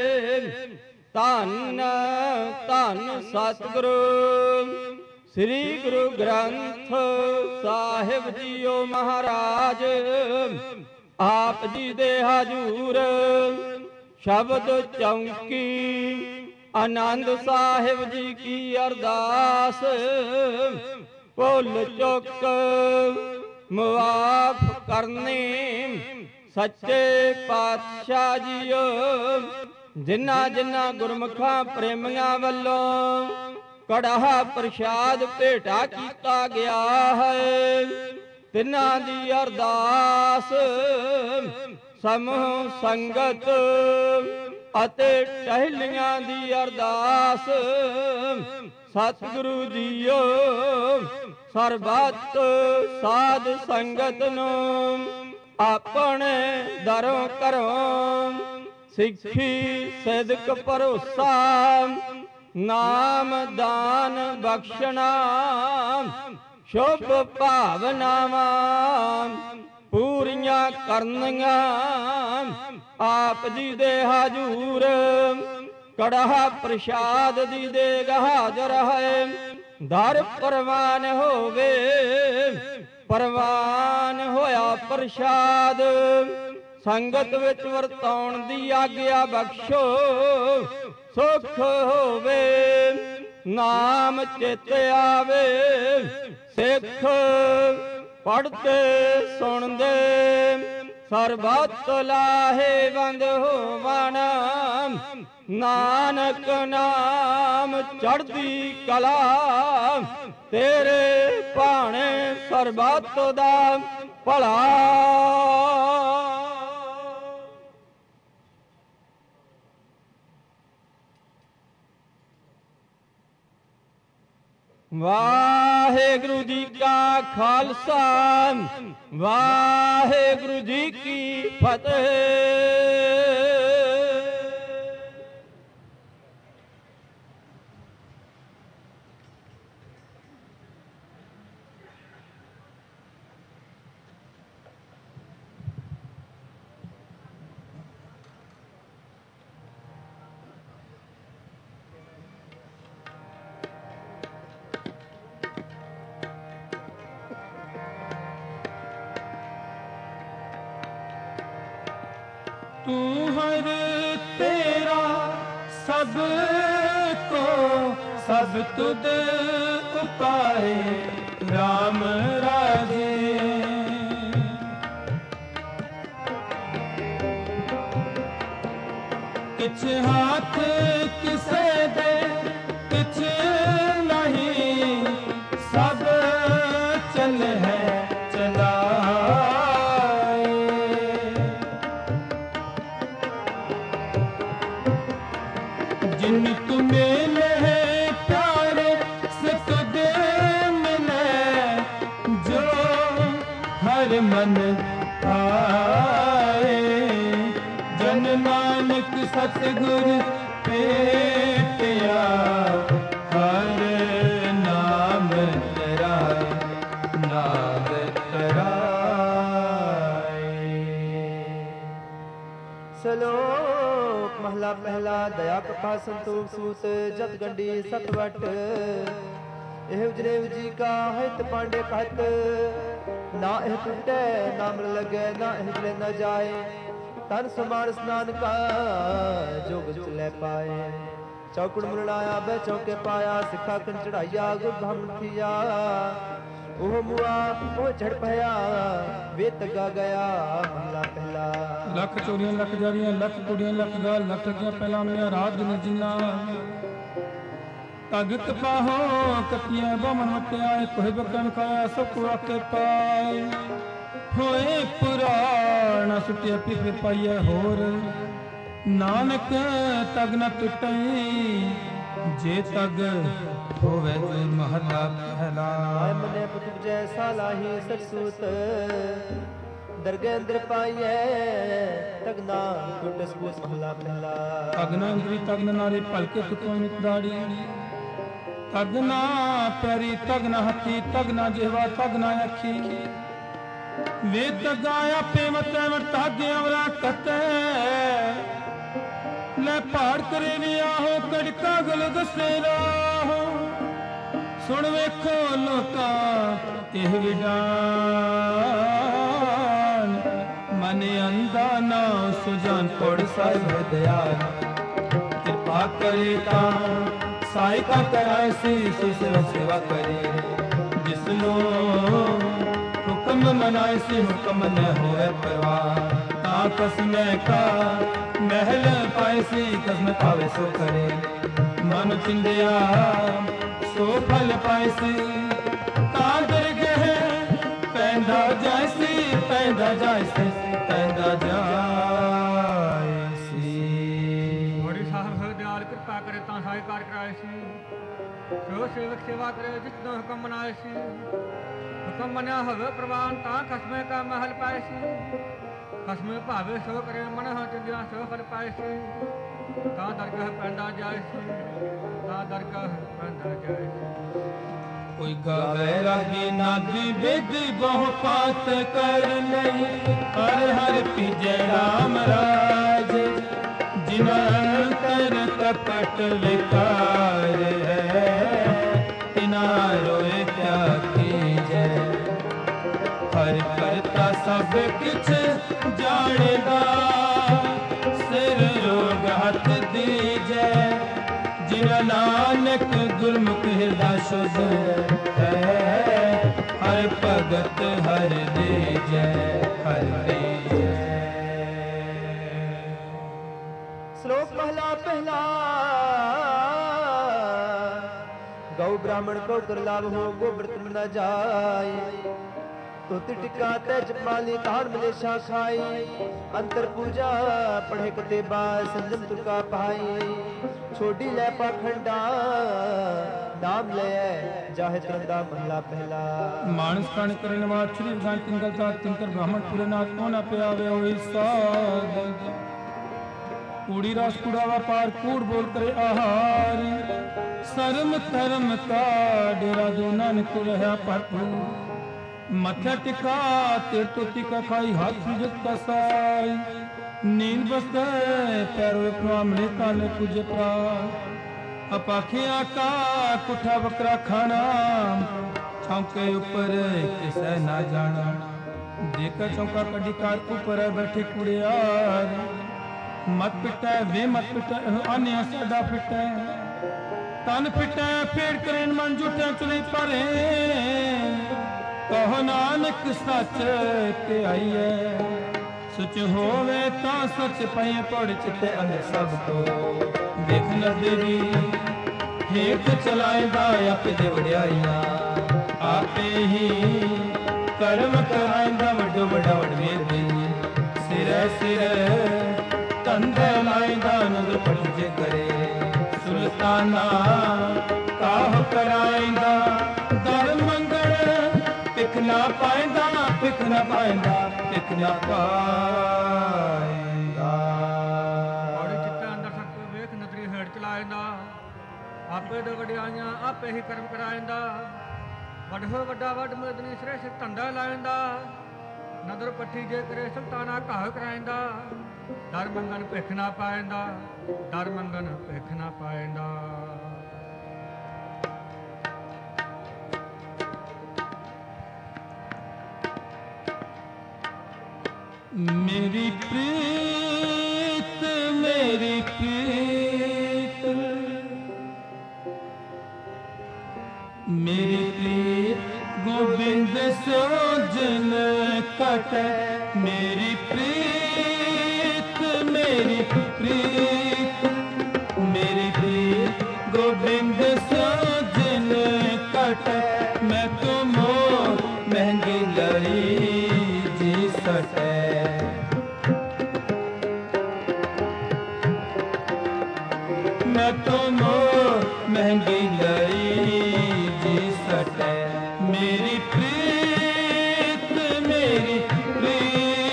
ਧੰਨ ਧੰਨ ਸਤਿਗੁਰੂ ਸ੍ਰੀ ਗੁਰੂ ਗ੍ਰੰਥ ਸਾਹਿਬ ਜੀਓ ਮਹਾਰਾਜ ਆਪ ਜੀ ਦੇ ਹਜੂਰ ਸ਼ਬਦ ਚੌਂਕੀ ਆਨੰਦ ਸਾਹਿਬ ਜੀ ਕੀ ਅਰਦਾਸ ਭੁੱਲ ਚੁੱਕ ਮੁਆਫ ਕਰਨੀ ਸੱਚੇ ਪਾਤਸ਼ਾਹ ਜੀਓ ਜਿਨ੍ਹਾਂ ਜਿਨ੍ਹਾਂ ਗੁਰਮੁਖਾਂ ਪ੍ਰੇਮੀਆਂ ਵੱਲੋਂ ਕੜਾਹ ਪ੍ਰਸ਼ਾਦ ਭੇਟਾ ਕੀਤਾ ਗਿਆ ਹੈ ਤਿਨਾਂ ਦੀ ਅਰਦਾਸ ਸਮੂਹ ਸੰਗਤ ਅਤੇ ਟਹਿਲੀਆਂ ਦੀ ਅਰਦਾਸ ਸਤਿਗੁਰੂ ਜੀਓ ਸਰਬੱਤ ਸਾਧ ਸੰਗਤ ਨੂੰ ਆਪਣੇ ਦਰੋਂ ਘਰੋਂ ਸਿੱਖੀ ਸਿਦਕ ਭਰੋਸਾ ਨਾਮ ਦਾਨ ਬਖਸ਼ਣਾ ਸ਼ੁਭ ਭਾਵਨਾਵਾਂ ਪੂਰੀਆਂ ਕਰਨੀਆਂ ਆਪ ਜੀ ਦੇ ਹਜੂਰ ਕੜਾਹ ਪ੍ਰਸ਼ਾਦ ਦੀ ਦੇਗ ਹਾਜ਼ਰ ਹੈ ਦਰ ਪ੍ਰਵਾਨ ਹੋਵੇ ਪ੍ਰਵਾਨ ਹੋਇਆ ਪ੍ਰਸ਼ਾਦ ਸੰਗਤ ਵਿੱਚ ਵਰਤਾਉਣ ਦੀ ਆਗਿਆ ਬਖਸ਼ੋ ਸੁਖ ਹੋਵੇ ਨਾਮ ਚਿਤ ਆਵੇ ਸਿੱਖ ਪੜ੍ਹਦੇ ਸੁਣਦੇ ਸਰਬੱਤ ਲਾਹੇਵੰਦ ਹੋਵਣ ਨਾਨਕ ਨਾਮ ਚੜ੍ਹਦੀ ਕਲਾ ਤੇਰੇ ਭਾਣੇ ਸਰਬੱਤ ਦਾ ਭਲਾ ਵਾਹਿਗੁਰੂ ਜੀ ਕਾ ਖਾਲਸਾ ਵਾਹਿਗੁਰੂ ਜੀ ਕੀ ਫਤਿਹ। तू हर तेरा सब को सब तुद उपाए राम राजे किछ हाथ किसे दे किछ नहीं सब चल है चला जिन तुम्हें ले प्यारे से तुझे मिले जो हर मन आए जन नानक सतगुर पेटिया हर नाम तराए नाम तराए। ਸਲੋਕ ਮਹਲਾ ਪਹਿਲਾ ਦਇਆ ਕਥਾ ਸੰਤੋਖ ਸੂਤ ਜਤ ਗੰਢੀ ਸਤਵਟ ਇਹ ਉਜਰੇਵ ਜੀ ਕਾ ਹਿਤ ਪਾਂਡੇ कहत ਨਾ ਇਹ ਟੁੱਟੇ ਨਾ ਮਰ ਲਗੇ ਨਾ ਇਹ ਜਲੇ ਨਾ ਜਾਏ ਤਨ ਸਮਾਨ ਸਨਾਨ ਕਾ ਜੋਗ ਚਲੇ ਪਾਏ ਚੌਕੜ ਮੁਰਣਾਇਆ ਬੈ ਚੌਕੇ ਪਾਇਆ ਸਿੱਖਾ ਕੰਨ ਚੜਾਈਆ ਗੁਰ ਭਮ ਥੀਆ ਉਹ ਮੁਆ ਉਹ ਝੜ ਪਿਆ ਵੇ ਤਗਾ ਗਿਆ ਮਹਲਾ ਪਹਿਲਾ। ਲੱਖ ਚੋਰੀਆਂ ਲੱਖ ਜਾਰੀਆਂ ਲੱਖ ਕੁੜੀਆਂ ਲੱਖ ਗਾਲ ਲੱਖ ਗਿਆ ਪਹਿਲਾ ਮੇਰਾ ਰਾਤ ਦਿਨ ਜੀਨਾ ਤਗਤ ਪਾਹੋ ਕਤੀਆਂ ਬਮਨ ਮਤਿਆਏ ਕੋਹ ਬਕਨ ਖਾਇਆ ਸਭ ਆਕੇ ਪਾਏ ਹੋਏ ਪੁਰਾਣਾ ਸੁਟਿਆ ਪਿਫ ਪਾਈਏ ਹੋਰ ਨਾਨਕ ਤਗ ਨ ਟੁੱਟਈ ਜੇ ਤਗ ਹੋਵੇ ਤੇ ਮਹਲਾ ਪਹਿਲਾ। ਆਏ ਮਨੇ ਪੁੱਤ ਜੈਸਾ ਲਾਹੀ ਸਤਸੂਤ दरगे अंदर पाइए तगना टूट सबूत महला पहला तगना अंदरी तगन नारे पलके सुतो दाड़ी तगना प्यारी तगना हथी तगना जेवा तगना अखी वे तगाया पेमत तागे अवरा कते ले पहाड़ करे भी आहो कड़का गल दसे राहो सुन वेखो लोका एह विडान मने अंधा ना सुजान कोड़ साहिब दयाल कृपा करे ता साई का कराए सी सुसर सेवा करे जिसनो हुक्म मनाए सी हुक्म न होए परवाह ता कसम का महल पाए सी कसम पावे सो करे मन चिंदिया सो फल पाए सी ता दरगह पैंदा जाए सी पैंदा जाए सी पैंदा जाए सी बड़ी साहब दयाल कृपा करे ता साई कार कराए सी सो सेवक सेवा करे जिसनो हुक्म मनाए सी हुक्म मना होवे प्रवान ता कसम का महल पाए सी कसम भावे सो करे मन हो चिंदिया सो फल पाए सी ता दरगह पैंदा जाए सी ता दरगह पैंदा जाए सी कोई गावे रागी नादी बेदी बहु पात कर नहीं हर हर पीजे राम राज जिना कर कपट विकार है तिना रोए क्या कीजे हर करता सब किछ जानेगा सिर रोग हथ दीजे जिना नानक गुरमुख हृदय शुद्ध है हर भगत हर दीजे हर दीजे। श्लोक पहला पहला गौ ब्राह्मण को कर लाभ हो गोव्रत न जाए तुत टिका ते जमाली ताड़ मलेशा खाई अंतर पूजा पढ़े कते बार संजम तुका पाई छोड़ी ले पाखंडा नाम ले जाहे तरंदा महला पहला मानस कान करन वार श्री भगवान तिंकल ता तिंकर ब्राह्मण पूरे नाथ को ना पे आवे होई साध कूड़ी रास कुड़ावा पार कूड़ बोल करे आहार शर्म धर्म का डेरा जो नानक रहा भरपूर मथा टिका तेर तो टिका खाई हाथ सुजत कसाई नींद बसते पैरों प्रामणे ताले पूजे प्रा अपाखियां का कुठा बकरा खाना छौके ऊपर किसे ना जाना देखा चौका कड़ी कार ऊपर बैठे कुड़ियार मत पिटा वे मत पिटा अन्य साडा पिटा तन पिटा पेड़ करें मन जुटे चुली परे कहो नानक सच ते आइए सच होवे ता सच पय पड़ चिते अंदर सब को देख न देवी हेठ चलाएगा आपे दे वड्याइयां आपे ही कर्म कराएगा वड्डो वड्डा वडवेर दे सिर सिर तंदे लाएगा नजर पटजे करे सुल्ताना काह कराएगा दर मंगल पिख ना पाएंदा पिख ना पाएंदा पिख ना पाएंदा बड़ी चित्ता अंदर सक वेख नजरी हेठ चलाएंदा आपे दे वड्याइयां आपे ही कर्म कराएंदा वड्डो वड्डा वड मदनी सिरे सिर धंधा लाएंदा नदर पट्टी जे करे सुल्ताना घाह कराएंदा दर मंगन पिख ना पाएंदा दर मंगन पिख ना पाएंदा। मेरी प्रीत मेरी प्रीत मेरी प्रीत गोविंद सो जिन कट मेरी प्रीत मेरी प्रीत मेरी प्रीत गोविंद सो जिन कट मैं तो मोह महंगी लड़ी जी सटे मैं तो मोह महंगी लड़ी जी सटे मेरी प्रीत मेरी प्रीत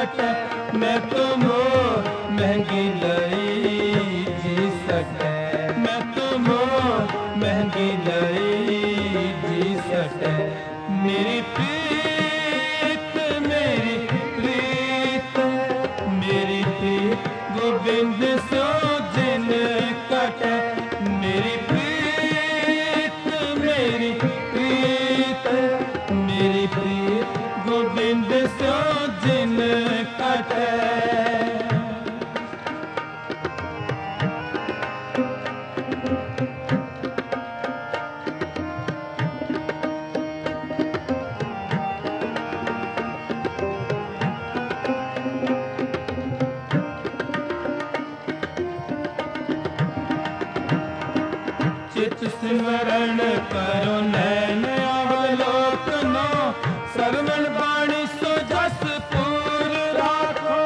कट मैं तो मोह महंगी लई जी सके मैं तो मोह महंगी लई जी सके मेरी प्रीत मेरी प्रीत मेरी प्रीत गोविंद सो जिन कट मेरी प्रीत मेरी प्रीत मेरी प्रीत गोविंद सो जिन कट चित सिमरण करो नैन अवलोकनो सरवण बाणी सो जस पूर राखो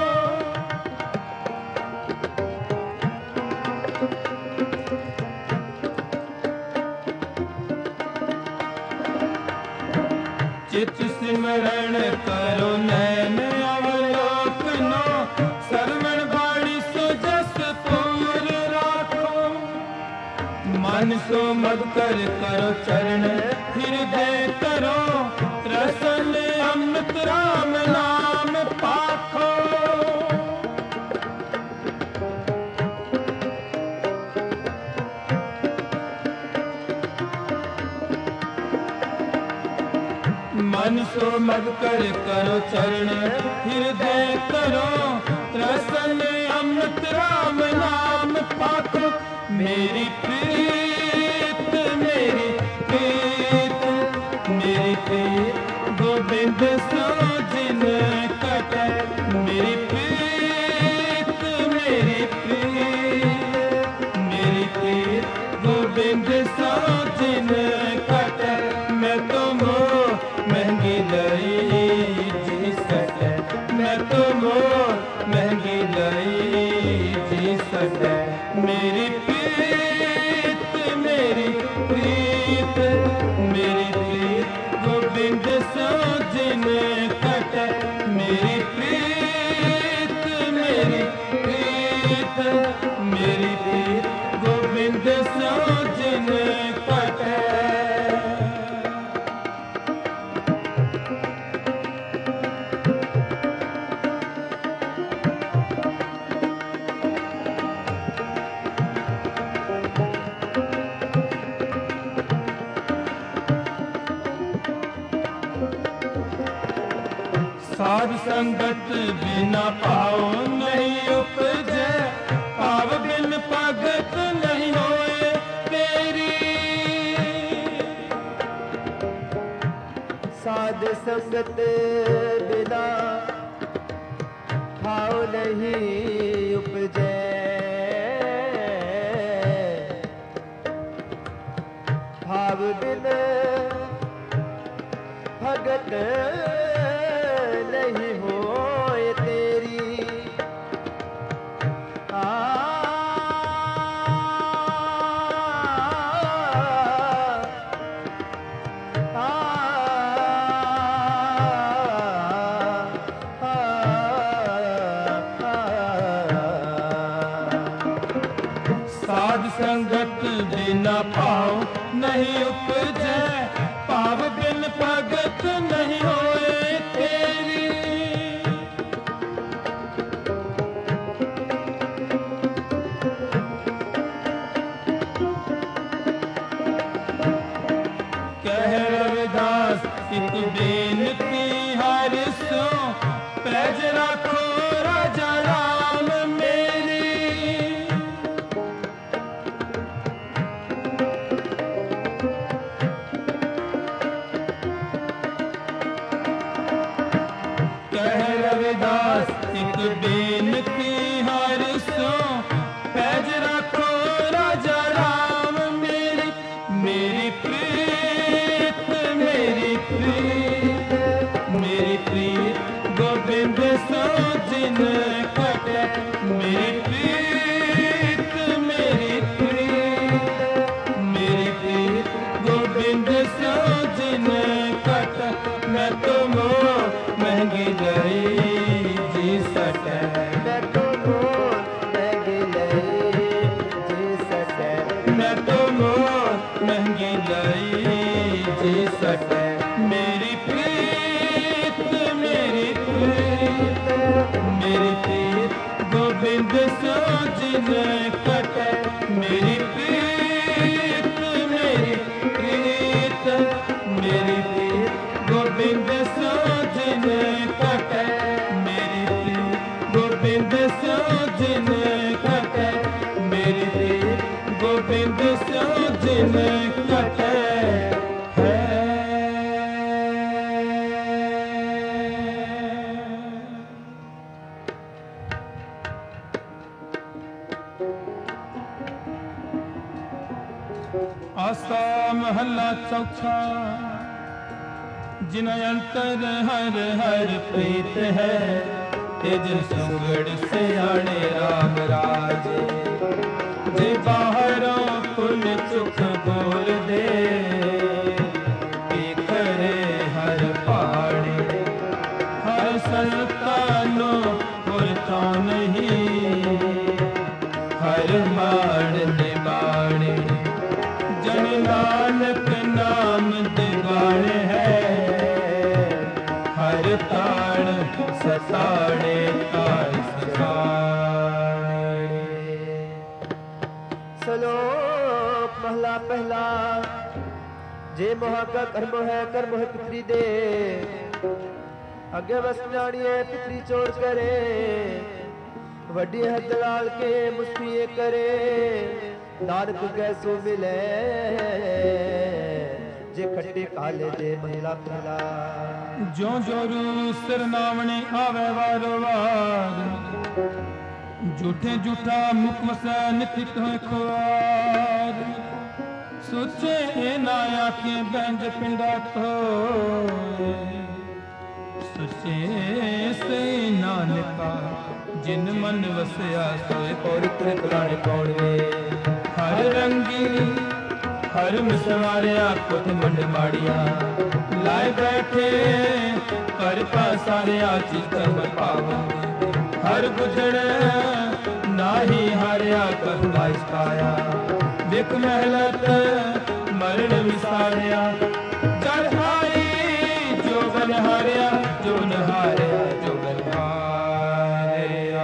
चित सिमरण करो नैन अवलोकनो सरवण बाणी सो जस पूर राखो मन सो मद कर करो चरण हृदय करो रसन अमृत राम नाम पाखो मन सो मद कर करो चरण हृदय करो रसन अमृत राम नाम पाखो मेरी प्रीत मेरी प्रीत मेरी प्रीत गोविंद सो जिन कट मेरी प्रीत मेरी प्रीत मेरी प्रीत गोविंद सो जिन कट मैं तो मोह महंगी लई जी सके मैं तो मोह महंगी लई जी सके मेरी प्रीत मेरी प्रीत मेरी प्रीत गोविंद सो जिन कट मेरी प्रीत मेरी प्रीत मेरी प्रीत गोविंद सो जिन कट साध संगत बिना पाओ नहीं उपजे पाव बिन भगत नहीं होए तेरी साध संगत बिना भाव नहीं उपजे भाव बिन भगत नहीं होए तेरी आ, आ, आ, साध संगत बिना पाओ नहीं उपजे पाव बिन भगत नहीं होए तेरी कह रविदास एक बेनती हर सो पैज रखो राजा राम मेरी कह रविदास एक बेनती हर सो पैज रखो राजा राम मेरी मेरी प्रीत मेरी प्रीत मेरी प्रीत गोविंद सो जिन कट मेरी प्रीत मेरी प्रीत मेरी प्रीत गोविंद सो जिन कट मैं तो मोह महंगी गई जिने कटे मेरी प्रीत मेरी प्रीत मेरी प्रीत गोबिंद सो जिने कटे मेरी प्रीत गोबिंद सो जिने कटे मेरी प्रीत गोबिंद सो जिने कटे आसा महला चौथा जिन अंतर हर हर प्रीत है तेज सुगड़ सियाणे राम राजे जे बाहरों पुन चुख बोल दे की करे हर पाड़े हर संतानो पुरता नहीं हर माण निबाणे जन नानक नाम दिवाण है हर ताण सताड़े तार सताड़े। सलोक महला पहला जे मोह का कर्म है कर्म है पितरी दे अगे बस जानिए पितरी चोर करे वड्डी है दलाल के मुस्फिए करे नानक कैसो मिले जे खट्टे काले दे महिला पहला जो जोरू सिरनावणे आवे वारो वार झूठे झूठा मुख मसा नितित होए खुआर सोचे ए ना आखे बैंज पिंडा तो सोचे से नानका जिन मन वसया सोए पौरित्र कलाने कौड़वे हर रंगी हर मिसवारिया कुत मंड माड़िया लाए बैठे पर पासारिया चितम पावन हर गुजर नाही हारिया कहवाइस पाया विक महलत मरण विसारिया जल हारी जो बन हारिया जो न हारिया जो बन हारिया।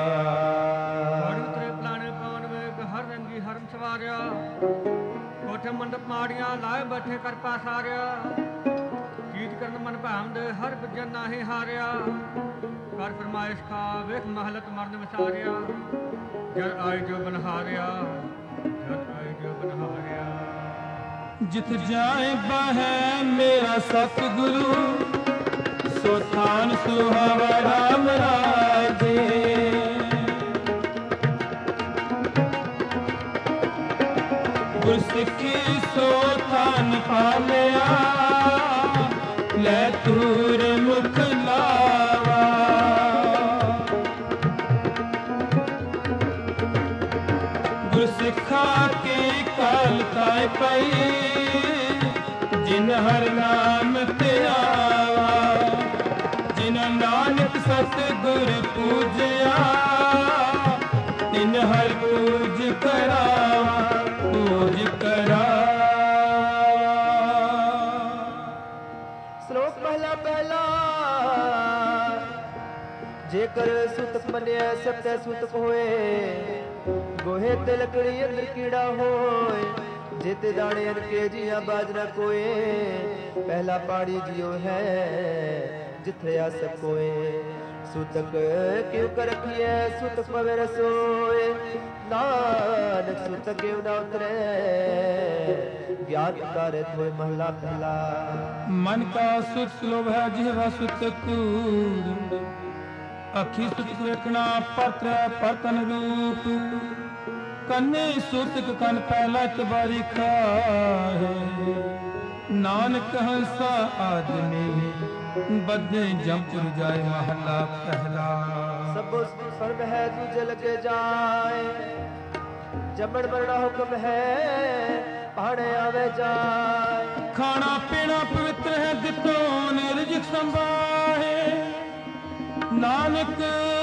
हर रंगी हरम सवारिया कोठे मंडप माड़िया लाए बैठे कर पासारिया चीज करन मन भामद हर गुजर नाही हारिया कर फरमाइश खा वेख महलत मरण विसारिया जर आए जो बन हारिया जर आए जो बन हारिया। जित जाए बाहे मेरा सतगुरु सो थान सुहावा राम राजे गुरसिखी सो थान पालिया ले तूर मुख लावा गुरसिखा के काल ताय पई जिन हर नाम ते आवा जिन नानक सतगुर पूजया तिन हर पूज करावा पूज करावा। श्लोक पहला पहला जेकर सुतक मनिया सत्य सुतक होए गोहे ते लकड़ी अंदर कीड़ा होए जित दाने अनके जिया बाजना कोए पहला पाड़ी जियो है जिथे आ सकोए सुतक क्यों कर रखिए सुतक पवे रसोए नानक सुतक क्यों ना उतरे ज्ञान कार्य होए महला पहला मन का सुत लोभ है जिहवा सुत कूड़ अखी सुत देखना पत्र परतन रूप कन्ने सुतक कन पहला तबारी खाए नानक हंसा आदमी बदने जमपुर जाए महला पहला सब सर्व है तुझे लगे जाए जमण मरना हुक्म है पहाड़े आवे जाए खाना पीना पवित्र है दितो निर्जित संभाहे नानक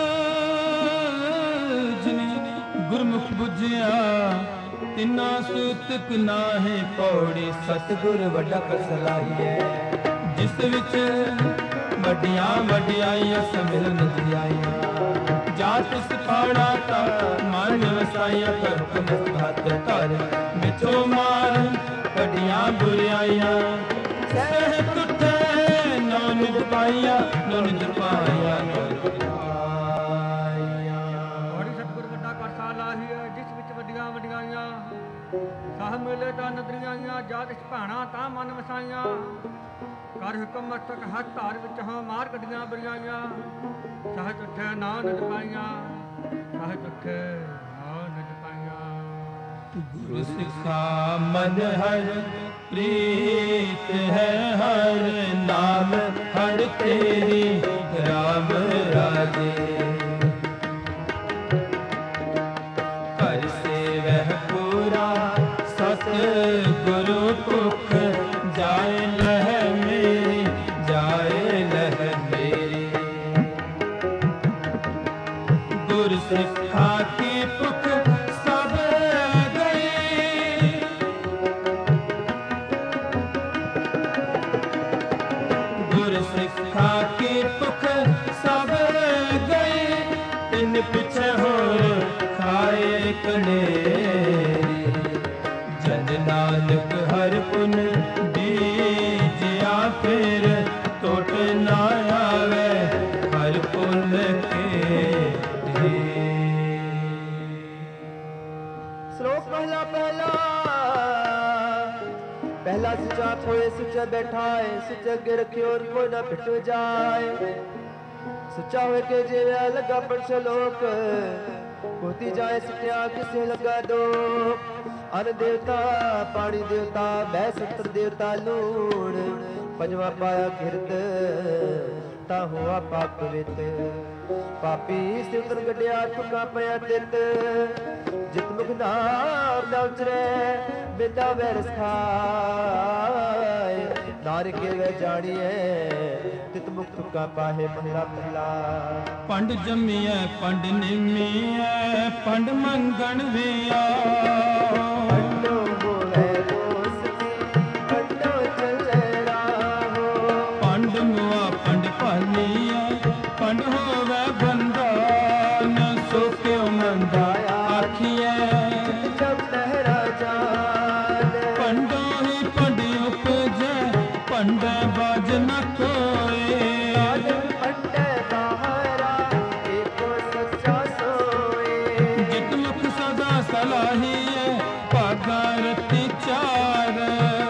जिने गुरमुख बुझिया तिना सूतक नाहे पौड़ी सतगुर वड्डा कर सलाहिए जिस विच वड्डियां वड्डियाइयां समिलन दियाइयां जात सिपाड़ा ता मन ਸਾਈਆਂ ਕਰ ਹੁਕਮ ਹੱਥ ਧਰ ਵਿੱਚੋਂ ਮਾਰ ਕੱਢੀਆਂ ਬੁਰਾਈਆਂ ਸਹਿ ਟੁੱਟੇ ਨੌ ਨਿਜ ਪਾਈਆਂ ਨੌ ਨਿਜ ਪਾਈਆਂ ਬੜੀ ਸਤਿਗੁਰ ਵੱਡਾ ਕਰਤਾ ਲਾਹੀ ਹੈ ਜਿਸ ਵਿੱਚ ਵੱਡੀਆਂ ਵਡਿਆਈਆਂ ਸਾਹ ਮਿਲੇ ਤਾਂ ਨਦਰੀਆਂ ਆਈਆਂ ਜਦ ਇਸ ਭਾਣਾ ਤਾਂ ਮਨ ਵਸਾਈਆਂ ਕਰ ਹੁਕਮ ਮਸਤਕ ਹੱਥ ਧਾਰ ਵਿੱਚ ਹਾਂ ਮਾਰ ਕੱਢੀਆਂ ਬੁਰਾਈਆਂ ਸਹਿ ਟੁੱਟੇ ਨਾ ਨਿਜ ਪਾਈਆਂ ਸਹਿ ਟੁੱਟੇ ਨਾ ਨਿਜ ਪਾਈਆਂ ਗੁਰੂ ਸਿੱਖਾ ਮਨ ਹਰ ਪ੍ਰੀਤ ਹੈ ਹਰ ਨਾਮ ਹਰ ਤੇਰੀ ਰਾਮ ਰਾਜੇ ਕਰ ਸੇਵਹਿ ਪੂਰਾ ਸਤ ਗੁਰੂ ਭੁਖ ਜਾਏ ਲਹਿ ਮੇਰੀ ਜਾਏ ਲਹਿ ਮੇਰੀ ਗੁਰ ਸਿੱਖਾ ਕੀ ਭੁਖ ਸਭ ਗਈ ਗੁਰ ਸਿੱਖਾ ਕੀ ਭੁਖ ਸਭ ਗਈ ਤਿਨ ਪਿਛੇ ਹੋਰ ਖਾਏ ਕਨੇਰੀ ਜਨ ਨਾਨਕ ਹਰ ਪੁਨ ਬੀਜਿਆ ਫਿਰ ਟੋਟ ਨਾ ਆਵੇ ਹਰ ਪੁਨ ਕੇ ਸ਼ਲੋਕ ਪਹਿਲਾ ਪਹਿਲਾ ਪਹਿਲਾ ਸੱਚਾ ਹੋਏ ਸੱਚਾ ਬੈਠਾਏ ਸੱਚਾ ਅੱਗੇ ਰੱਖਿਓ ਔਰ ਕੋਈ ਨਾ ਪਿੱਟ ਜਾਏ ਸੱਚਾ ਹੋਏ ਕੇ ਜਿਵੇਂ ਲੱਗਾ ਪਰ ਸ਼ਲੋਕ ਹੋਤੀ ਜਾਏ ਸੱਚਿਆ ਕਿਸੇ ਲੱਗਾ ਦੋ ਅਨ ਦੇਵਤਾ ਪਾਣੀ ਦੇਵਤਾ ਬਹਿ ਸਤਰ ਦੇਵਤਾ ਲੂਣ ਪੰਜਵਾ ਪਾਇਆ ਕਿਰਤ ਤਾਂ ਹੋਆ ਪਾਪ ਵਿਤ ਪਾਪੀ ਸਿਵਤਰ ਗੱਡਿਆ ਠੁਕਾ ਪਿਆ ਤਿਤ ਜਿਤ ਮੁਖ ਨਾਮ ਨਾ ਉਚਰੇ ਬੇਟਾ ਵੈਰਸ ਖਾਏ ਨਾਰ ਕੇ ਵੇ ਜਾਣੀਏ ਤਿਤ ਮੁਖ ਠੁਕਾ ਪਾਹੇ ਮਹਲਾ ਪਹਿਲਾ ਪੰਡ ਜੰਮੀਐ ਪੰਡ ਨਿਮੀਐ ਪੰਡ ਮੰਗਣ ਵੀ ਆ ਪੰਡੋ ਬੋਲੇ ਦੋਸਤੀ ਪੰਡੋ ਚੱਲੇ ਰਾਹੋ ਪੰਡ ਮੁਆ ਪੰਡ ਭਾਲੀਐ ਪੰਡ ਹੋਵੇ ਬੰਦਾ ਨ ਸੋ ਕਿਉ ਮੰਦਾ ਆਖੀਐ ਜਬ ਲਹਿਰਾ ਜਾਨ ਪੰਡੋ ਹੀ ਪੰਡ ਉਪਜੈ ਪੰਡੈ ਬਾਜ ਨ ਕੋਏ ਪੰਡੇ ਬਾਹਰਾ ਏਕੋ ਸੱਚਾ ਸੋਏ ਜਿਤ ਮੁਖ ਸਦਾ ਸਲਾਹੀਐ ਭਾਗਾ ਰਤੀ ਚਾਰ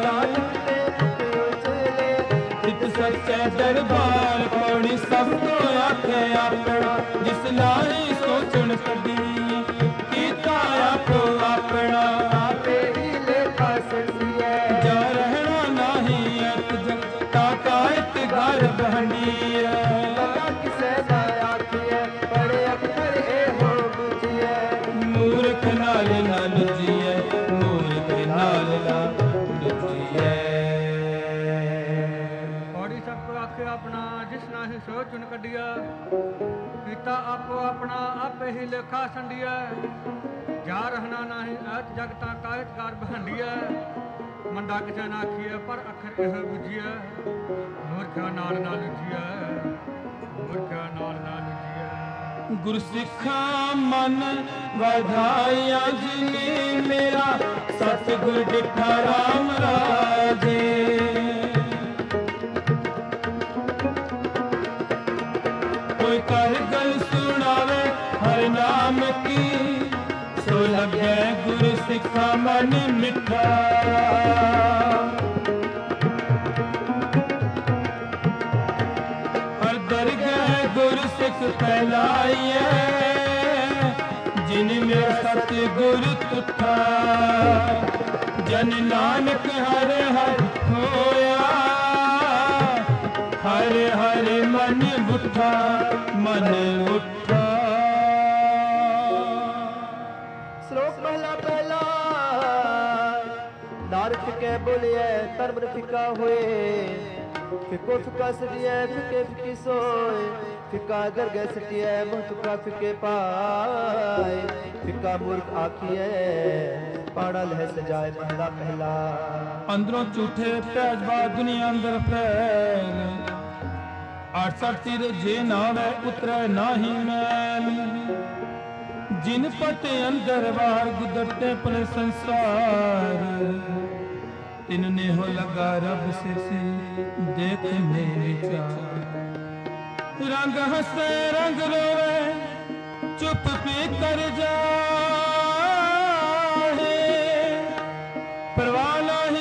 ਤਿਤ ਸੱਚੇ ਦਰਬਾਰ ਪੌੜੀ ਸਭ ਕੋ ਆਖੇ ਆਪਣਾ ਜਿਸ ਲਾਈ ਸੋਚਣ ਕੱਢੀ ਕੀਤਾ ਆਪੋ ਆਪਣਾ ਆਪੇ ਹੀ ਲੇਖਾ ਸੜੀਐ ਜਾ ਰਹਿਣਾ ਨਾਹੀ ਅਤ ਜਗ ਤਾ ਕਾਇਤ ਘਰ ਬਹੰਡੀਐ ਪਤਾ ਕਿਸੇ ਨਾ ਆਖੀਐ ਬੜੇ ਅੱਖਰ ਇਹੋ ਬੁਝੀਐ ਮੂਰਖ ਨਾਲ ਨਾ ਨੁਜੀਐ ਮੂਰਖ ਨਾਲ ਨਾ ਨੁਜੀਐ ਬੜੀ ਸਭ ਆਖੇ ਆਪਣਾ ਜਿਸ ਨਾਹੀ ਸੋ ਚੁਣ ਕੱਢਿਆ ਕੀਤਾ ਆਪੋ ਆਪਣਾ ਆਪੇ ਹੀ ਲੇਖਾ ਸੰਡੀਐ ਜਾ ਰਹਿਣਾ ਨਾਹੀ ਐਤ ਜਗਤਾਂ ਕਾਇਤਕਾਰ ਬਹੰਡੀਐ ਮੰਦਾ ਕਿਸੇ ਨਾ ਆਖੀਐ ਪਰ ਅੱਖਰ ਇਹ ਬੁਝੀਐ ਮੂਰਖਾਂ ਨਾਲ ਨਾ ਲੁਝੀਐ ਮੂਰਖਾਂ ਨਾਲ ਨਾ ਲੁਝੀਐ ਗੁਰਸਿੱਖਾਂ ਮਨ ਵਧਾਇਆ ਜਿਨੀ ਮੇਰਾ ਸਤਿਗੁਰ ਡਿਠਾ ਰਾਮ ਰਾਜੇ ਕੋਈ ਕਰ ਗੱਲ ਸੁਣਾਵੇ ਹਰ ਨਾਮ ਕੀ ਸੋ ਲੱਗੇ ਗੁਰਸਿੱਖਾਂ ਮਨ ਮਿੱਠਾ ਹਰ ਦਰਗਾਹ ਗੁਰਸਿੱਖ ਫੈਲਾਈਐ ਜਿਨ ਮੇਰਾ ਸਤਿਗੁਰ ਤੁਠਾ ਜਨ ਨਾਨਕ ਹਰ ਹਰ ਹੋਇਆ ਹਰ ਹਰ ਮਨ ਬੁੱਠਾ ਮਨ ਉੱਠਾ ਸ਼ਲੋਕ ਮਹਲਾ ਪਹਿਲਾ ਨਾਰਕ ਕੇ ਬੋਲਿਐ ਧਰਮ ਫਿੱਕਾ ਹੋਏ ਫਿੱਕੋ ਫਿੱਕਾ ਸਟਿਐ ਫਿੱਕੇ ਫਿੱਕੀ ਸੋਏ ਫਿੱਕਾ ਗਰਗੈ ਸਟਿਐ ਮੁਹ ਫਿੱਕਾ ਫਿੱਕੇ ਪਾਏ ਫਿੱਕਾ ਮੂਰਖ ਆਖੀਐ ਪਾੜਾ ਲਹਿ ਸਜਾਏ ਮਹਲਾ ਪਹਿਲਾ ਅੰਦਰੋਂ ਝੂਠੇ ਭੈਜਵਾ ਦੁਨੀਆ ਅੰਦਰ ਫੈਲ ਅਠਸਠ ਸਿਰ ਜੇ ਨਾਵੇ ਉਤਰੈ ਨਾਹੀ ਮੈਲ जिन पते अंदर बाहर गुदरते पले संसार, तिनने हो लगा रब से सी देखने विचार। रंग हंसे रंग रोवे चुप पी कर जाए, परवाह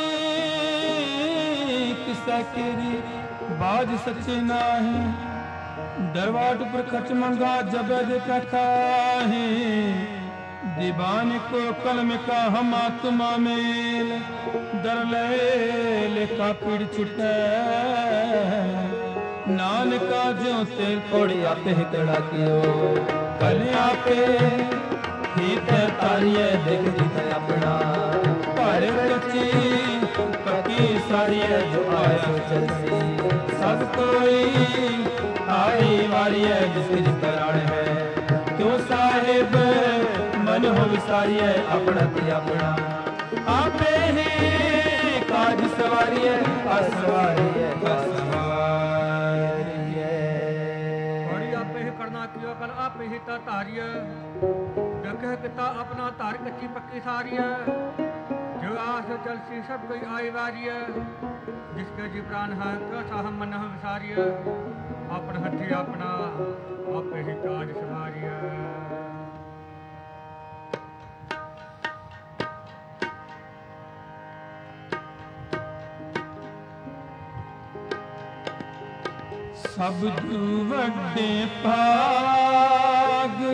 नहीं किसा केरी बाज सच्चे नाही। दरवाट पर खच मंगा जबद कथा है, दीवान को कलम का हमा तुमा मेल। दर ले लेखा पीड़ छुटे नानका जो तेल कोड़ी आपे हिकड़ा कियो, कल आपे हित तारिये देख जित अपना। पर कच्ची पक्की सारिये जो आया सो चलसी, सब कोई आई वारी है जिसकी जितराण है। क्यों साहिब मन हो विसारिये अपना ती अपना। आपे ही काज सवारी है असवारी है असवारी है। बड़ी आपे ही करना कियो कल आपे ही ता तारिय, जगह किता अपना तार कच्ची पक्की सारिय। जो आस चलसी सब कोई आई वारी है, जिसके जी प्राण है क्यों सा हम मन हो विसारिय। अपना हथी अपना आपे ही काज सवारिय। सब दू वड्डे भाग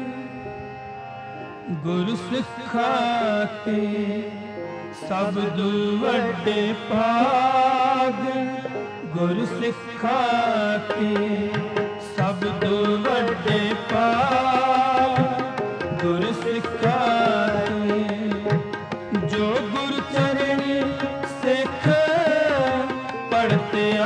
गुरु सिखा के, सब दू वड्डे भाग गुरु सिखा के। सब दू वड्डे भाग गुरु सिखा के, जो गुरु चरणी सिख पढ़ते आ।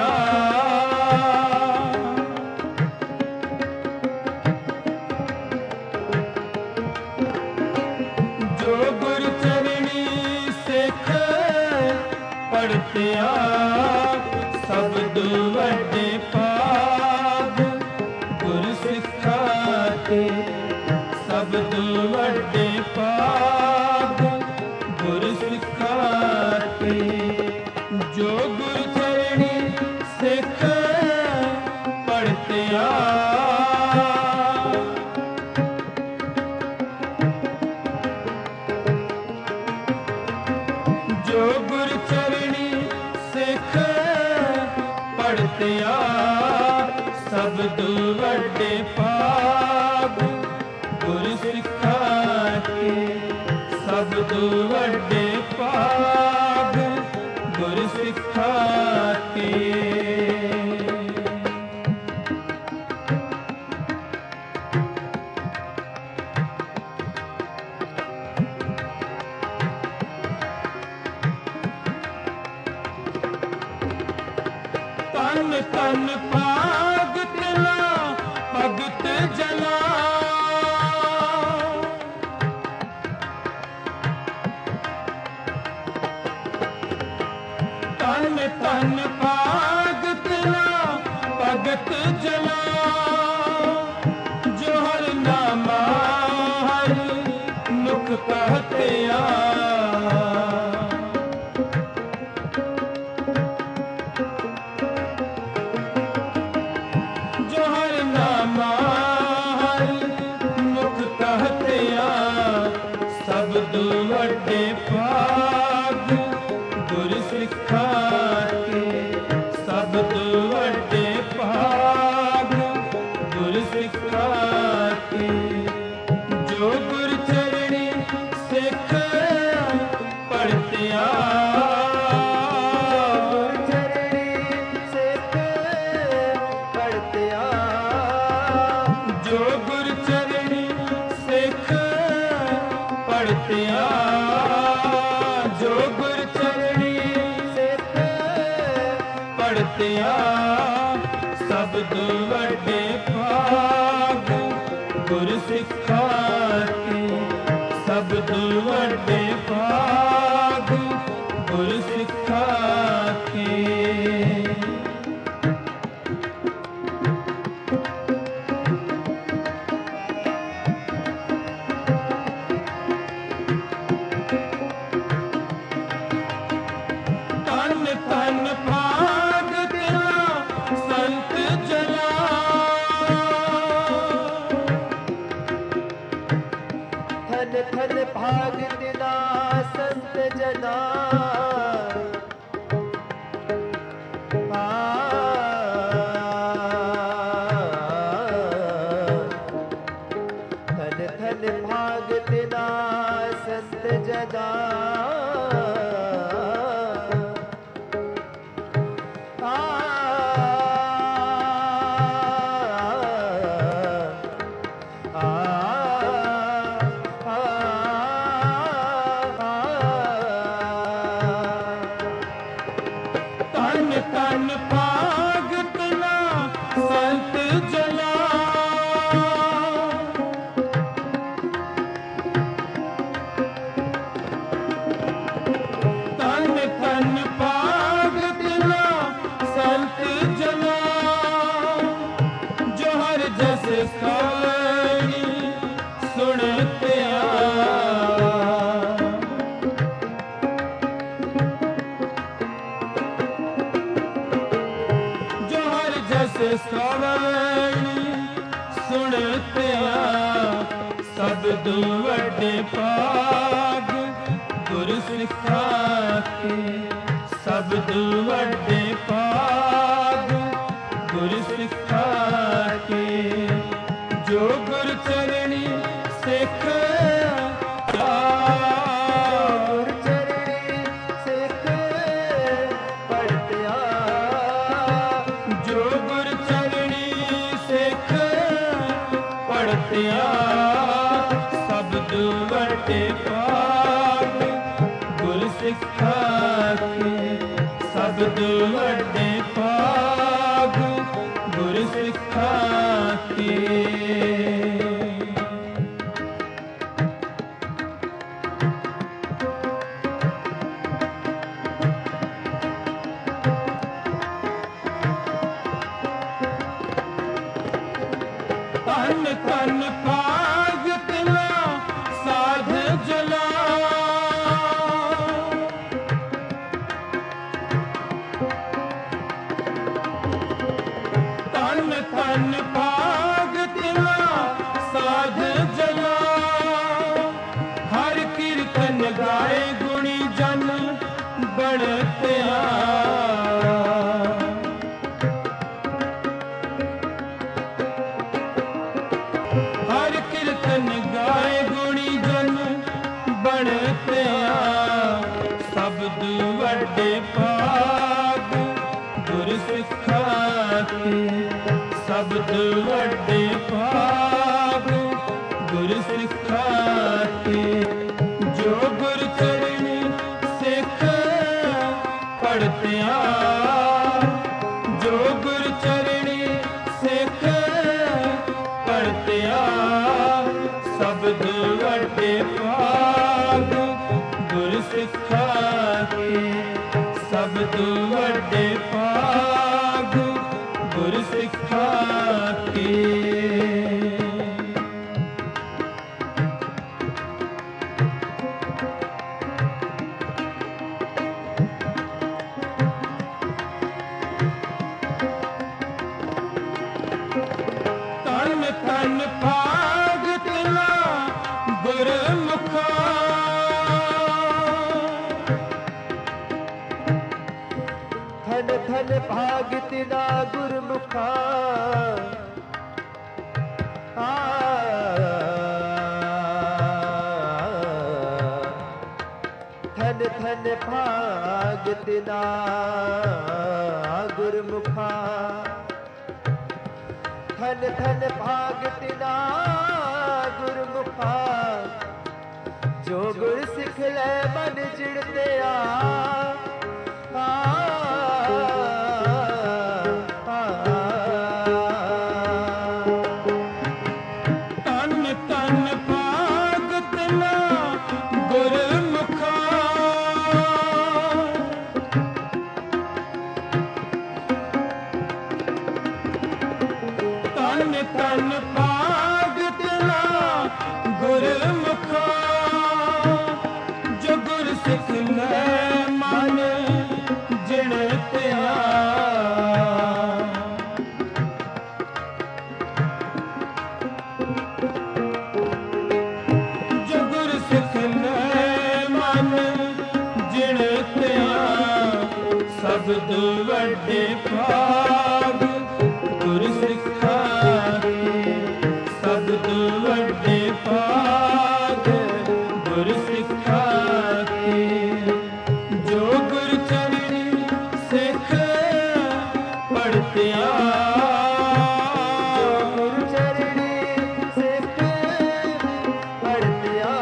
सब दू वड्डे भाग गुरु सिखा के, सब दू वड्डे भाग गुरु सिखा के। जो गुरु चरणी सिख पढ़ते आ। जो गुरु चरणी सिख पढ़ते आ। सब दू वड्डे भाग गुरु सिखा के, सब दू वड्डे भाग गुरु सिखा के। तन तन भागत ला भगत जला, तन तन भागत ला भगत जला। जो हर नामा हर मुख कहते आ। सब दू वड्डे भाग गुरु सिखा के, सब दू वड्डे भाग गुरु सिखा के। जो गुरु चरणी सिख पढ़ते आ। जो गुरु चरणी सिख पढ़ते आ। जो गुरु चरणी सिख पढ़ते आ। सब दू वड्डे भाग गुरु सिखा के, सब दू वड्डे भाग गुरु सिखा के। ਜਲਾ ਧਨ ਧਨ ਭਾਗ ਤਿਨਾ ਸੰਤ ਜਨਾ ਧਨ ਧਨ ਭਾਗ ਤਿਨਾ ਸੰਤ ਜਨਾ ਸਬਦ ਵੱਡੇ ਭਾਗ ਗੁਰ ਸਿੱਖਾ ਕੇ ਸਬਦ ਵੱਡੇ ਭਾਗ ਗੁਰ ਸਿੱਖਾ ਕੇ ਜੋ ਗੁਰ ਚਰਣੀ ਸਿੱਖ ਗੁਰ ਚਰਣੀ ਸਿੱਖ ਪੜਤਿਆ ਜੋ ਗੁਰ ਚਰਣੀ ਸਿੱਖ ਪੜਤਿਆ ਵੱਡੇ ਭਾਗ ਗੁਰ ਸਿੱਖਾ ਕੇ ਸਬਦ ਵੱਡੇ ਭਾਗ ਗੁਰ ਸਿੱਖਾ ਕੇ ਧਨ ਧਨ ਭਾਗ ਤਿਨਾ ਸਾਧ ਜਲਾ ਧਨ ਧਨ ਭਾਗ ਤਿਨਾ ਸਾਧ ਜਲਾ ਹਰ ਕੀਰਤਨ ਗਾਏ ਗੁਣੀ ਜਨ ਬਣਤਿਆ ਹਰ ਕੀਰਤਨ ਗਾਏ ਗੁਣੀ ਜਨ ਬਣਤਿਆ ਸਬਦ ਵੱਡੇ ਭਾਗ ਗੁਰ ਸਿੱਖਾ ਕੇ ਸਬਦ ਵੱਡੇ ਭਾਗ ਗੁਰ ਸਿੱਖਾ ਕੇ ਜੋ ਗੁਰ ਚਰਣੀ ਸਿੱਖ ਪੜਤਿਆ ਜੋ ਗੁਰ ਚਰਣੀ ਸਿੱਖ ਪੜਤਿਆ ਸਬਦ ਵੱਡੇ ਭਾਗ ਗੁਰ ਸਿੱਖਾ ਕੇ ਸਬਦ ਵੱਡੇ ਭਾਗ ਗੁਰ ਸਿੱਖਾ ਕੇ ਤਨ ਤਨ ਭਾਗ ਤਿਨਾ ਗੁਰਮੁਖਾ ਧਨ ਧਨ ਭਾਗ ਤਿਨਾ ਗੁਰਮੁਖਾ ਧਨ ਧਨ ਭਾਗ ਤਿਨਾ ਗੁਰਮੁਖਾ ਧਨ ਧਨ ਭਾਗ ਤਿਨਾ ਗੁਰਮੁਖਾ ਜੋ ਗੁਰ ਸਿੱਖ ਲੈ ਮਨ ਜਿੜਤਿਆ ਤਨ ਤਨ ਭਾਗ ਤਿਨਾ ਗੁਰਮੁਖਾ ਤਨ ਤਨ ਭਾਗ ਤਿਨਾ ਗੁਰਮੁਖਾ ਜੋ ਗੁਰ ਸਿੱਖ ਲੈ ਮਨ ਜਿਣਤਿਆ ਸਬਦ ਵੱਡੇ ਭਾਗ ਗੁਰ ਸਿੱਖਾ ਕੇ, ਸਬਦ ਵੱਡੇ ਭਾਗ ਗੁਰ ਸਿੱਖਾ ਕੇ, ਜੋ ਗੁਰ ਚਰਣੀ ਸਿੱਖ ਪੜਤਿਆ, ਜੋ ਗੁਰ ਚਰਣੀ ਸਿੱਖ ਪੜਤਿਆ,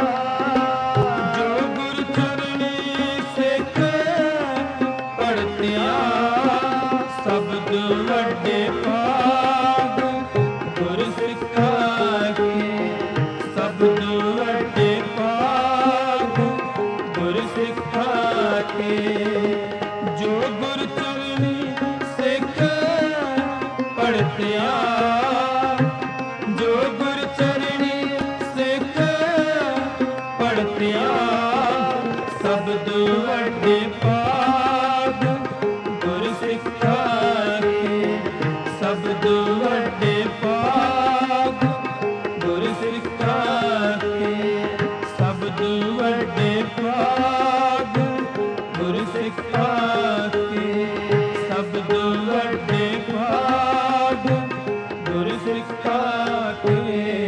ਜੋ ਗੁਰ ਚਰਣੀ ਸਿੱਖ ਪੜਤਿਆ, ਸਬਦ ਵੱਡੇ ਭਾਗ ਗੁਰ ਸਿੱਖਾ ਕੇ, ਸਬਦ ਵੱਡੇ ਭਾਗ ਗੁਰ ਸਿੱਖਾ ਕੇ, ਜੋ ਗੁਰ ਚਰਣੀ ਸਿੱਖ ਪੜਤਿਆ, ਜੋ ਗੁਰ ਚਰਣੀ ਸਿੱਖ ਪੜਤਿਆ, ਸਬਦ ਵੱਡੇ ਭਾਗ ਗੁਰ ਸਿੱਖਾ ਕੇ, ਸਬਦ ਵੱਡੇ ਭਾਗ ਗੁਰ ਸਿੱਖਾ ਕੇ, ਸਬਦ ਵੱਡੇ ਭਾਗ ਗੁਰ ਸਿੱਖਾ ਕੇ, ਸਬਦ ਵੱਡੇ ਭਾਗ ਗੁਰ ਸਿੱਖਾ ਕੇ।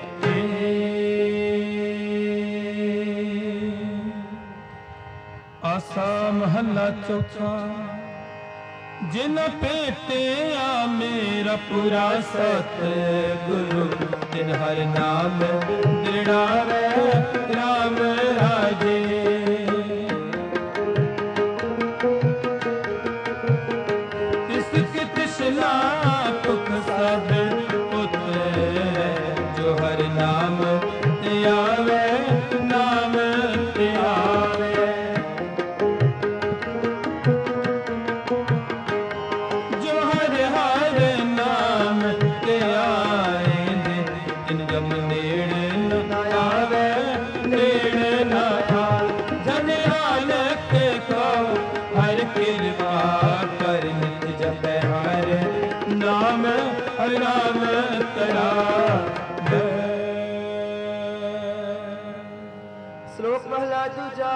ਆਸਾ ਮਹੱਲਾ ਚੌਥਾ। ਜਿਨ ਭੇਟਿਆ ਮੇਰਾ ਪੂਰਾ ਸਤ ਗੁਰੂ, ਤਿਨ ਹਰ ਨਾਮ ਦ੍ਰਿੜਾਵੇ ਰਾਮ ਰਾਜੇ। ਤਿਸ ਕੀ ਤ੍ਰਿਸ਼ਨਾ ਭੁਖ ਸਭ ਉਤਰੈ, ਜੋ ਹਰ ਨਾਮ ਤੇ ਆਵੇ ਨਾਮ ਤੇ ਆਵੇ। ਜੋ ਹਰ ਹਰ ਨਾਮ ਤੇ ਆਏ ਨੇ, ਤਿਨ ਜਮ ਨੇੜ ਨ ਆਵੇ ਨੇੜ ਨ ਆਵੇ। ਜਨ ਨਾਨਕ ਕਉ ਹਰ ਕਿਰਪਾ ਕਰ, ਨਿਤ ਜਪੈ ਹਰ ਨਾਮ ਹਰਿ ਨਾਮ ਤਰਾਵੇ। श्लोक महला दूजा।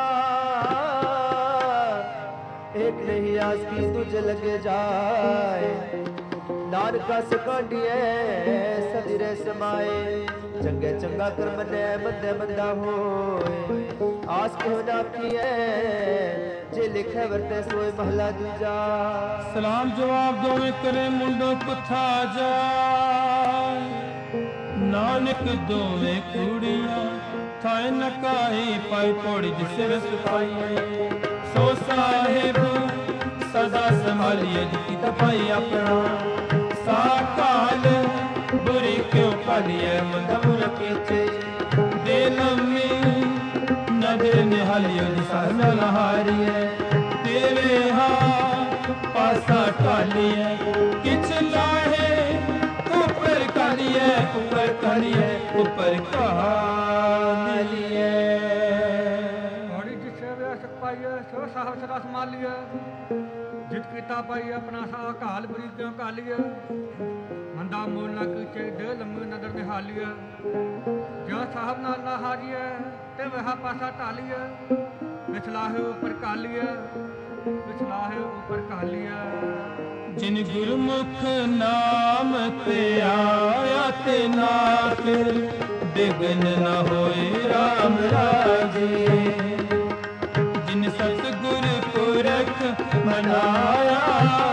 एक नहीं आस की तुझ लग जाए, नानका सकांडिए सदिरे समाए। चंगे चंगा कर मने मंदे मंदा होए, आस क्यों ना किए जे लिखे वरते सोए। महला दूजा। ਸਲਾਮ ਜਵਾਬ ਦੋਵੇਂ ਕਰੇ ਮੁੰਡੋ ਪੁੱਠਾ ਜਾਏ, ਨਾਨਕ ਦੋਵੇਂ ਕੁੜੀਆਂ ਥਾਏ ਨਕਾਈ ਪਾਈ ਪੌੜੀ ਜਿਸ ਰਸ ਪਾਈਏ। ਸੋ ਸਾਹਿਬ ਸਦਾ ਸੰਭਾਲੀਏ ਜੀ ਤਪਾਈ ਆਪਣਾ, ਸਾਕਾਲ ਬੁਰੀ ਕਿਉ ਪਾਲੀਏ ਮੰਦਮੁਰ ਕੀਚੇ। ਦੇ ਲੰਮੀ ਨਦਰ ਨਿਹਾਲੀਏ ਜੀ ਸਹਨਾ ਲਹਾਰੀਏ। ਦੇਵੇ ਹਾ ਪਾਸਾ ਟਾਲੀਏ, ਕਿਛ ਲਾਹੇ ਉੱਪਰ ਕਾਲੀਏ, ਉੱਪਰ ਕਾਲੀਏ ਉੱਪਰ ਕਾਲੀਏ। ਔੜੀ ਜਿਸੇ ਵੇ ਸਕ ਪਾਈਏ, ਸੋ ਸਾਹਿਬ ਸਦਾ ਸੰਭਾਲੀਏ। ਜਿਤ ਕੀਤਾ ਪਾਈ ਆਪਣਾ ਸਾ ਘਾਲ ਬਰੀ ਕਿਉ ਕਾਲੀਏ। ਮੰਦਾ ਮੂਲ ਨਾ ਕੀਚੇ ਦੇ ਲੰਮੀ ਨਦਰ ਨਿਹਾਲੀਏ। ਜੋ ਸਾਹਿਬ ਨਾਲ ਨਾ ਹਾਰੀਏ, ਤੇ ਵਹਾ ਪਾਸਾ ਢਾਲੀਏ। ਵਿਚਲਾਹੇ ਉੱਪਰ ਕਾਲੀਏ, ਵਿਚਲਾਹੇ ਉੱਪਰ ਕਾਲੀਏ। ਜਿਨ ਗੁਰਮੁਖ ਨਾਮ ਤੇ ਆਇਆ, ਤੇ ਨਾ ਫਿਰ ਬਿਗਨ ਨਾ ਹੋਏ ਰਾਮ ਰਾਜੇ। ਜਿਨ ਸਤਿਗੁਰ ਪੁਰਖ ਮਨਾਇਆ,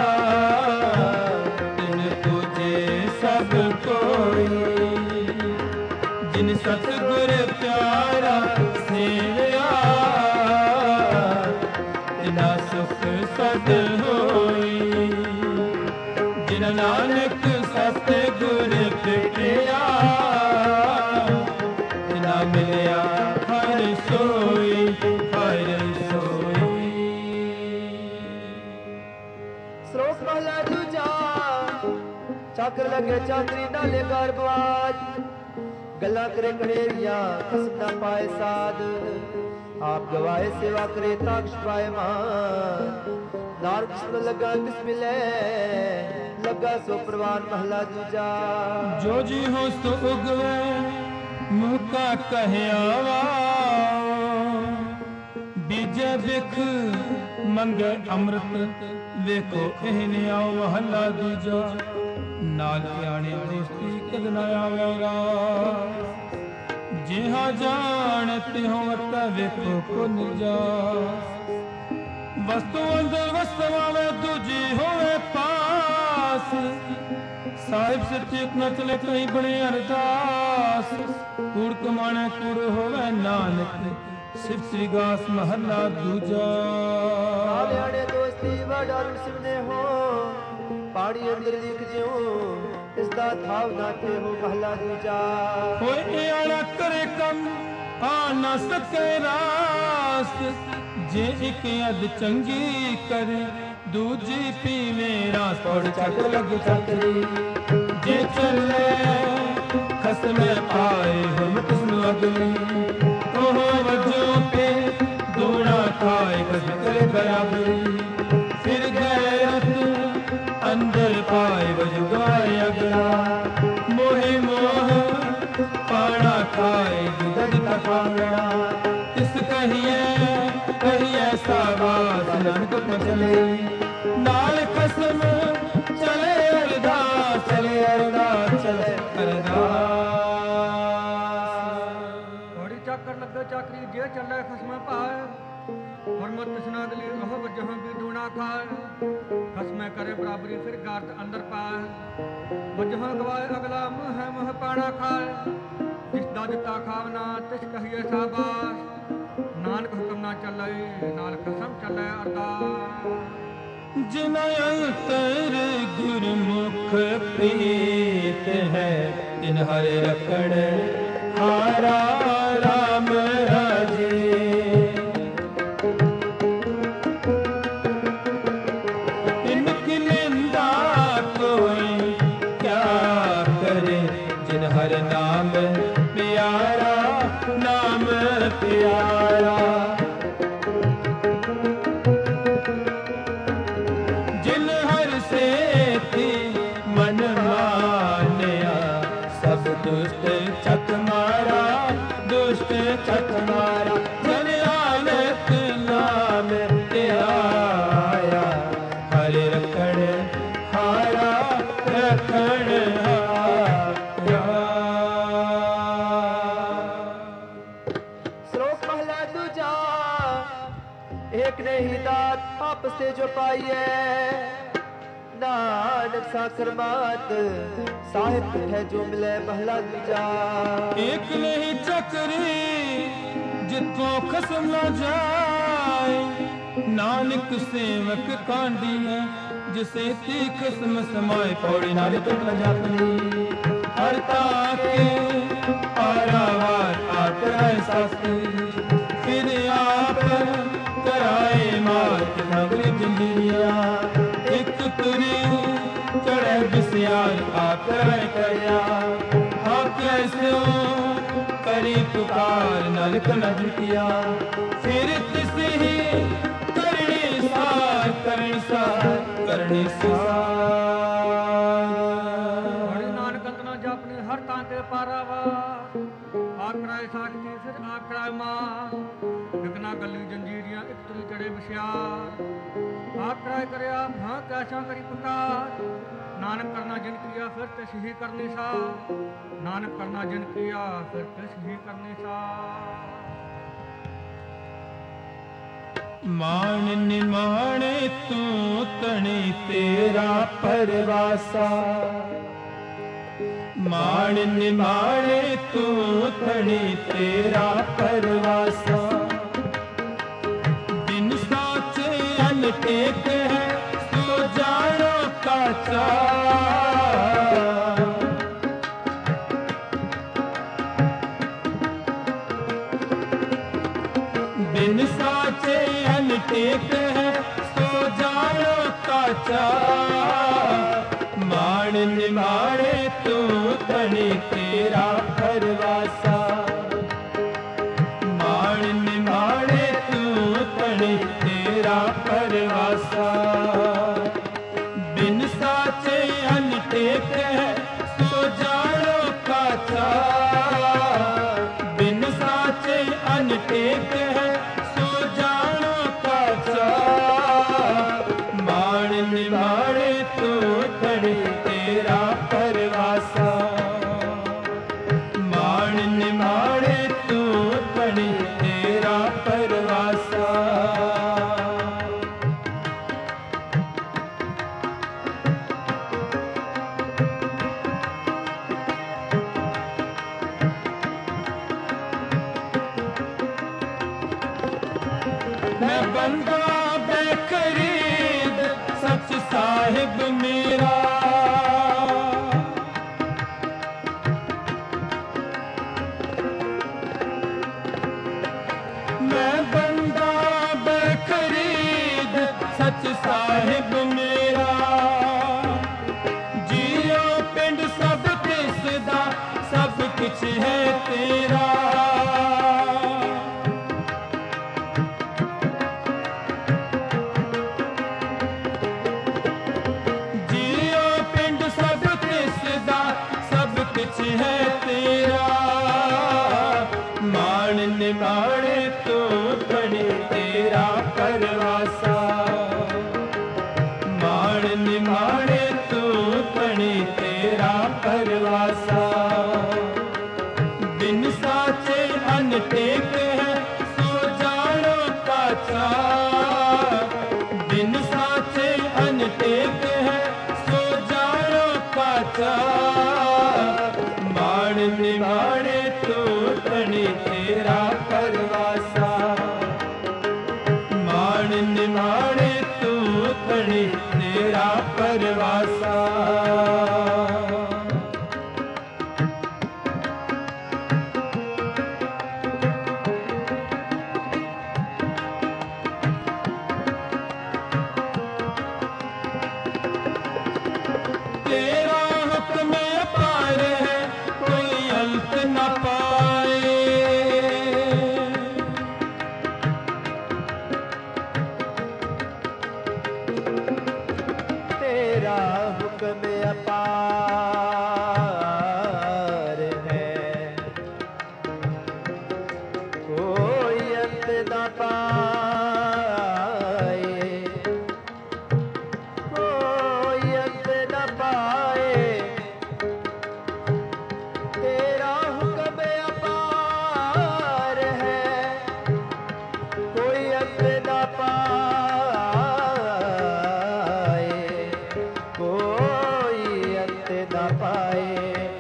ਤਿਨ ਤੁਝੇ ਸਭ ਕੋਈ। ਜਿਨ ਸਤਿਗੁਰ ਪਿਆਰਾ ਸੇਵਿਆ, ਤਿਨਾ ਸੁਖ ਸਦ ਹੋਈ। ਜਿਨ ਨਾਨਕ ਸਤਿਗੁਰ ਭੇਟਿਆ, ਤਿਨਾ ਮਿਲਿਆ ਹਰ ਸੋਈ ਹਰ ਸੋਈ। श्लोक महला दूजा। चाकर लगे चाकरी नाले गरबाज, गल्ला करे कड़ेरिया कसम ना पाए साध। आप गवाए सेवा करे ताक्ष पाए मान, नार किस्म लगा किस मिले लगा सो प्रवान। महला दूजा। ਜੋ ਜੀ ਹੋ ਸੋ ਉਗਵੇ ਮੁਹ ਕਾ ਕਹਿਆ ਵਾ, ਬੀਜੇ ਬਿਖ ਮੰਗੇ ਅੰਮ੍ਰਿਤ ਵੇਖੋ ਇਹ ਨੇ ਆਓ ਮਹੱਲਾ ਦੂਜਾ ਨਾਲ ਪਿਆਣੇ ਦੋਸਤੀ ਕਦ ਨਾ ਆਵੇਗਾ ਜਿਹਾ ਜਾਣ ਤਿਉ ਵਰਤਾ ਵੇਖੋ ਕੋ ਨਿਰਜਾ ਵਸਤੂ ਅੰਦਰ ਵਸਤਵਾਵੇ ਦੂਜੀ ਹੋਵੇ ਪਾਸ ਸਾਹਿਬ ਸੱਚੇ ਨਾ ਚਲੇ ਕਈ ਬਣੇ ਅਰਦਾਸ ਕੂੜ ਕਮਾਣੇ ਕੂੜ ਹੋਵੇ ਨਾਨਕ ਸਿਫਤ ਵਿਗਾਸ ਮਹੱਲਾ ਦੂਜਾ ਆਲਿਆਣੇ ਦੋਸਤੀ ਵਡਾਰੂ ਸਿਮਨੇ ਹੋ ਪਾੜੀ ਅੰਦਰ ਲਿਖ ਜਿਉ ਇਸ ਦਾ ਥਾਵ ਨਾ ਤੇ ਹੋ ਮਹੱਲਾ ਦੂਜਾ ਹੋਏ ਇਹ ਆਲਾ ਕਰੇ ਕੰਮ ਆ ਨਾ ਸਕੇ ਰਾਸ ਜੇ ਇੱਕ ਅਧ ਚੰਗੀ ਕਰੇ ਦੂਜੀ ਪੀਵੇ ਰਾਸ ਪੜ ਚੱਕ ਲੱਗ ਚੱਕਰੀ ਜੇ ਚੱਲੇ ਖਸਮੇ ਪਾਏ ਹਰਮਤ ਨੂੰ ਅਗਲੀ ਉਹ ਵਜੋਂ ਤੇ ਦੂਣਾ ਖਾਏ ਕਸ ਕਰੇ ਬਰਾਬਰੀ ਫਿਰ ਗੈਰਤ ਅੰਦਰ ਪਾਏ ਵਜੋਂ ਗਾਏ ਅਗਲਾ ਮੋਹਿ ਮੋਹ ਪਾਣਾ ਖਾਏ ਦੁੱਧ ਤਕਾਣਾ ਤਿਸ ਕਹੀਏ ਕਹੀਏ ਸਾਬਾਸ ਨਾਨਕ ਚਲੇ ਨਾਲ ਕਸਮ ਚਲੇ ਅਰਦਾਸ ਚਲੇ ਅਰਦਾਸ ਚਲੇ ਅਰਦਾਸ ਘੋੜੀ ਚੱਕਰ ਲੱਗੇ ਚੱਕਰੀ ਜੇ ਚੱਲੇ ਖਸਮ ਪਾਏ ਹਰਮਤ ਤਸਨਾ ਅਗਲੀ ਉਹ ਵਜੋਂ ਵੀ ਦੂਣਾ ਖਾਏ ਖਸਮੇ ਕਰੇ ਬਰਾਬਰੀ ਫਿਰ ਗਾਰਤ ਅੰਦਰ ਪਾਏ ਵਜੋਂ ਗਵਾਏ ਅਗਲਾ ਮੁਹ ਮੁਹ ਪਾਣਾ ਖਾਏ ਜਿਸ ਦਾ ਦਿੱਤਾ ਖਾਵਨਾ ਤਿਸ ਕਹੀਏ ਸਾਬਾਸ ਨਾਨਕ ਹੁਕਮ ਨਾ ਚੱਲੇ ਨਾਲ ਕਸਮ ਚੱਲੇ ਅਰਦਾਸ ਜਿਨ ਅੰਤਰ ਗੁਰਮੁਖ ਪ੍ਰੀਤ ਹੈ ਤਿਨ ਹਰ ਰਖਣ ਹਾਰਾ ਰਾਮ ਰਾਜੇ ਤਿਨ ਕੀ ਨਿੰਦਾ ਕੋਈ ਕਿਆ ਕਰੇ ਜਿਨ ਹਰ ਨਾਮ ਪਿਆਰਾ ਨਾਮ ਪਿਆਰਾ ਜਿਨ ਹਰ ਸੇਤੀ ਮਨ ਮਾਨਿਆ ਸਭ ਦੁਸ਼ਟ ਚੱਕ ਮਾਰਾ ਦੁਸ਼ਟ ਚੱਕ ਮਾਰਾ ਜਨ ਆਨਤ ਨਾਮ ਧਿਆਇਆ ਹਰਿ ਰਖਣ ਹਾਰਾ ਰਖਣ ਹਾਰਾ श्लोक महला दूजा एक नहीं दात आपस से जो पाइए नानक साखर मात साहिब है जो मिले महला दूजा एक नहीं चकरी जितों खसम न जाए नानक सेवक कांडी है जिसे ती खसम समाए पौड़ी नानक न जापनी हर ताके पारावार आप सास्ती फिर आप कराए मात नगरी जिंदरिया एक तुरी चढ़े बिसियार आप कराए करया आप कैसे करी पुकार नलक न जुटिया फिर तिसे ही करनी सार करनी सार करनी सार ਨਾਨਕ ਅੰਤ ਨਾ ਜਾਪਨੇ ਹਰ ਤਾਂ ਤੇ ਪਾਰਾਵਾ ਆਕਰਾਏ ਸਾਖਤੀ ਫਿਰ ਆਕਰਾਏ ਮਾਂ ਵਿਕਨਾ ਗੱਲੀ ਜੰਜੀਰੀਆਂ ਇੱਕ ਤਰੀ ਚੜੇ ਵਿਸ਼ਿਆਰ ਆਕਰਾਏ ਕਰਿਆ ਹਾਂ ਕੈਸਾ ਕਰੀ ਪੁਕਾਰ ਨਾਨਕ ਕਰਨਾ ਜਿਨ ਕੀਆ ਫਿਰ ਤੇ ਸਹੀ ਕਰਨੀ ਸਾ ਨਾਨਕ ਕਰਨਾ ਜਿਨ ਕੀਆ ਫਿਰ ਤੇ ਸਹੀ ਕਰਨੀ ਸਾ ਮਾਣ ਨਿਮਾਣੇ ਤੂੰ ਤਣੀ ਤੇਰਾ ਪਰਵਾਸਾ ਮਾਣ ਨਿਮਾਣੇ ਤੂੰ ਤਣੀ ਤੇਰਾ ਪਰਵਾਸਾ ਬਿਨ ਸਾਚੇ ਅਨਟੇਕ ਹੈ ਸੋ ਜਾਣੋ ਕਾਚਾ बिन साचे अनटेक है सो जानो काचा माण निमाणे तू तनी तेरा परवासा माण निमाणे तू तनी तेरा परवासा बिन साचे अनटेक है सो जानो काचा बिन साचे अनटेक है सो जानो काचा बंदा बेखरीद सच साहिब मेरा। मैं बंदा बेखरीद सच साहिब मेरा। जियो पिंड सब किसदा सब कुछ है तेरा। जियो पिंड सब किसदा सब कुछ है तेरा। मान निमाणे तो बने तेरा परवासा। मान निमाणे तो बने तेरा परवासा। बिन साचे अनटेक है सो जानो काचा। बिन साचे अनटेक है सो जानो काचा। मान निमाणे तो बने तेरा परवासा। मान निमाणे तो बने तेरा परवासा। तेरा हुक्म अपार है कोई अंत न पाए। तेरा हुक्म अपार है कोई अंत न पाए। कोई अंत न पाए। तेरा हुक्म अपार है कोई अंत न पाए। कोई अंत न पाए।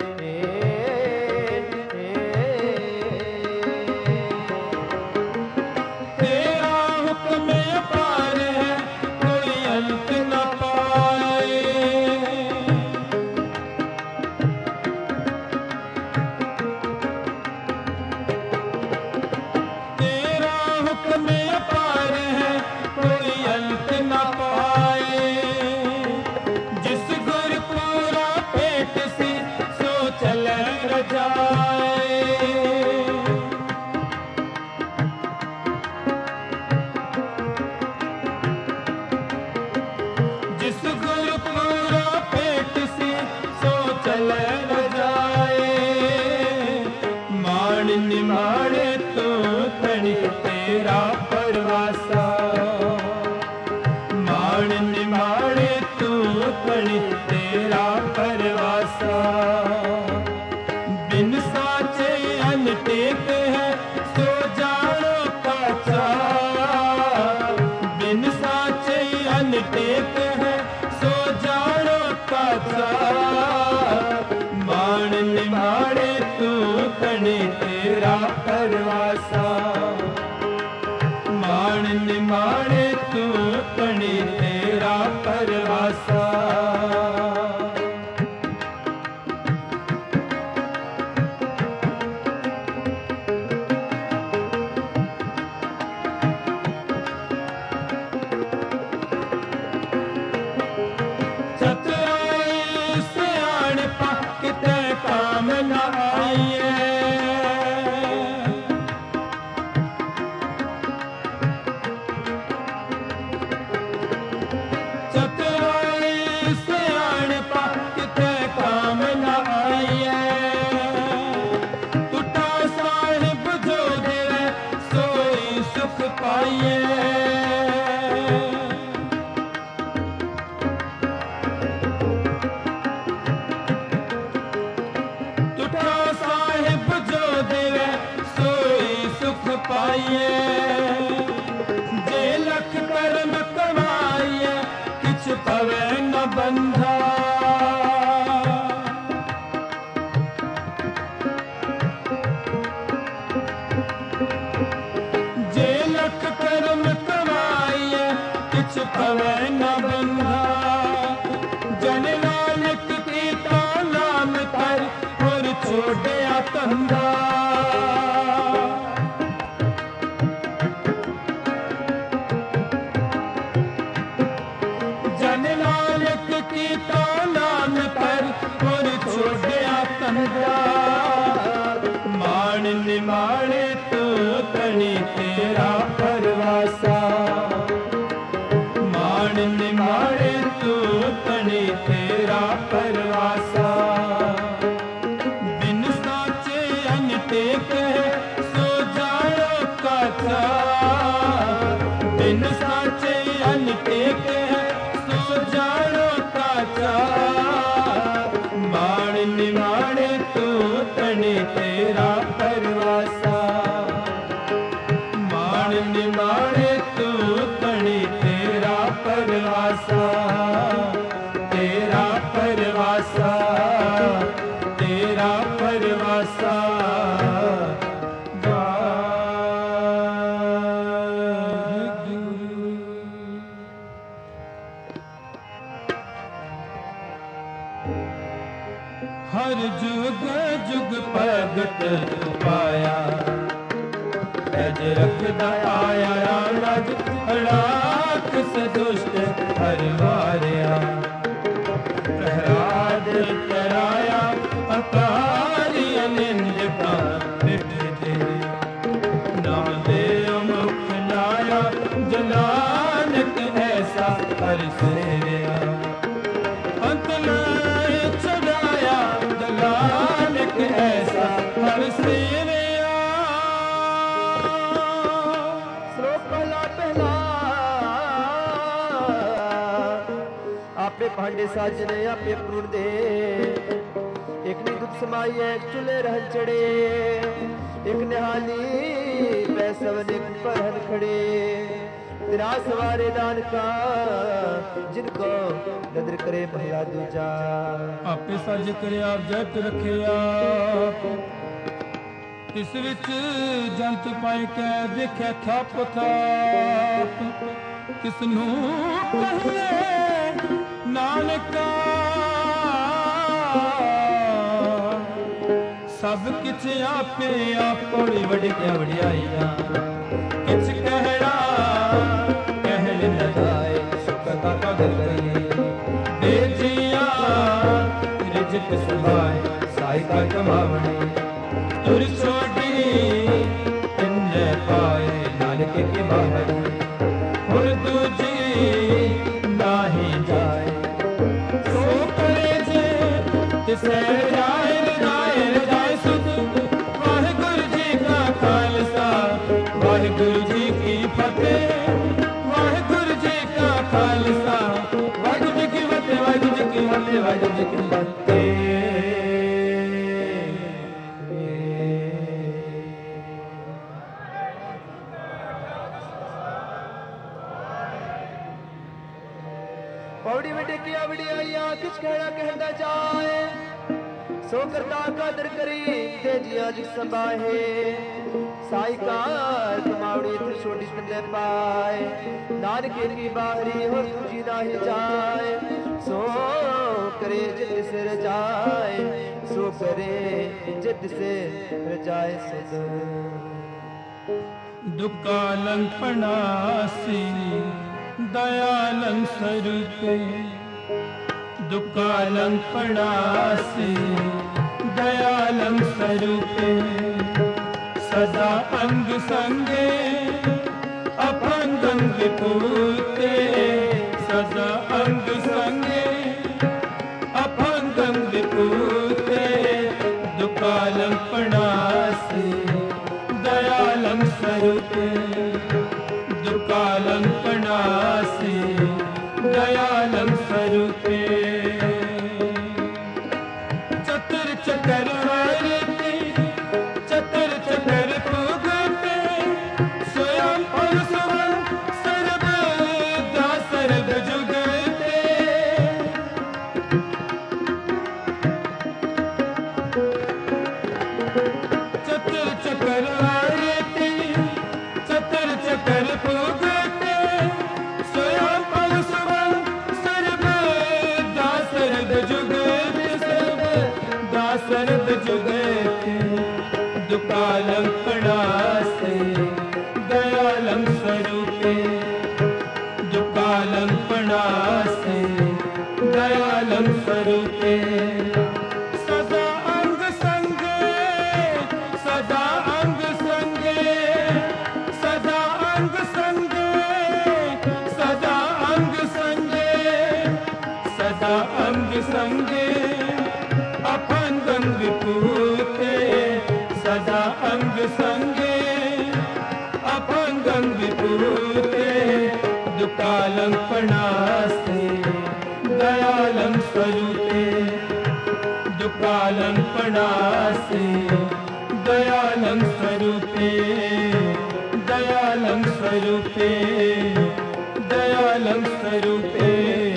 तेरा हुक्म अपार है कोई अंत न पाए। तेरा हुक्म अपार है कोई अंत न पाए। जिस गुरपुरा पेट सी सो चले रजाए। जिस गुरपुरा पेट सी सो चले रजाए। मान निमाणे तो तनी तेरा परवासा। मान निमाणे तो तनी तेरा परवासा। बिन साचे अनटेक है सो जानो काचा। बिन साचे अनटेक है सो जानो काचा। मान निमाणे तू तने तेरा परवासा। मान निमाणे तू तने तेरा परवासा। चतुराई सियाणपा किते काम न आईए। पवे न बंधा जन नानक कीता नाम कर और छोड़िया कंधा जन नानक कीता नाम कर और छोड़िया कंधा मान निमाणे तो तनी तेरा परवासा मान निमाणे तो तनी तेरा परवासा बिन साचे अनटेक सो जाओ काचा बिन साचे अनटेक सो जाओ काचा मान निमाणे तो तनी तेरा परवासा मान निमाणे तू तनी तेरा परवासा तेरा परवासा तेरा परवासा हर जुग जुग भगत पाया अज रखदा आया राम राज राख सदुष्ट हर वारिया प्रहलाद तराया अकारी अनिंद का मिट दे नाम दे मुख लाया जलानक ऐसा हर सेविया अंत लाए चढ़ाया जलानक ऐसा हर सेविया आपे भांडे साजने आपे पूर्ण दे एक नी दुख समाई है चुले रहन चढ़े एक निहाली पैसवन एक परहन खड़े तेरा सवारे दान का जिनको नदर करे भला दूजा आपे साज करे आप जट रखे आप तिस विच जंत पाए कै देखा थप थाप किसनू कहिए नानका सब किछ आपे आप कोड़ी वड़ी क्या वड़ियाइया किछ कहड़ा कहल न जाए सुख का कदर करिए बेजिया रिजक सुभाए साई का कमावणे तुर छोड़ी इन्ने पाए नानक के बाहर और दूजी नाही जाए तिसे जाए जाए जाए सुख वाहिगुरु जी का खालसा वाहिगुरु जी की फतेह वाहिगुरु जी का खालसा वाहिगुरु जी की फतेह वाहिगुरु जी की फतेह वाहिगुरु जी की फतेह पौड़ी में टेकिया बड़ियाइया किछ कहना कहना जाए सो करता कदर करी ते जिया जी संभाहे साई कार कमावड़ी त्र छोटी कंदे पाए नानके की बाहरी हो तुझी नाही जाए सो करे जित से रजाए सो करे जित से रजाए सद दुकालं पणासी दयालं स्वरूपे दुकालं पणासी दयालं स्वरूपे सदा अंग संगे अपंगं विपूते सदा अंग संगे अपंगं विपूते दुकालं पणासी दयालं स्वरूपे दुकालं पणासी दयालं स्वरूपे चतुर चकर वारती चतुर चकर पुगते स्वयं और सुवन सर्वदा सर्व जुगते चतुर चकर वारती चतुर चकर पुगते स्वयं और ਸਰਬ ਜੁਗਤੇ ਦੁਕਾਲੰ ਪਣਾਸੇ ਦਇਆਲੰ ਸਰੂਪੇ ਦੁਕਾਲੰ ਪਣਾਸੇ ਦਇਆਲੰ ਸਰੂਪੇ ਸਦਾ ਅੰਗ ਸੰਗੇ ਸਦਾ ਅੰਗ ਸੰਗੇ ਸਦਾ ਅੰਗ ਸੰਗੇ ਸਦਾ ਅੰਗ ਸੰਗੇ ਸਦਾ ਅੰਗ ਸੰਗੇ ਅਪੰਗੰ ਵਿਪੂਤੇ ਸਦਾ ਅੰਗ ਸੰਗੇ ਅਪੰਗੰ ਵਿਪੂਤੇ ਦੁਕਾਲੰ ਪਣਾਸੇ ਦਇਆਲੰ ਸਰੂਪੇ ਦੁਕਾਲੰ ਪਣਾਸੇ ਦਇਆਲੰ ਸਰੂਪੇ ਦਇਆਲੰ ਸਰੂਪੇ ਦਇਆਲੰ ਸਰੂਪੇ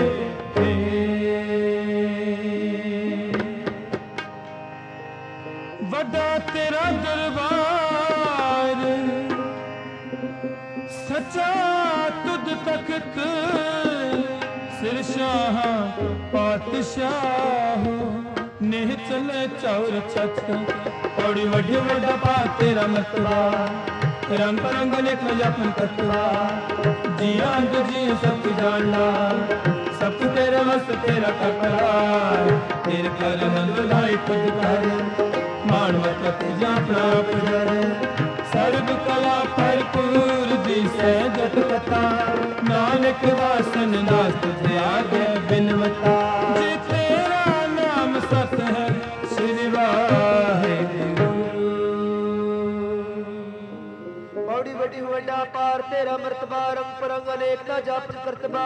ਵੱਡਾ ਤੇਰਾ ਦਰਬਾਰ ਸੱਚਾ ਤੁਧ ਤਖਤ ਸਿਰ ਸ਼ਾਹ ਪਾਤਸ਼ਾਹ ਨੇਹ ਚਲੇ ਚੌਰ ਛਤ ਔੜੀ ਵੱਡੀ ਵੱਡਾ ਪਾ ਤੇਰਾ ਮਤਵਾ ਰੰਗ ਰੰਗ ਲਿਖ ਜਪਨ ਕਤਵਾ ਜੀ ਅੰਗ ਜੀ ਸਭ ਜਾਣਨਾ ਸਭ ਤੇਰੇ ਵਸ ਤੇਰਾ ਕਰਤਾਰ ਤੇਰੇ ਕਰ ਹੰਦ ਲਾਇ ਖੁਦ ਕਰ ਮਾਨਵਤ ਜਾਂ ਪ੍ਰਾਪ ਜਰ ਸਰਬ ਕਲਾ ਭਰਪੂਰ ਦੀ ਸਹਿਜਤ ਕਥਾ ਨਾਨਕ ਦਾਸਨ ਦਾਸ ਤੁਝੇ ਆਗੇ ਬਿਨਵਤਾ ਜੇ ਤੇਰਾ ਨਾਮ ਸਤ ਹੈ ਸ੍ਰੀ ਵਾਹਿਗੁਰੂ ਬੜੀ ਵੱਡੀ ਵੱਡਾ ਪਾਰ ਤੇਰਾ ਮਰਤਬਾ ਰੰਗ ਪਰੰਗ ਅਨੇਕ ਦਾ ਜਪ ਕਰਤਬਾ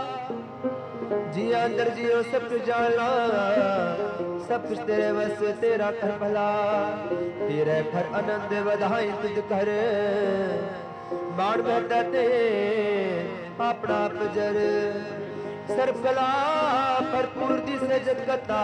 ਜੀ ਅੰਦਰ ਜੀਓ ਸਭ ਕੁਝ ਜਾਣਾ सब कुछ तेरे बस तेरा कर भला तेरे घर आनंद बधाई तुझ कर मान बैठा ते अपना पजर सर्व कला भरपूर दी से जग कथा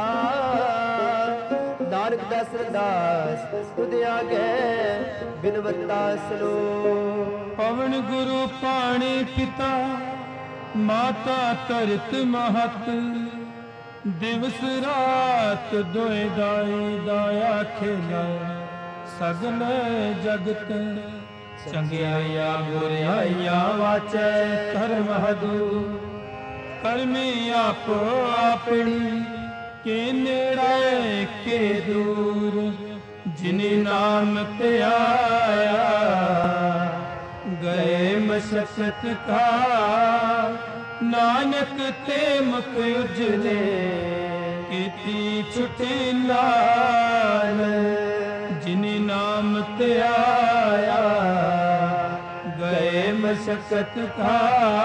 नानक दास रदास तुझ आगे बिनवता सुनो पवन गुरु पाणी पिता माता तरत महत दिवस रात दोए दाई दाया खेला सगल जगत चंगियाया बुराइया वाचे धर्म हदू करमी आपो अपनी के नेड़े के दूर जिनी नाम ते आया गए मशक्कत का नानक ते मुख उजले कीती छुटी लाल जिनी नाम ते आया गए मशक्कत का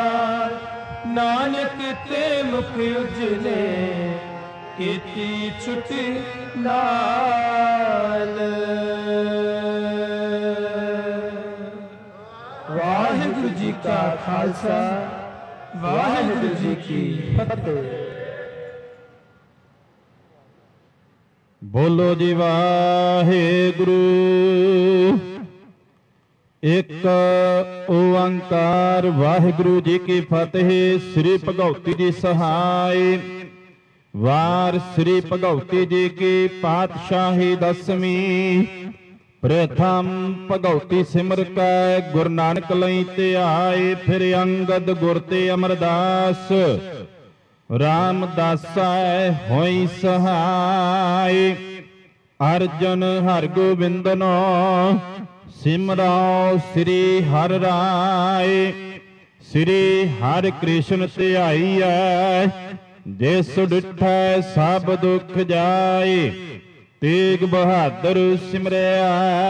नानक ते मुख उजले कीती छुटी लाल वाहिगुरु जी का खालसा वाहिगुरु जी की फतेह। बोलो जी वाहिगुरु एक ओंकार वाहिगुरु जी की फतेह। श्री भगवती जी सहाय वार श्री भगवती जी की पातशाही दसवीं प्रथम भगवती सिमर कै गुरु नानक लई ध्याए फिर अंगद गुर ते अमरदास रामदासा होई सहाय। अर्जन हर गोबिंदनो सिमराओ श्री हर राय। श्री हर कृष्ण ध्याईऐ जिस डिठै सब दुख जाए। तेग बहादुर सिमरिया